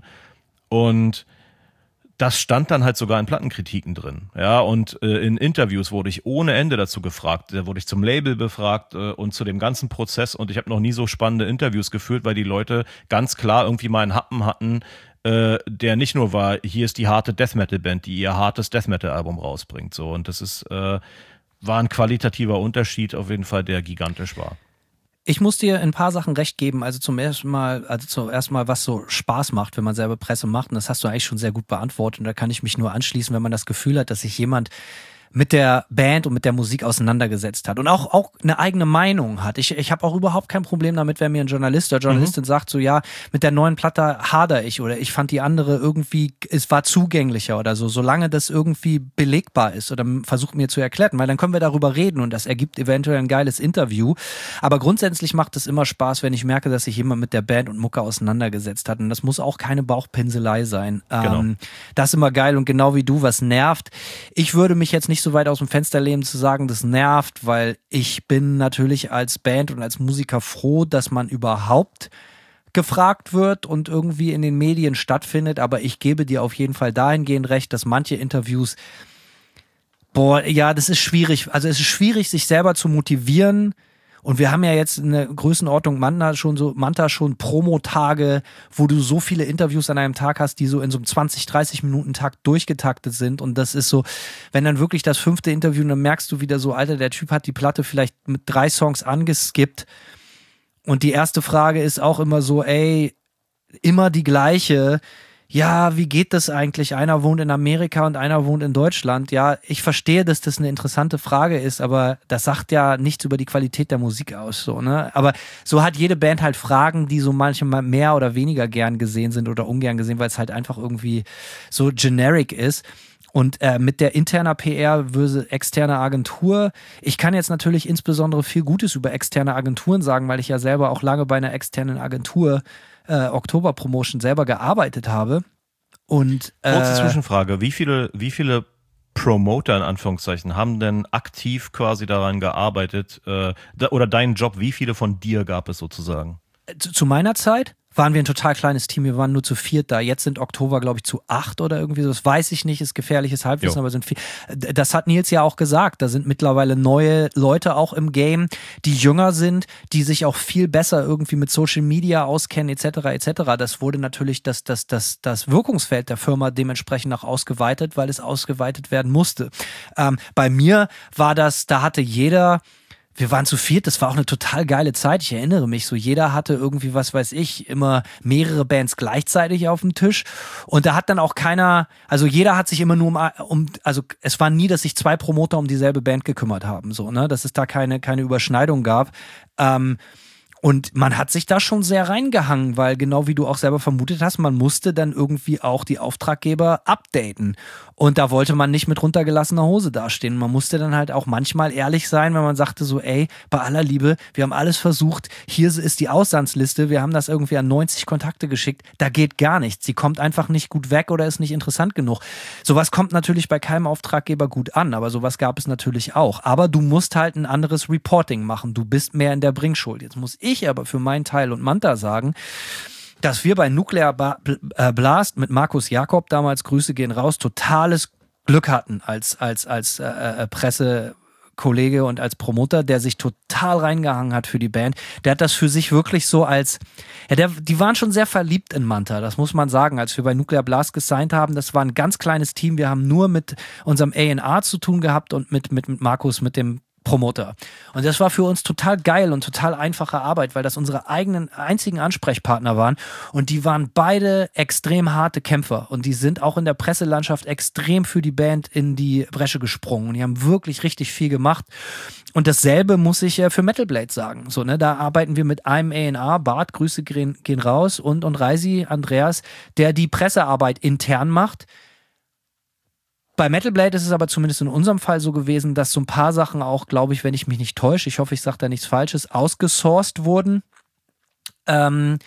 Und das stand dann halt sogar in Plattenkritiken drin. Ja, und äh, in Interviews wurde ich ohne Ende dazu gefragt. Da wurde ich zum Label befragt äh, und zu dem ganzen Prozess. Und ich habe noch nie so spannende Interviews geführt, weil die Leute ganz klar irgendwie mal einen Happen hatten, äh, der nicht nur war, hier ist die harte Death Metal Band, die ihr hartes Death Metal Album rausbringt. So, und das ist äh, war ein qualitativer Unterschied auf jeden Fall, der gigantisch war. Ich muss dir ein paar Sachen recht geben. Also zum ersten Mal, also zuerst mal, was so Spaß macht, wenn man selber Presse macht. Und das hast du eigentlich schon sehr gut beantwortet. Und da kann ich mich nur anschließen, wenn man das Gefühl hat, dass sich jemand mit der Band und mit der Musik auseinandergesetzt hat und auch, auch eine eigene Meinung hat. Ich, ich habe auch überhaupt kein Problem damit, wenn mir ein Journalist oder Journalistin mhm. sagt, so ja, mit der neuen Platte hader ich oder ich fand die andere irgendwie, es war zugänglicher oder so, solange das irgendwie belegbar ist oder versucht mir zu erklären, weil dann können wir darüber reden und das ergibt eventuell ein geiles Interview. Aber grundsätzlich macht es immer Spaß, wenn ich merke, dass sich jemand mit der Band und Mucke auseinandergesetzt hat und das muss auch keine Bauchpinselei sein. Genau. Ähm, das ist immer geil und genau wie du, was nervt. Ich würde mich jetzt nicht so weit aus dem Fenster lehnen zu sagen, das nervt, weil ich bin natürlich als Band und als Musiker froh, dass man überhaupt gefragt wird und irgendwie in den Medien stattfindet, aber ich gebe dir auf jeden Fall dahingehend recht, dass manche Interviews, boah, ja, das ist schwierig, also es ist schwierig, sich selber zu motivieren. Und wir haben ja jetzt eine Größenordnung Manta schon so, Manta schon Promotage, wo du so viele Interviews an einem Tag hast, die so in so einem zwanzig, dreißig Minuten Takt durchgetaktet sind. Und das ist so, wenn dann wirklich das fünfte Interview, dann merkst du wieder so, Alter, der Typ hat die Platte vielleicht mit drei Songs angeskippt. Und die erste Frage ist auch immer so, ey, immer die gleiche. Ja, wie geht das eigentlich? Einer wohnt in Amerika und einer wohnt in Deutschland. Ja, ich verstehe, dass das eine interessante Frage ist, aber das sagt ja nichts über die Qualität der Musik aus, so, ne? Aber so hat jede Band halt Fragen, die so manchmal mehr oder weniger gern gesehen sind oder ungern gesehen, weil es halt einfach irgendwie so generic ist. Und äh, mit der interner P R versus externe Agentur, ich kann jetzt natürlich insbesondere viel Gutes über externe Agenturen sagen, weil ich ja selber auch lange bei einer externen Agentur Äh, Oktober Promotion selber gearbeitet habe. Und äh, kurze Zwischenfrage, wie viele, wie viele Promoter in Anführungszeichen haben denn aktiv quasi daran gearbeitet, äh, da, oder deinen Job, wie viele von dir gab es sozusagen? Zu, zu meiner Zeit waren wir ein total kleines Team, wir waren nur zu viert da. Jetzt sind Oktober, glaube ich, zu acht oder irgendwie so. Das weiß ich nicht, ist gefährliches Halbwissen, jo. aber sind viel. Das hat Nils ja auch gesagt. Da sind mittlerweile neue Leute auch im Game, die jünger sind, die sich auch viel besser irgendwie mit Social Media auskennen, et cetera et cetera. Das wurde natürlich das, das, das, das Wirkungsfeld der Firma dementsprechend auch ausgeweitet, weil es ausgeweitet werden musste. Ähm, bei mir war das, da hatte jeder... Wir waren zu viert, das war auch eine total geile Zeit. Ich erinnere mich so, jeder hatte irgendwie, was weiß ich, immer mehrere Bands gleichzeitig auf dem Tisch. Und da hat dann auch keiner, also jeder hat sich immer nur um, um also es war nie, dass sich zwei Promoter um dieselbe Band gekümmert haben, so, ne, dass es da keine, keine Überschneidung gab. Ähm, Und man hat sich da schon sehr reingehangen, weil genau wie du auch selber vermutet hast, man musste dann irgendwie auch die Auftraggeber updaten. Und da wollte man nicht mit runtergelassener Hose dastehen. Man musste dann halt auch manchmal ehrlich sein, wenn man sagte so, ey, bei aller Liebe, wir haben alles versucht, hier ist die Auslandsliste, wir haben das irgendwie an neunzig Kontakte geschickt, da geht gar nichts. Sie kommt einfach nicht gut weg oder ist nicht interessant genug. Sowas kommt natürlich bei keinem Auftraggeber gut an, aber sowas gab es natürlich auch. Aber du musst halt ein anderes Reporting machen. Du bist mehr in der Bringschuld. Jetzt muss ich aber für meinen Teil und Manta sagen, dass wir bei Nuclear Blast mit Markus Jakob, damals Grüße gehen raus, totales Glück hatten als, als, als äh, Pressekollege und als Promoter, der sich total reingehangen hat für die Band. Der hat das für sich wirklich so als, ja, der, die waren schon sehr verliebt in Manta, das muss man sagen, als wir bei Nuclear Blast gesigned haben. Das war ein ganz kleines Team, wir haben nur mit unserem A und R zu tun gehabt und mit, mit, mit Markus, mit dem Promoter. Und das war für uns total geil und total einfache Arbeit, weil das unsere eigenen einzigen Ansprechpartner waren und die waren beide extrem harte Kämpfer und die sind auch in der Presselandschaft extrem für die Band in die Bresche gesprungen und die haben wirklich richtig viel gemacht. Und dasselbe muss ich äh, für Metal Blade sagen. So, ne, da arbeiten wir mit einem A und R, Bart, Grüße gehen, gehen raus und, und Reisi, Andreas, der die Pressearbeit intern macht. Bei Metal Blade ist es aber zumindest in unserem Fall so gewesen, dass so ein paar Sachen auch, glaube ich, wenn ich mich nicht täusche, ich hoffe, ich sage da nichts Falsches, ausgesourced wurden, ähm,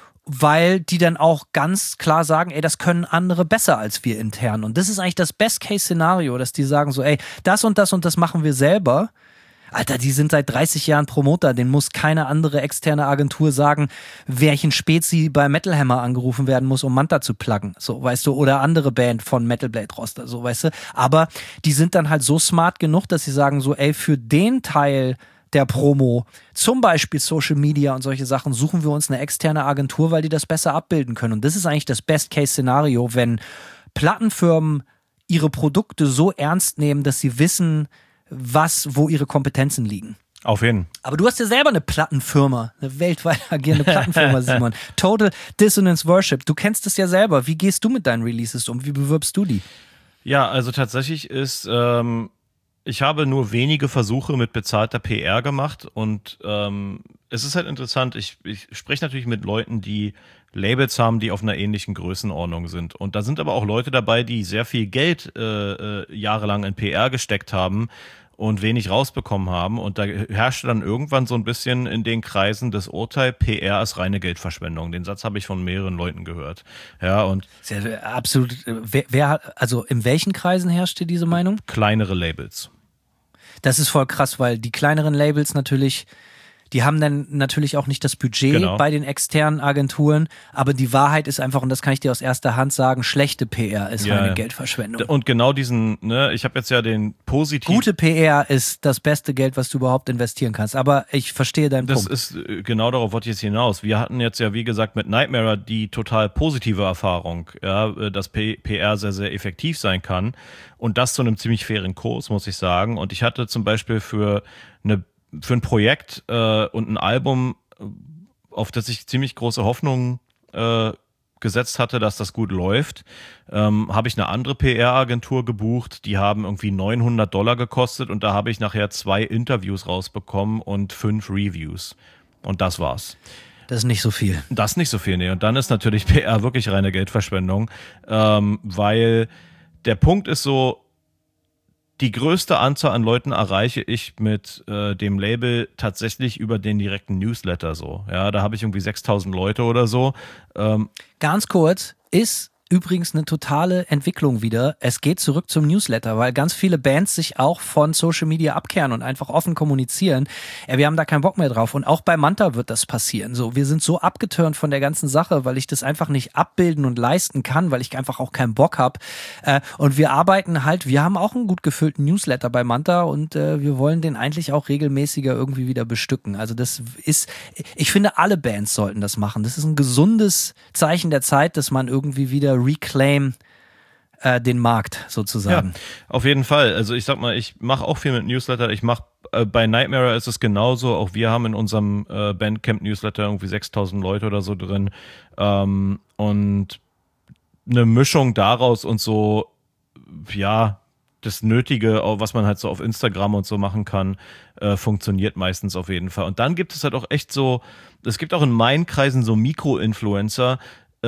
weil die dann auch ganz klar sagen, ey, das können andere besser als wir intern. Und das ist eigentlich das Best-Case-Szenario, dass die sagen so, ey, das und das und das machen wir selber. Alter, die sind seit dreißig Jahren Promoter, den muss keine andere externe Agentur sagen, welchen Spezi bei Metal Hammer angerufen werden muss, um Manta zu pluggen, so, weißt du, oder andere Band von Metal Blade Roster, so, weißt du, aber die sind dann halt so smart genug, dass sie sagen so, ey, für den Teil der Promo, zum Beispiel Social Media und solche Sachen, suchen wir uns eine externe Agentur, weil die das besser abbilden können und das ist eigentlich das Best-Case-Szenario, wenn Plattenfirmen ihre Produkte so ernst nehmen, dass sie wissen, was, wo ihre Kompetenzen liegen. Auf jeden. Aber du hast ja selber eine Plattenfirma, eine weltweit agierende Plattenfirma, Simon. Total Dissonance Worship. Du kennst es ja selber. Wie gehst du mit deinen Releases um? Wie bewirbst du die? Ja, also tatsächlich ist, ähm, ich habe nur wenige Versuche mit bezahlter P R gemacht und ähm, es ist halt interessant, ich, ich spreche natürlich mit Leuten, die Labels haben, die auf einer ähnlichen Größenordnung sind. Und da sind aber auch Leute dabei, die sehr viel Geld äh, äh, jahrelang in P R gesteckt haben und wenig rausbekommen haben. Und da herrschte dann irgendwann so ein bisschen in den Kreisen das Urteil, P R ist reine Geldverschwendung. Den Satz habe ich von mehreren Leuten gehört. Ja, und Sehr, absolut. Wer, wer, also in welchen Kreisen herrschte diese Meinung? kleinere Labels. Das ist voll krass, weil die kleineren Labels natürlich, die haben dann natürlich auch nicht das Budget Genau. bei den externen Agenturen, aber die Wahrheit ist einfach, und das kann ich dir aus erster Hand sagen, schlechte P R ist Ja, reine ja. Geldverschwendung. Und genau diesen, ne, ich habe jetzt ja den positiven. Gute P R ist das beste Geld, was du überhaupt investieren kannst, aber ich verstehe deinen Das Punkt. ist äh, genau darauf wollte ich jetzt hinaus. Wir hatten jetzt ja, wie gesagt, mit Nightmare die total positive Erfahrung, ja, äh, dass P- PR sehr, sehr effektiv sein kann. Und das zu einem ziemlich fairen Kurs, muss ich sagen. Und ich hatte zum Beispiel für eine für ein Projekt äh, und ein Album, auf das ich ziemlich große Hoffnungen äh, gesetzt hatte, dass das gut läuft, ähm, habe ich eine andere P R-Agentur gebucht. Die haben irgendwie neunhundert Dollar gekostet und da habe ich nachher zwei Interviews rausbekommen und fünf Reviews. Und das war's. Das ist nicht so viel. Das nicht so viel, nee. Und dann ist natürlich P R wirklich reine Geldverschwendung, ähm, weil der Punkt ist so, die größte Anzahl an Leuten erreiche ich mit äh, dem Label tatsächlich über den direkten Newsletter so. Ja, da habe ich irgendwie sechstausend Leute oder so. Ähm, Ganz kurz, ist übrigens eine totale Entwicklung wieder. Es geht zurück zum Newsletter, weil ganz viele Bands sich auch von Social Media abkehren und einfach offen kommunizieren. Ja, wir haben da keinen Bock mehr drauf. Und auch bei Manta wird das passieren. So, wir sind so abgeturnt von der ganzen Sache, weil ich das einfach nicht abbilden und leisten kann, weil ich einfach auch keinen Bock habe. Äh, und wir arbeiten halt, wir haben auch einen gut gefüllten Newsletter bei Manta und äh, wir wollen den eigentlich auch regelmäßiger irgendwie wieder bestücken. Also das ist, ich finde, alle Bands sollten das machen. Das ist ein gesundes Zeichen der Zeit, dass man irgendwie wieder reclaim äh, den Markt sozusagen. Ja, auf jeden Fall. Also ich sag mal, ich mache auch viel mit Newsletter. Ich mache äh, bei Nightmare ist es genauso. Auch wir haben in unserem äh, Bandcamp-Newsletter irgendwie sechstausend Leute oder so drin. Ähm, und eine Mischung daraus und so, ja, das Nötige, was man halt so auf Instagram und so machen kann, äh, funktioniert meistens auf jeden Fall. Und dann gibt es halt auch echt so, es gibt auch in meinen Kreisen so Mikro-Influencer,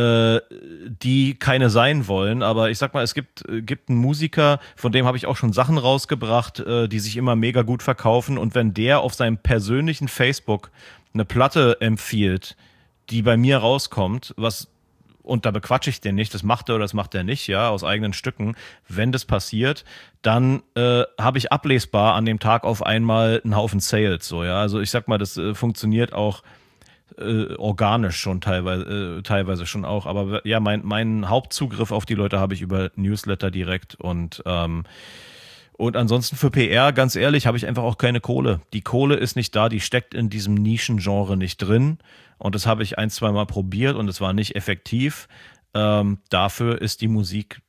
die keine sein wollen, aber ich sag mal, es gibt, gibt einen Musiker, von dem habe ich auch schon Sachen rausgebracht, die sich immer mega gut verkaufen und wenn der auf seinem persönlichen Facebook eine Platte empfiehlt, die bei mir rauskommt, was und da bequatsche ich den nicht, das macht er oder das macht er nicht, ja, aus eigenen Stücken. Wenn das passiert, dann äh, habe ich ablesbar an dem Tag auf einmal einen Haufen Sales, so, ja, also ich sag mal, das äh, funktioniert auch Äh, organisch schon teilweise, äh, teilweise schon auch. Aber ja, mein, mein Hauptzugriff auf die Leute habe ich über Newsletter direkt und ähm, und ansonsten für P R, ganz ehrlich, habe ich einfach auch keine Kohle. Die Kohle ist nicht da, die steckt in diesem Nischengenre nicht drin und das habe ich ein, zwei Mal probiert und es war nicht effektiv. Ähm, dafür ist die Musik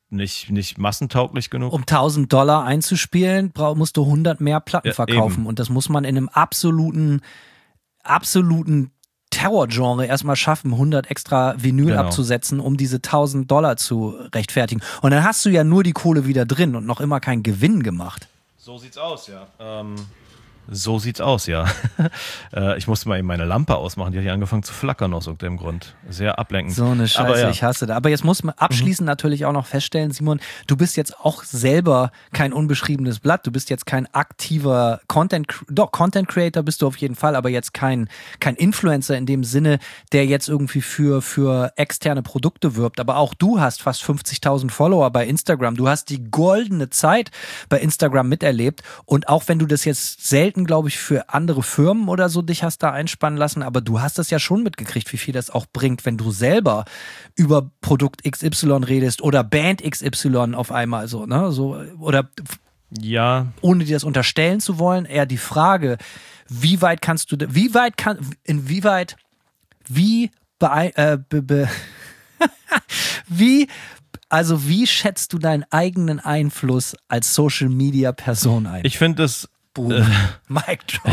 nicht, nicht massentauglich genug. Um tausend Dollar einzuspielen, brauch, musst du hundert mehr Platten Ja, verkaufen. eben. Und das muss man in einem absoluten, absoluten Terror-Genre erstmal schaffen, hundert extra Vinyl Genau. abzusetzen, um diese tausend Dollar zu rechtfertigen. Und dann hast du ja nur die Kohle wieder drin und noch immer keinen Gewinn gemacht. So sieht's aus, ja. Ähm, so sieht's aus, ja. äh, ich musste mal eben meine Lampe ausmachen, die hat hier angefangen zu flackern aus irgendeinem Grund. Sehr ablenkend. So eine Scheiße, Aber ja. ich hasse das. Aber jetzt muss man abschließend mhm. natürlich auch noch feststellen, Simon, du bist jetzt auch selber kein unbeschriebenes Blatt. Du bist jetzt kein aktiver Content, doch, Content Creator bist du auf jeden Fall, aber jetzt kein, kein Influencer in dem Sinne, der jetzt irgendwie für, für externe Produkte wirbt. Aber auch du hast fast fünfzigtausend Follower bei Instagram. Du hast die goldene Zeit bei Instagram miterlebt. Und auch wenn du das jetzt selten, glaube ich, für andere Firmen oder so dich hast da einspannen lassen, aber du hast das ja schon mitgekriegt, wie viel das auch bringt, wenn du selber über Produkt X Y redest oder Band X Y auf einmal so, ne? So, oder Ja, ohne dir das unterstellen zu wollen, eher die Frage, wie weit kannst du, wie weit kann, inwieweit, wie bei, äh, be, be, wie, also wie schätzt du deinen eigenen Einfluss als Social Media Person ein? ich finde es Boom. Äh, Mic Drop.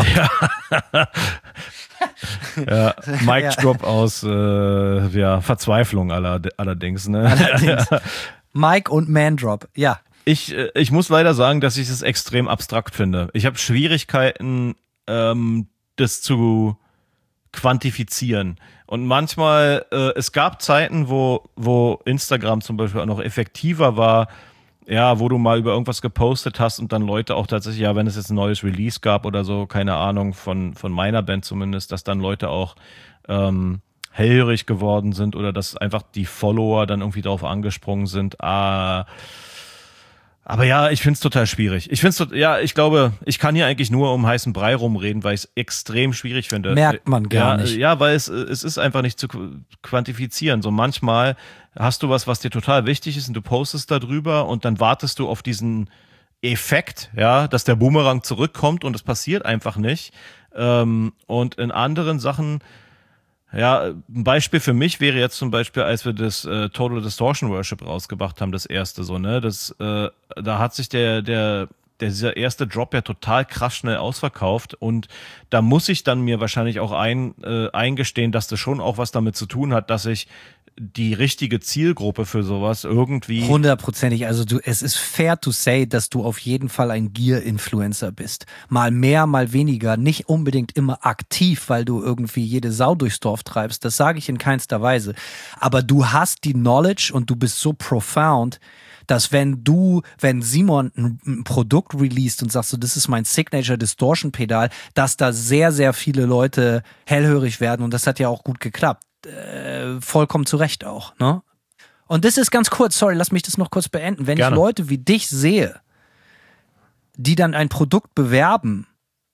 ja, Mic Ja. Drop aus äh, ja, Verzweiflung aller, allerdings. Ne? Allerdings. Mic und Man Drop, ja. Ich, äh, ich muss leider sagen, dass ich es extrem abstrakt finde. Ich habe Schwierigkeiten, ähm, das zu quantifizieren. Und manchmal, äh, es gab Zeiten, wo, wo Instagram zum Beispiel auch noch effektiver war, ja, wo du mal über irgendwas gepostet hast und dann Leute auch tatsächlich, ja, wenn es jetzt ein neues Release gab oder so, keine Ahnung, von, von meiner Band zumindest, dass dann Leute auch ähm, hellhörig geworden sind oder dass einfach die Follower dann irgendwie darauf angesprungen sind, ah, aber ja, ich find's total schwierig. Ich find's, ja, ich glaube, ich kann hier eigentlich nur um heißen Brei rumreden, weil ich es extrem schwierig finde. Merkt man gar ja, nicht. Ja, weil es, es ist einfach nicht zu quantifizieren. So manchmal hast du was, was dir total wichtig ist und du postest darüber und dann wartest du auf diesen Effekt, ja, dass der Boomerang zurückkommt und es passiert einfach nicht. Ähm, und in anderen Sachen, ja, ein Beispiel für mich wäre jetzt zum Beispiel, als wir das äh, Total Distortion Worship rausgebracht haben, das erste so, ne, das, äh, da hat sich der, der, der, dieser erste Drop ja total krass schnell ausverkauft und da muss ich dann mir wahrscheinlich auch ein, äh, eingestehen, dass das schon auch was damit zu tun hat, dass ich die richtige Zielgruppe für sowas irgendwie... Hundertprozentig. Also du, es ist fair to say, dass du auf jeden Fall ein Gear-Influencer bist. Mal mehr, mal weniger. Nicht unbedingt immer aktiv, weil du irgendwie jede Sau durchs Dorf treibst. Das sage ich in keinster Weise. Aber du hast die Knowledge und du bist so profound, dass wenn du, wenn Simon ein, ein Produkt released und sagst so, das ist mein Signature Distortion Pedal, dass da sehr, sehr viele Leute hellhörig werden und das hat ja auch gut geklappt. Äh, vollkommen zu Recht auch, ne? Und das ist ganz kurz, sorry, lass mich das noch kurz beenden. Wenn Gerne. ich Leute wie dich sehe, die dann ein Produkt bewerben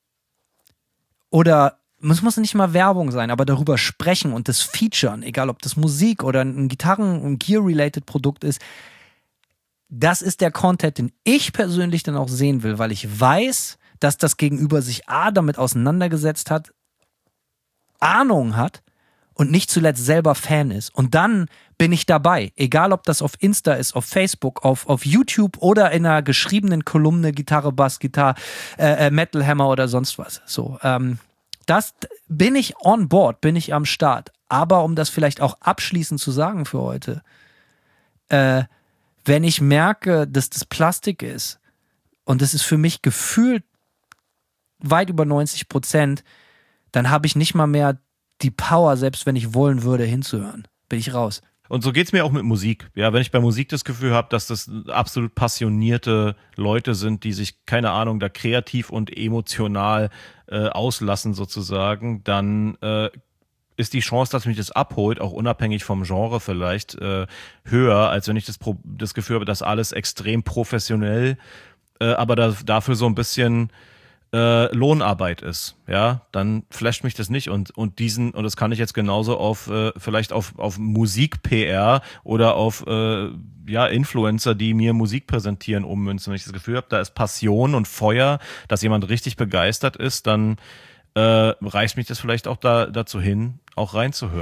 oder es muss nicht mal Werbung sein, aber darüber sprechen und das featuren, egal ob das Musik oder ein Gitarren- und Gear-related Produkt ist, das ist der Content, den ich persönlich dann auch sehen will, weil ich weiß, dass das Gegenüber sich A, damit auseinandergesetzt hat, Ahnung hat und nicht zuletzt selber Fan ist. Und dann bin ich dabei. Egal, ob das auf Insta ist, auf Facebook, auf, auf YouTube oder in einer geschriebenen Kolumne, Gitarre, Bass, Gitarre, äh, Metal Hammer oder sonst was. So, ähm, das bin ich on board, bin ich am Start. Aber um das vielleicht auch abschließend zu sagen für heute, äh, wenn ich merke, dass das Plastik ist und das ist für mich gefühlt weit über neunzig Prozent, dann habe ich nicht mal mehr die Power, selbst wenn ich wollen würde, hinzuhören. Bin ich raus. Und so geht's mir auch mit Musik. Ja, wenn ich bei Musik das Gefühl habe, dass das absolut passionierte Leute sind, die sich, keine Ahnung, da kreativ und emotional äh, auslassen sozusagen, dann äh, ist die Chance, dass mich das abholt, auch unabhängig vom Genre vielleicht, äh, höher, als wenn ich das, Pro- das Gefühl habe, dass alles extrem professionell, äh, aber da, dafür so ein bisschen äh, Lohnarbeit ist, ja, dann flasht mich das nicht und und diesen und das kann ich jetzt genauso auf äh, vielleicht auf auf Musik-P R oder auf äh, ja Influencer, die mir Musik präsentieren, ummünzen. Wenn ich das Gefühl habe, da ist Passion und Feuer, dass jemand richtig begeistert ist, dann äh, reicht mich das vielleicht auch da dazu hin, auch reinzuhören.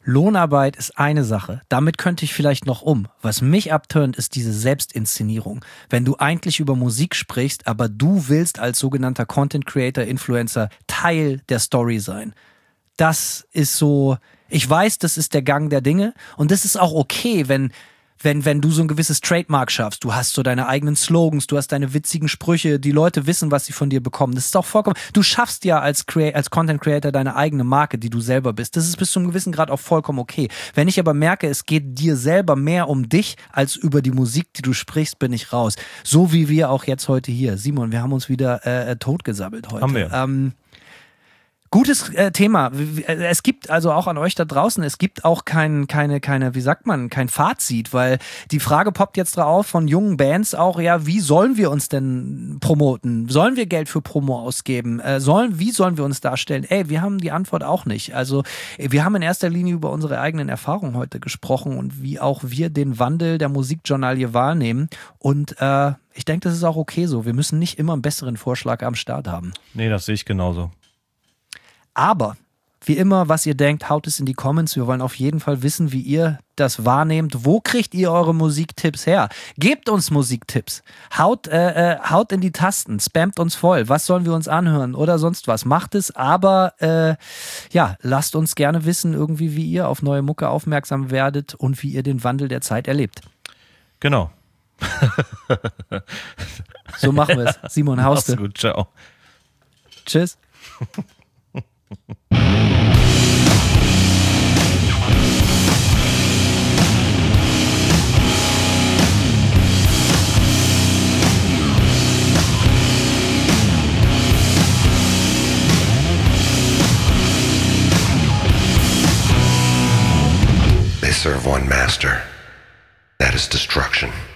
Lohnarbeit ist eine Sache. Damit könnte ich vielleicht noch um. Was mich abturnt, ist diese Selbstinszenierung. Wenn du eigentlich über Musik sprichst, aber du willst als sogenannter Content Creator, Influencer Teil der Story sein. Das ist so, ich weiß, das ist der Gang der Dinge und das ist auch okay, wenn Wenn, wenn du so ein gewisses Trademark schaffst, du hast so deine eigenen Slogans, du hast deine witzigen Sprüche, die Leute wissen, was sie von dir bekommen. Das ist auch vollkommen, du schaffst ja als, Crea- als Content Creator deine eigene Marke, die du selber bist. Das ist bis zu einem gewissen Grad auch vollkommen okay. Wenn ich aber merke, es geht dir selber mehr um dich, als über die Musik, die du sprichst, bin ich raus. So wie wir auch jetzt heute hier. Simon, wir haben uns wieder äh, totgesabbelt heute. Haben wir. Ähm, Gutes äh, Thema. Es gibt also auch an euch da draußen, es gibt auch kein, keine, keine, wie sagt man, kein Fazit, weil die Frage poppt jetzt drauf von jungen Bands auch, ja, wie sollen wir uns denn promoten? Sollen wir Geld für Promo ausgeben? Äh, sollen, wie sollen wir uns darstellen? Ey, wir haben die Antwort auch nicht. Also wir haben in erster Linie über unsere eigenen Erfahrungen heute gesprochen und wie auch wir den Wandel der Musikjournalie wahrnehmen und äh, ich denke, das ist auch okay so. Wir müssen nicht immer einen besseren Vorschlag am Start haben. Nee, das sehe ich genauso. Aber, wie immer, was ihr denkt, haut es in die Comments. Wir wollen auf jeden Fall wissen, wie ihr das wahrnehmt. Wo kriegt ihr eure Musiktipps her? Gebt uns Musiktipps. Haut, äh, äh, haut in die Tasten, spammt uns voll. Was sollen wir uns anhören oder sonst was? Macht es, aber äh, ja, lasst uns gerne wissen, irgendwie, wie ihr auf neue Mucke aufmerksam werdet und wie ihr den Wandel der Zeit erlebt. Genau. So machen wir es. Simon Hauste. Mach's gut, ciao. Tschüss. They serve one master. That is destruction.